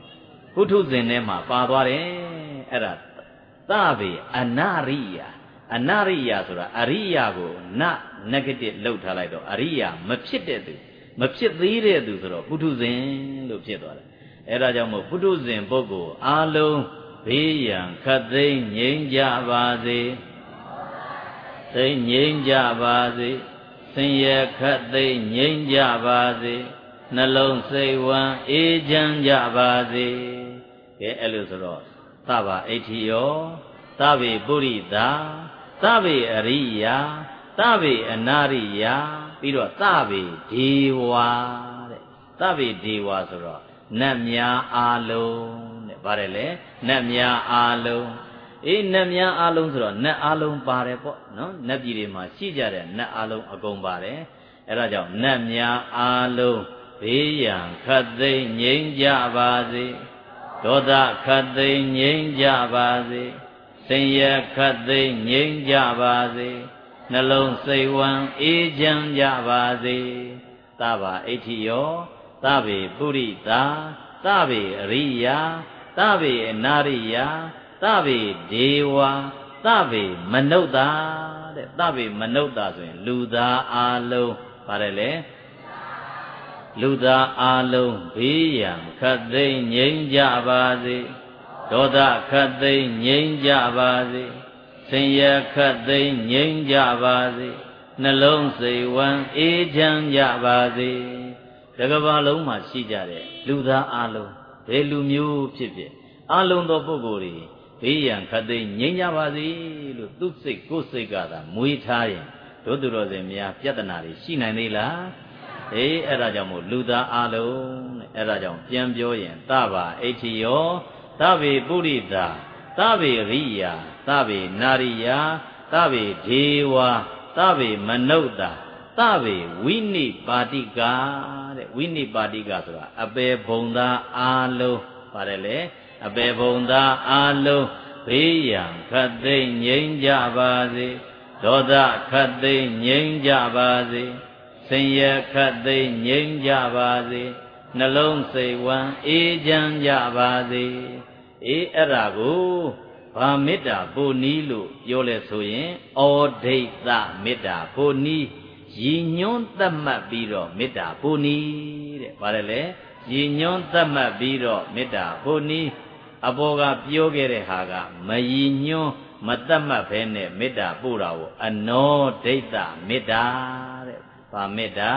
ပုထုဇဉ်ထဲမှာပါသွားတယ်အဲ့ဒါသဗေအနာရိယအနာရိယဆိုတာအရိယကိုန negative လောက်ထားလိုက်တော့အရိယမဖြစ်တဲ့သူမဖြစ်သေးတဲ့သူဆိုတော့ပုထုဇဉ်လို့ဖြစ်သွားတယ်အဲ့ဒါကြောင့်မို့ပုထုဇဉ်ပုဂ္ဂိုလ်အားလုံးဘေးရန်ခတ်သိမ်းငြိမ်းကြပါစေသိမ်းငြိမ်းကြပါစေဆင်းရဲခတ်သိမ်းငြိမ်းကြပါစေနှလုံးစိတ်ဝမ်းအေးချမ်းကြပါစေကဲအဲ့လိုဆိုတော့သဗ္ဗအဋ္ဌိယောသဗ္ဗေပုရိသသဗ္ဗေအရိယာသဗ္ဗေအနာရိယာပြီးတော့သဗ္ဗေဒေဝတဲ့သဗ္ဗေဒေဝဆိုတော့နတ်များအားလုံးတဲ့ဗါတယ်လေနတ်များအားလုံးနတ်များအားလုံးဆိုတော့နတ်အားလုံးပါတယ်ပေါ့နော်နတ်ပြည်တွေမှာရှိကြတဲ့နတ်အားလုံးအကုန်ပါတယ်အဲ့ဒါကြောင့်နတ်များအားလုံးဘေးရန်ခတ်သိမ်းငြိမ်းကြပါစေဒေါသခတ်သိမ်းငြိမ်းကြပါစေဆင်းရဲခတ်သိမ်းငြိမ်းကြပါစေနှလုံးစိတ်ဝမ်းအေးချမ်းကြပါစေသဗ္ဗအဋ္ဌိယောသဗ္ဗေပုရိသသဗ္ဗေအရိယာသဗ္ဗေအနာရိယာသဗ္ဗေဒေဝသဗ္ဗေမနုဿာတဲ့သဗ္ဗေမနုဿာဆိုရင်လူသားအားလုံးပါတယ်လေလူသားအားလုံးဘေးရန်ခတ်သိမ်းငြိမ်းကြပါစေဒေါသခတ်သိမ်းငြိမ်းကြပါစေဆင်းရဲခတ်သိမ်းငြိမ်းကြပါစေနှလုံးစိတ်ဝမ်းအေးချမ်းကြပါစေတကဘာလုံးမှာရှိကြတဲ့လူသားအားလုံးဘယ်လူမျိုးဖြစ်ဖြစ်အားလုံးသောပုဂ္ဂိုလ်တွေဘေးရန်ခတ်သိမ်းငြိမ်းကြပါစေလို့သူ့စိတ်ကိုယ်စိတ်ကသာမွေးထားရင်တို့သူတော်စင်များပြဿနာတွေရှိနိုင်သေးလားအဲ့ဒါကြောင့်မို့လူသားအားလုံးတဲ့အဲ့ဒါကြောင့်ပြန်ပြောရင်သဗ္ဗအဋ္ဌိယောသဗ္ဗေပုရိသသဗ္ဗေရိယာသဗ္ဗေနာရိယာသဗ္ဗေဒေဝသဗ္ဗေမနုဿာသဗ္ဗေဝိနိပါတိကာတဲ့ဝိနိပါတိကာဆိုတာအပေဘုံသားအားလုံးပါတယ်လေအပေဘုံသားအားလုံးဘေးရန်ခတ်သိမ်းငြိမ်းကြပါစေဒေါသခတ်သိမ်းငြိမ်းကြပါစေဆင်းရဲခတ်သိမ်းငြိမ်းကြပါစေနှလုံးစိတ်ဝမ်းအေးချမ်းကြပါစေအဲ့ဒါကိုဘာမေတ္တာပိုနီးလို့ပြောလဲဆိုရင်ဩဒိဋ္ဌမေတ္တာပိုနီးရည်ညွှန်းသတ်မှတ်ပြီးတော့မေတ္တာပိုနီးတဲ့ဗါတယ်လေရည်ညွှန်းသတ်မှတ်ပြီးတော့မေတ္တာပိုနီးအဘောကပြောခဲ့တဲ့ဟာကမရည်ညွှန်းမသတ်မှတ်ဘဲနဲ့မေတ္တာပို့တာကိုအနောဒိဋ္ဌမေတ္တာတဲ့ဗာမေတ္တာ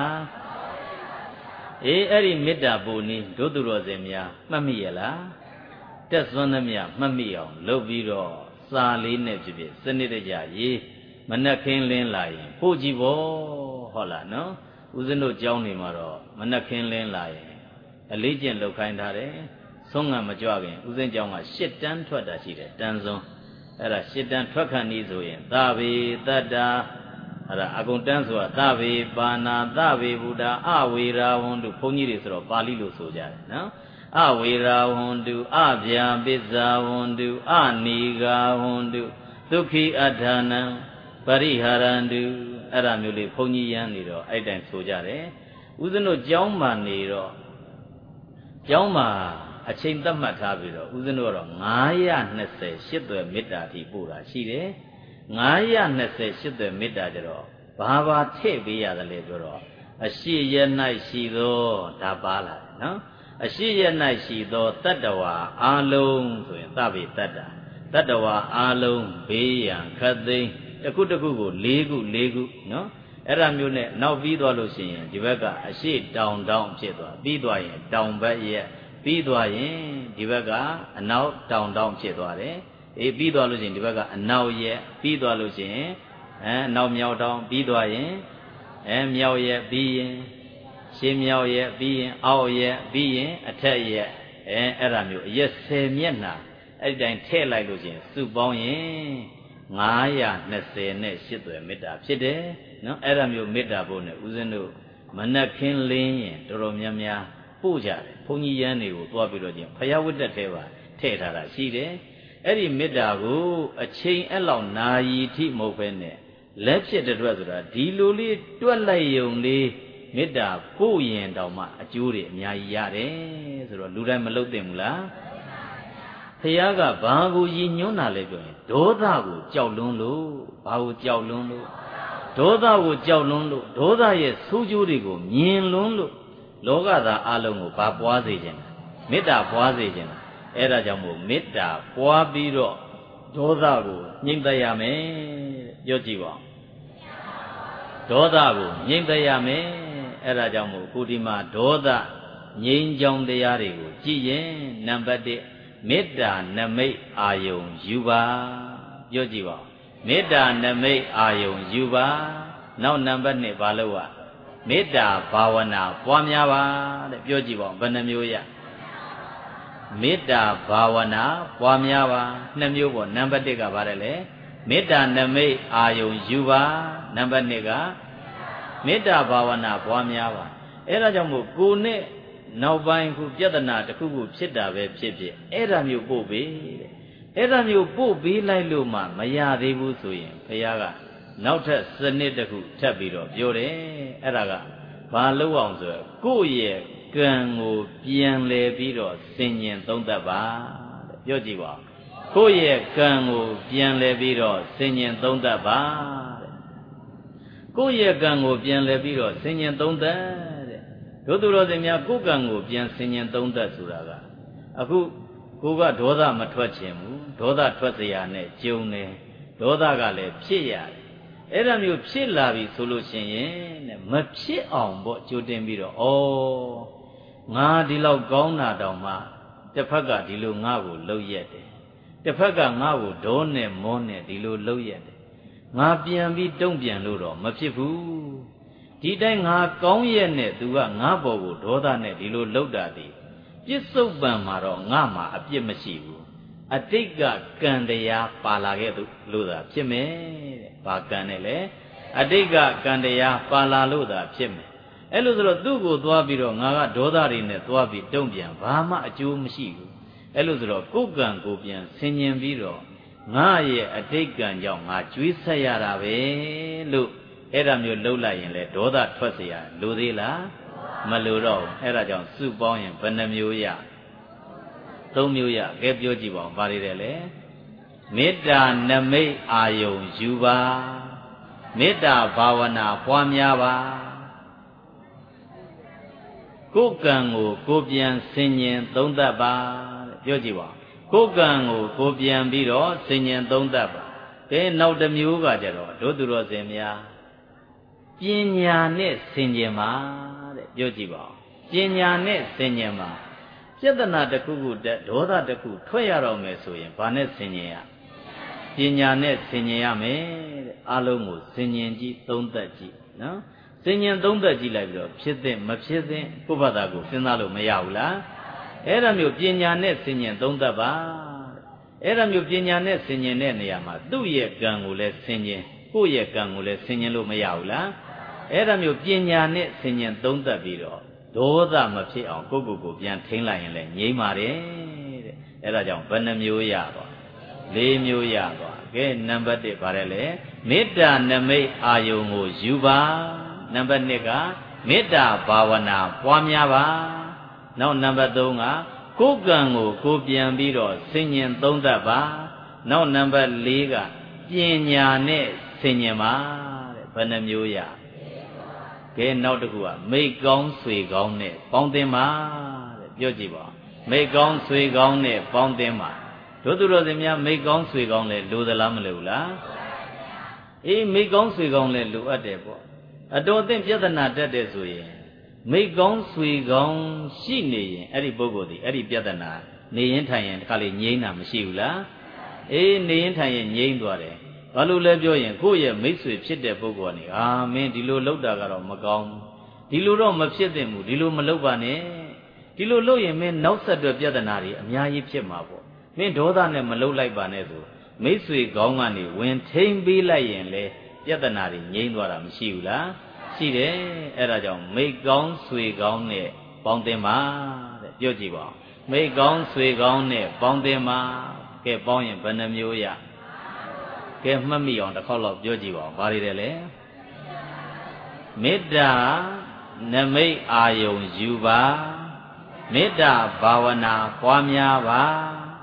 အဲ့ဒီမေတ္တာပိုနီးတို့သူတော်စင်များမှတ်မိရလားတက်စွန်းသမျှမှတ်မိအောင်လုပ်ပြီးတော့စာလေးနဲ့ဖြစ်ဖြစ်စနစ်တကျရေးမနှက်ခင်းလင်းလာရင်ပို့ကြည့်ဖို့ဟုတ်လားနော်ဦးဇင်းတို့ကျောင်းနေမှာတော့မနှက်ခင်းလင်းလာရင်အလေးကျင့်လုပ်ခိုင်းထားတယ်ဆုံးငံမကြွခင်ဦးဇင်းကျောင်းက8တန်းထွက်တာရှိတယ်တန်းစွန်းအဲ့ဒါ8တန်းထွက်ခန့်ဤဆိုရင်သဗေတတ္တာအဲ့ဒါအကုန်တန်းဆိုတာသဗေပါဏာသဗေဗုဒ္ဓအဝေရာဝန္တုဘုန်းကြီးတွေဆိုတော့ပါဠိလိုဆိုကြတယ်နော်အဝေရာဝန္တုအဗျာပစ္စာဝန္တုအနိဂာဝန္တုဒုက္ခိအထာနံပရိဟာရန္တုအဲ့ဒါမျိုးလေးဘုန်းကြီးရန်နေတော့အဲ့တိုင်ဆိုကြတယ်ဦးဇင်းတို့ကျောင်းမှာနေတော့ကျောင်းမှာအချိန်သတ်မှတ်ထားပြီးတော့ဦးဇင်းတို့ကတော့920ရှစ်သွယ်မေတ္တာထိပို့တာရှိတယ်920ရှစ်သွယ်မေတ္တာကြတော့ဘာထည့်ပေးရတယ်လဲပြောတော့အရှိရ၌ရှိသောဒါပါလာတယ်နော်အရှိရ၌ရှိသောတတ္တဝါအာလုံးဆိုရင်သဗ္ဗေတတ္တာတတ္တဝါအာလုံးဘေးရန်ခတ်သိမ်းတစ်ခုတစ်ခုကို၄ခုနော်အဲ့ဒါမျိုးနဲ့နောက်ပြီးသွားလို့ရှိရင်ဒီဘက်ကအရှိတောင်တောင်ဖြစ်သွားပြီးသွားရင်တောင်ဘက်ရဲ့ပြီးသွားရင်ဒီဘက်ကအနောက်တောင်တောင်ဖြစ်သွားတယ်ပြီးသွားလို့ရှိရင်ဒီဘက်ကအနောက်ရဲ့ပြီးသွားလို့ရှိရင်နောက်မြောက်တောင်ပြီးသွားရင်မြောက်ရဲ့ပြီးရင်ရှင်းမြောက်ရဲ့ပြီးရင်အောက်ရဲ့ပြီးရင်အထက်ရဲ့အဲ့ဒါမျိုးအရက်10မျက်နှာအဲ့ဒီတိုင်းထည့်လိုက်လို့ရှိရင်စုပေါင်းရင်920နဲ့8သွယ်မေတ္တာဖြစ်တယ်နော်အဲ့ဒါမျိုးမေတ္တာဖို့နဲ့ဦးဇင်းတို့မနှက်ခင်းလင်းရင်တော်တော်များများပို့ကြတယ်ဘုန်းကြီးရန်တွေကိုသွားပြီးတော့ချင်းဖယားဝတ်တက်ထဲပါထည့်ထားတာရှိတယ်အဲ့ဒီမေတ္တာကိုအချိန်အဲ့လောက်နာရီထိမဟုတ်ပဲနဲ့လက်ဖြစ်တဲ့အတွက်ဆိုတာဒီလိုလေးတွက်လိုက်ယုံလေးမေတ္တာပို့ရင်တောင်မှအကျိုးတွေအများကြီးရတယ်ဆိုတော့လူတိုင်းမလုပ်သင့်ဘူးလား Hiaga bagu yinyuna legoin, Dodagu Jaulunlu, Bagu Jaulunlu, Dodagu Jaulunlu, Doda ye Sujurigo, Yin Lunlu, Logada Alungu, Babuazijan, Mita Buazijan, Era Jamu, Mita, Buabiro, Dodagu, Nindayame, Yojiwa, Dodagu, Nindayame, Era Jamu, Kudima, Doda, Yin Jong de Yarigo, Jiyen, Nambade. Metta Namay Ayong Yuba Yojiva Metta Namay Ayong Yuba Now number ne Balawa Metta Bhavana Pwamyava Yojiva Banamyoya Metta Bhavana Pwamyava Namyobo number dega Barale Metta Namay Ayong Yuba number nega Metta Bhavana Pwamyava Era Jamu Gune Now buying who Jadana, the Kugu, Chida, Chipi, Edam you booby, Edam you booby like Luma, Maya de Wusuin, Payaga, Nauta, Sanitaku, Tabiro, Yore, Eraga, Baluanzo, Go ye, Gango, Pianle Biro, singing Dondaba, Yojiwa, Go ye, Gango, Pianle Biro, singing Dondaba, Go ye, Gango, Pianle Biro, singing Donda. Doduro de Mia Kugango, Pian singing Donda Suraga. Aku Kuga Doda Matwachemu, Doda Twatiane, June, Doda Gale, Pia. Eram you Pilavi solution, Mapsi on what you dembiro. Oh, Nga Dilo Gona Doma, the Paga Dilu Ngavu low yet. The Paga Ngavu Done Mone Dilu low yet. Nga Pian be don't be an Luro, Mapifu. Didang ha Gong Yene, Dua Ngabo, Doda ne, Dilu Lodadi. Just so Bamaro, Ngama, a Piemasibu. A Tiga Gandea Palagedu Luda, Pieme, Paganele, a Diga Gandea Palaluda, Pieme. Eluzro Dugo Duabiro, Naga Dodarine, Duabi, Dombian, Vama, a Jew Masibu. Eluzro Gugan Gubian, Sinian Viro. Naye, a Digan Young, a Juisayara, look. Eram you low lying let Doda Twasia, Ludila, Maluro, Erajon, Suboyan, Panamuya, Tomuya, Gebyojiba, Varidele, Meda Name Ayo, Juba, Meda Bhavana, Pwamyava, Kogango, Gobian, Singing, Dondaba, Yojiba, Kogango, Gobian Biro, Singing, Dondaba. Then now the Muga Jero, Doduro Zemia. Pinya ne Sinjema, Yojiba. Pinya ne Sinjema. Jadana the Kugu, Doda the Ku, Toyaro Mesuin, Panet Sinia. Pinya ne Sinia me, Alomu, Sinji, Dondaji, no? Sinian Dondaji Labro, Pizze, Mapizze, Pubadago, Sinalo Mayaula. Eramu Pinya ne Sinian Dondaba. Eramu Pinya ne Sinian Neyama, do ye gangule Sinje, who ye gangule Sinjalo Mayaula. Eramu Pinya ne Sinian Dondabiro. Doda Mapi on Gogo, Pian Tingla in Yemare. Erajam Panamu Yaba. Lemu Yaba. Gay number de Parele. Meda Name Ayongo Yuba. Number nega, Meda Bhavana, Pwamyava. Now number donga, Kogango, Kobian Biro, Singing Dondaba. Now number Liga, Pinya ne, Sinyama, Panamuya. Gay now the Gua, make gong, sweet gong ne, Pondema, Yojiba. Make gong, sweet gong ne, Pondema. Doduro de Mia, make gong, sweet gong le, do the Lamalula. E make gong, sweet gong le, do a debo. I don't think Jadana did this way. Make gong, sweet gong, she ne, Eddie Bogodi, Eddie Jadana, Nayan Tayan, Kali Nina, Mashula. Eh, Nayan Tayan, Yan Dware. Balu Lebioyan, Koya makes with Chit Bogoni. Ah, man, Dilo Lodagaro, Magong. Dilo Mapsitemu, Dilo Malobane. Dilo Loyan, men, no such a Jadanari, Myayi Chimabo. Men Dodan and Malo like Banezo. Makes with Gongani, when tame be lying lay. Yadanari, Yendwara Mishula, Side, Erajon, make gong, sweet gong ne, Bondema, Yojiba, make gong, sweet gong ne, Bondema, get bong and Panamuya, get mummy on the call of Yojiba, Baridele, Meda, Name Ayon Juba, Meda Bhavana, Pwamyava,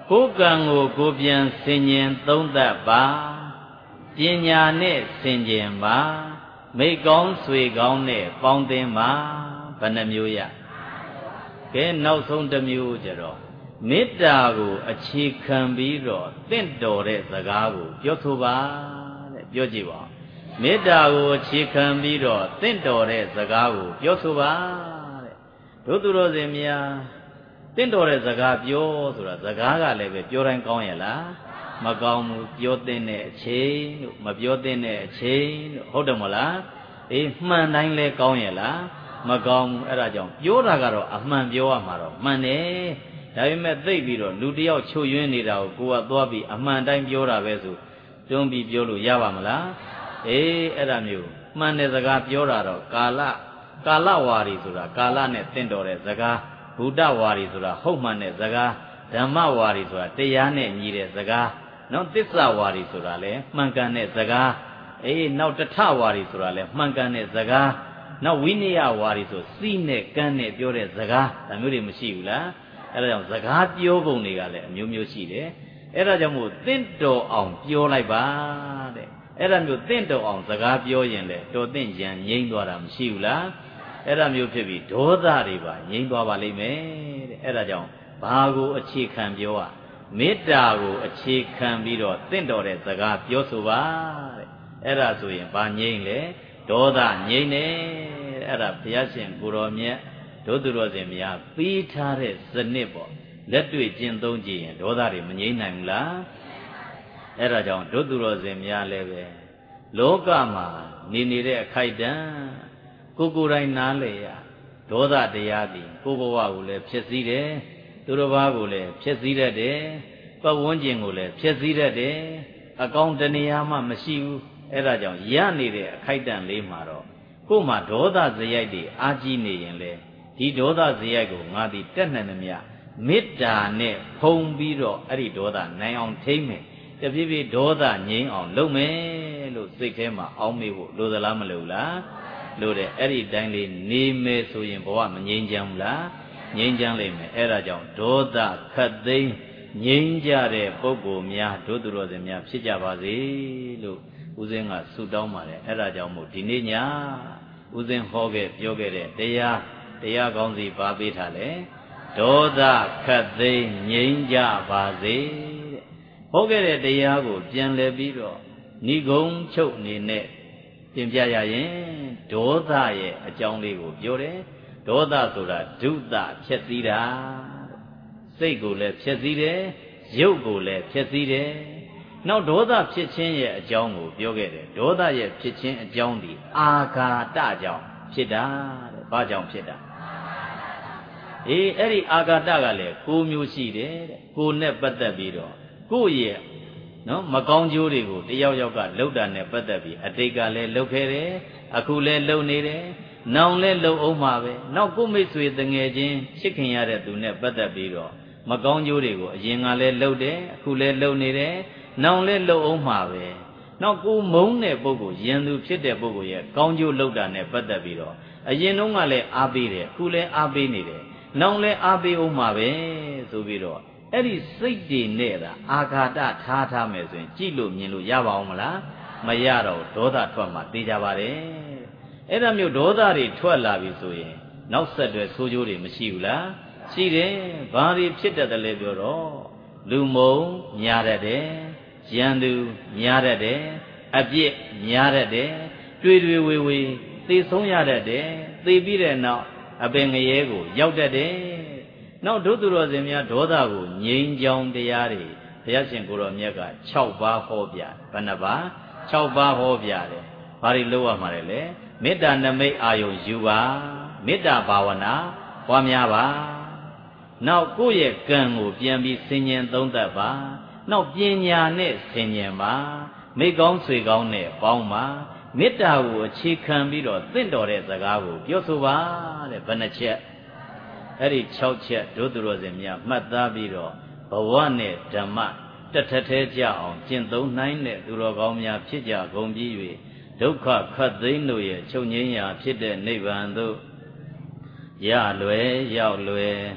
ကိုယ်ကံကိုကိုပြန်ဆင်ញင်သုံးသပ်ပါပညာနဲ့ဆင်ခြင်ပါမိတ်ကောင်းဆွေကောင်းနဲ့ပေါင်းသင်းပါဘယ်နှမျိုးရကဲနောက်ဆုံးတစ်မျိုးကြတော့မေတ္တာကိုအခြေခံပြီးတော့တင့်တော်တဲ့စကားကိုပြောဆိုပါတဲ့ပြောကြည့်ပါမေတ္တာကိုအခြေခံပြီးတော့တင့်တော်တဲ့စကားကိုပြောဆိုပါတဲ့တို့သူတော်စင်များတင့်တော်တဲ့စကားပြောဆိုတာစကားကလည်းပဲပြောတိုင်းကောင်းရဲ့လားမကောင်းဘူးပြောတဲ့အချိန်တို့မပြောတဲ့အချိန်တို့ဟုတ်တယ်မလားအေးမှန်တိုင်းလဲကောင်းရဲ့လားမကောင်းဘူးအဲ့ဒါကြောင့်ပြောတာကတော့အမှန်ပြောရမှာတော့မှန်တယ်ဒါပေမဲ့သိပြီးတော့လူတယောက်ချုပ်ယွင်းနေတာကိုကိုကသွားပြီးအမှန်တိုင်းပြောတာပဲဆိုတွန်းပြီးပြောလို့ရပါမလားအေးအဲ့ဒါမျိုးမှန်တဲ့စကားပြောတာတော့ကာလဝါရီဆိုတာကာလနဲ့တင့်တော်တဲ့စကားဘုဒ္ဓဝါရီဆိုတာဟုတ်မှန်တဲ့စကားဓမ္မဝါရီဆိုတာတရားနဲ့ညီတဲ့စကားနောက်သစ္စာဝါရီဆိုတာလဲမှန်ကန်တဲ့စကားအေးနောက်တထဝါရီဆိုတာလဲမှန်ကန်တဲ့စကားနောက်ဝိနည်းဝါရီဆိုစီးနဲ့ကန်းနဲ့ပြောတဲ့စကားဒါမျိုးတွေမရှိဘူးလားအဲ့ဒါကြောင့်စကားပြောပုံတွေကလည်းအမျိုးမျိုးရှိတယ်အဲ့ဒါကြောင့်မို့တင့်တော်အောင်ပြောလိုက်ပါတဲ့အဲ့ဒါမျိုးတင့်တော်အောင်စကားပြောရင်လေတော်တင့်ကြံငြိမ့်သွားတာမရှိဘူးလားအဲ့ဒါမျိုးဖြစ်ပြီးဒေါသတွေပါငြိမ့်သွားပါလိမ့်မယ်တဲ့အဲ့ဒါကြောင့်ဘာကိုအခြေခံပြောရမေတ္တာကိုအခြေခံပြီးတော့တင့်တော်တဲ့စကားပြောဆိုပါတဲ့အဲ့ဒါဆိုရင်ဘာငြိမ့်လဲဒေါသငြိမ့်နေအဲ့ဒါဘုရားရှင်ကိုတော်မြတ်တို့သူတော်စင်များပြီးထားတဲ့စနစ်ပေါ့လက်တွေ့ကျင့်သုံးကြည့်ရင်ဒေါသတွေမငြိမ့်နိုင်ဘူးလားအဲ့ဒါကြောင့်တို့သူတော်စင်များလည်းပဲလောကမှာနေနေတဲ့အခိုက်တန့်ကိုယ်တိုင်နားလေရဒေါသတရားသည်ကိုယ်ဘဝကိုလည်းဖျက်ဆီးတယ်သူတစ်ပါးကိုလည်းဖျက်ဆီးတတ်တယ်ပတ်ဝန်းကျင်ကိုလည်းဖျက်ဆီးတတ်တယ်အကောင်းတဏှာမှမရှိဘူးအဲ့ဒါကြောင့်ရနေတဲ့အခိုက်တန့်လေးမှာတော့ကိုယ်မှာဒေါသဇယိုက်တွေအာကြီးနေရင်လေဒီဒေါသဇယိုက်ကိုငါသည်တက်နိုင်သမျှမေတ္တာနဲ့ဖုံပြီးတော့အဲ့ဒီဒေါသနိုင်အောင်ထိမ့်မယ်တဖြည်းဖြည်းဒေါသငြိမ်းအောင်လုပ်မယ်လို့စိတ်ထဲမှာအောင်းမေဖို့လိုသလားမလိုလားလို့တဲ့အဲ့ဒီတိုင်းလေးနေမယ်ဆိုရင်ဘဝမငြိမ်းချမ်းဘူးလားငြိမ်းချမ်းလိမ့်မယ်အဲ့ဒါကြောင့်ဒေါသခတ်သိမ်းငြိမ်းကြတဲ့ပုဂ္ဂိုလ်များတို့သူတော်စင်များဖြစ်ကြပါစေလို့ဦးဇင်းကဆုတောင်းပါတယ်အဲ့ဒါကြောင့်မို့ဒီနေ့ညဦးဇင်းဟောခဲ့ပြောခဲ့တဲ့တရားကောင်းစီပါပေးထားလေဒေါသခတ်သိမ်းငြိမ်းကြပါစေတဲ့ဟောခဲ့တဲ့တရားကိုပြန်လည်ပြီးတော့ဏိဂုံးချုပ်အနေနဲ့ပြင်ပြရရင်ဒေါသရဲ့အကြောင်းလေးကိုပြောတယ်ဒေါသဆိုတာဒုသဖြည့်စည်းတာစိတ်ကိုလည်းဖြည့်စည်းတယ်ရုပ်ကိုလည်းဖြည့်စည်းတယ်နောက်ဒေါသဖြစ်ခြင်းရဲ့အကြောင်းကိုပြောခဲ့တယ်ဒေါသရဲ့ဖြစ်ခြင်းအကြောင်းဒီအာဃာတကြောင့်ဖြစ်တာတဲ့ဘာကြောင့်ဖြစ်တာအေးအဲ့ဒီအာဃာတကလည်းကိုမျိုးရှိတယ်တဲ့ကိုနဲ့ပတ်သက်ပြီးတော့ကိုရဲ့နော်မကောင်းကျိုးတွေကိုတယောက်ယောက်ကလှုပ်တာနဲ့ပတ်သက်ပြီးအတိတ်ကလည်းလှုပ်ခဲ့တယ်အခုလည်းလှုပ်နေတယ်နောင်လည်းလှုပ်အောင်မှာပဲနောက်ကိုမိတ်ဆွေတငယ်ချင်းချစ်ခင်ရတဲ့သူနဲ့ပတ်သက်ပြီးတော့မကောင်းကျိုးတွေကိုအရင်ကလည်းလှုပ်တယ်အခုလည်းလှုပ်နေတယ်နောင်လည်းလှုပ်အောင်မှာပဲနောက်ကိုမုန်းတဲ့ပုဂ္ဂိုလ်ယဉ်သူဖြစ်တဲ့ပုဂ္ဂိုလ်ရဲ့ကောင်းကျိုးလှုပ်တာနဲ့ပတ်သက်ပြီးတော့အရင်တုန်းကလည်းအားပေးတယ်အခုလည်းအားပေးနေတယ်နောင်လည်းအားပေးအောင်မှာပဲဆိုပြီးတော့အဲ့ဒီစိတ်တွေနဲ့သာအာဃာတထားမယ်ဆိုရင်ကြည့်လို့မြင်လို့ရပါအောင်မလားမရတော့ဒေါသထွက်မှသိကြပါတယ်အဲ့ဒါမျိုးဒေါသတွေထွက်လာပြီဆိုရင်နောက်ဆက်တွဲဆိုးကျိုးတွေမရှိဘူးလားရှိတယ်ဘာတွေဖြစ်တတ်တယ်လဲပြောတော့လူမုံများတတ်တယ်ရန်သူများတတ်တယ်အပြစ်များတတ်တယ်တွေ့ဝေသေဆုံးရတတ်တယ်သေပြီးတဲ့နောက်အပင်ငရဲကိုရောက်တတ်တယ်နောက်ဒုသူတော်စင်များဒေါသကိုငြိမ်းချောင်းတရားတွေဘုရားရှင်ကိုရောမြတ်က6ပါးဟောပြဘယ်နှပါ6ပါးဟောပြတယ်ဘာတွေလုပ်ရမှာလဲမေတ္တာနမိတ်အာယုံယူပါမေတ္တာဘာဝနာပွားများပါနောက်ကိုယ့်ရဲ့ကံကိုပြန်ပြီးဆင်ញင်သုံးသပ်ပါနောက်ပညာနဲ့ဆင်ញင်ပါမိကောင်းဆွေကောင်းနဲ့ပေါင်းပါမေတ္တာကိုအခြေခံပြီးတော့သင့်တော်တဲ့စကားကိုပြောဆိုပါတဲ့ဘယ်နှချက်အဲ့ဒီ6ချက်ဒုသူတော်စင်များမှတ်သားပြီးတော့ဘဝနဲ့ဓမ္မတထထဲကြအောင်ကျင့်သုံးနိုင်တဲ့သူတော်ကောင်းများဖြစ်ကြကုန်ပြီး၍ဒုက္ခခတ်သိမ်းတို့ရဲ့ချုပ်ငြိမ်းရာဖြစ်တဲ့နိဗ္ဗာန်သို့ရလွယ်ရောက်လွယ်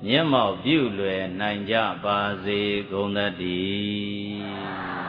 မျက်မှောက်ပြုလွယ်နိုင်ကြပါစေကုန်သတည်း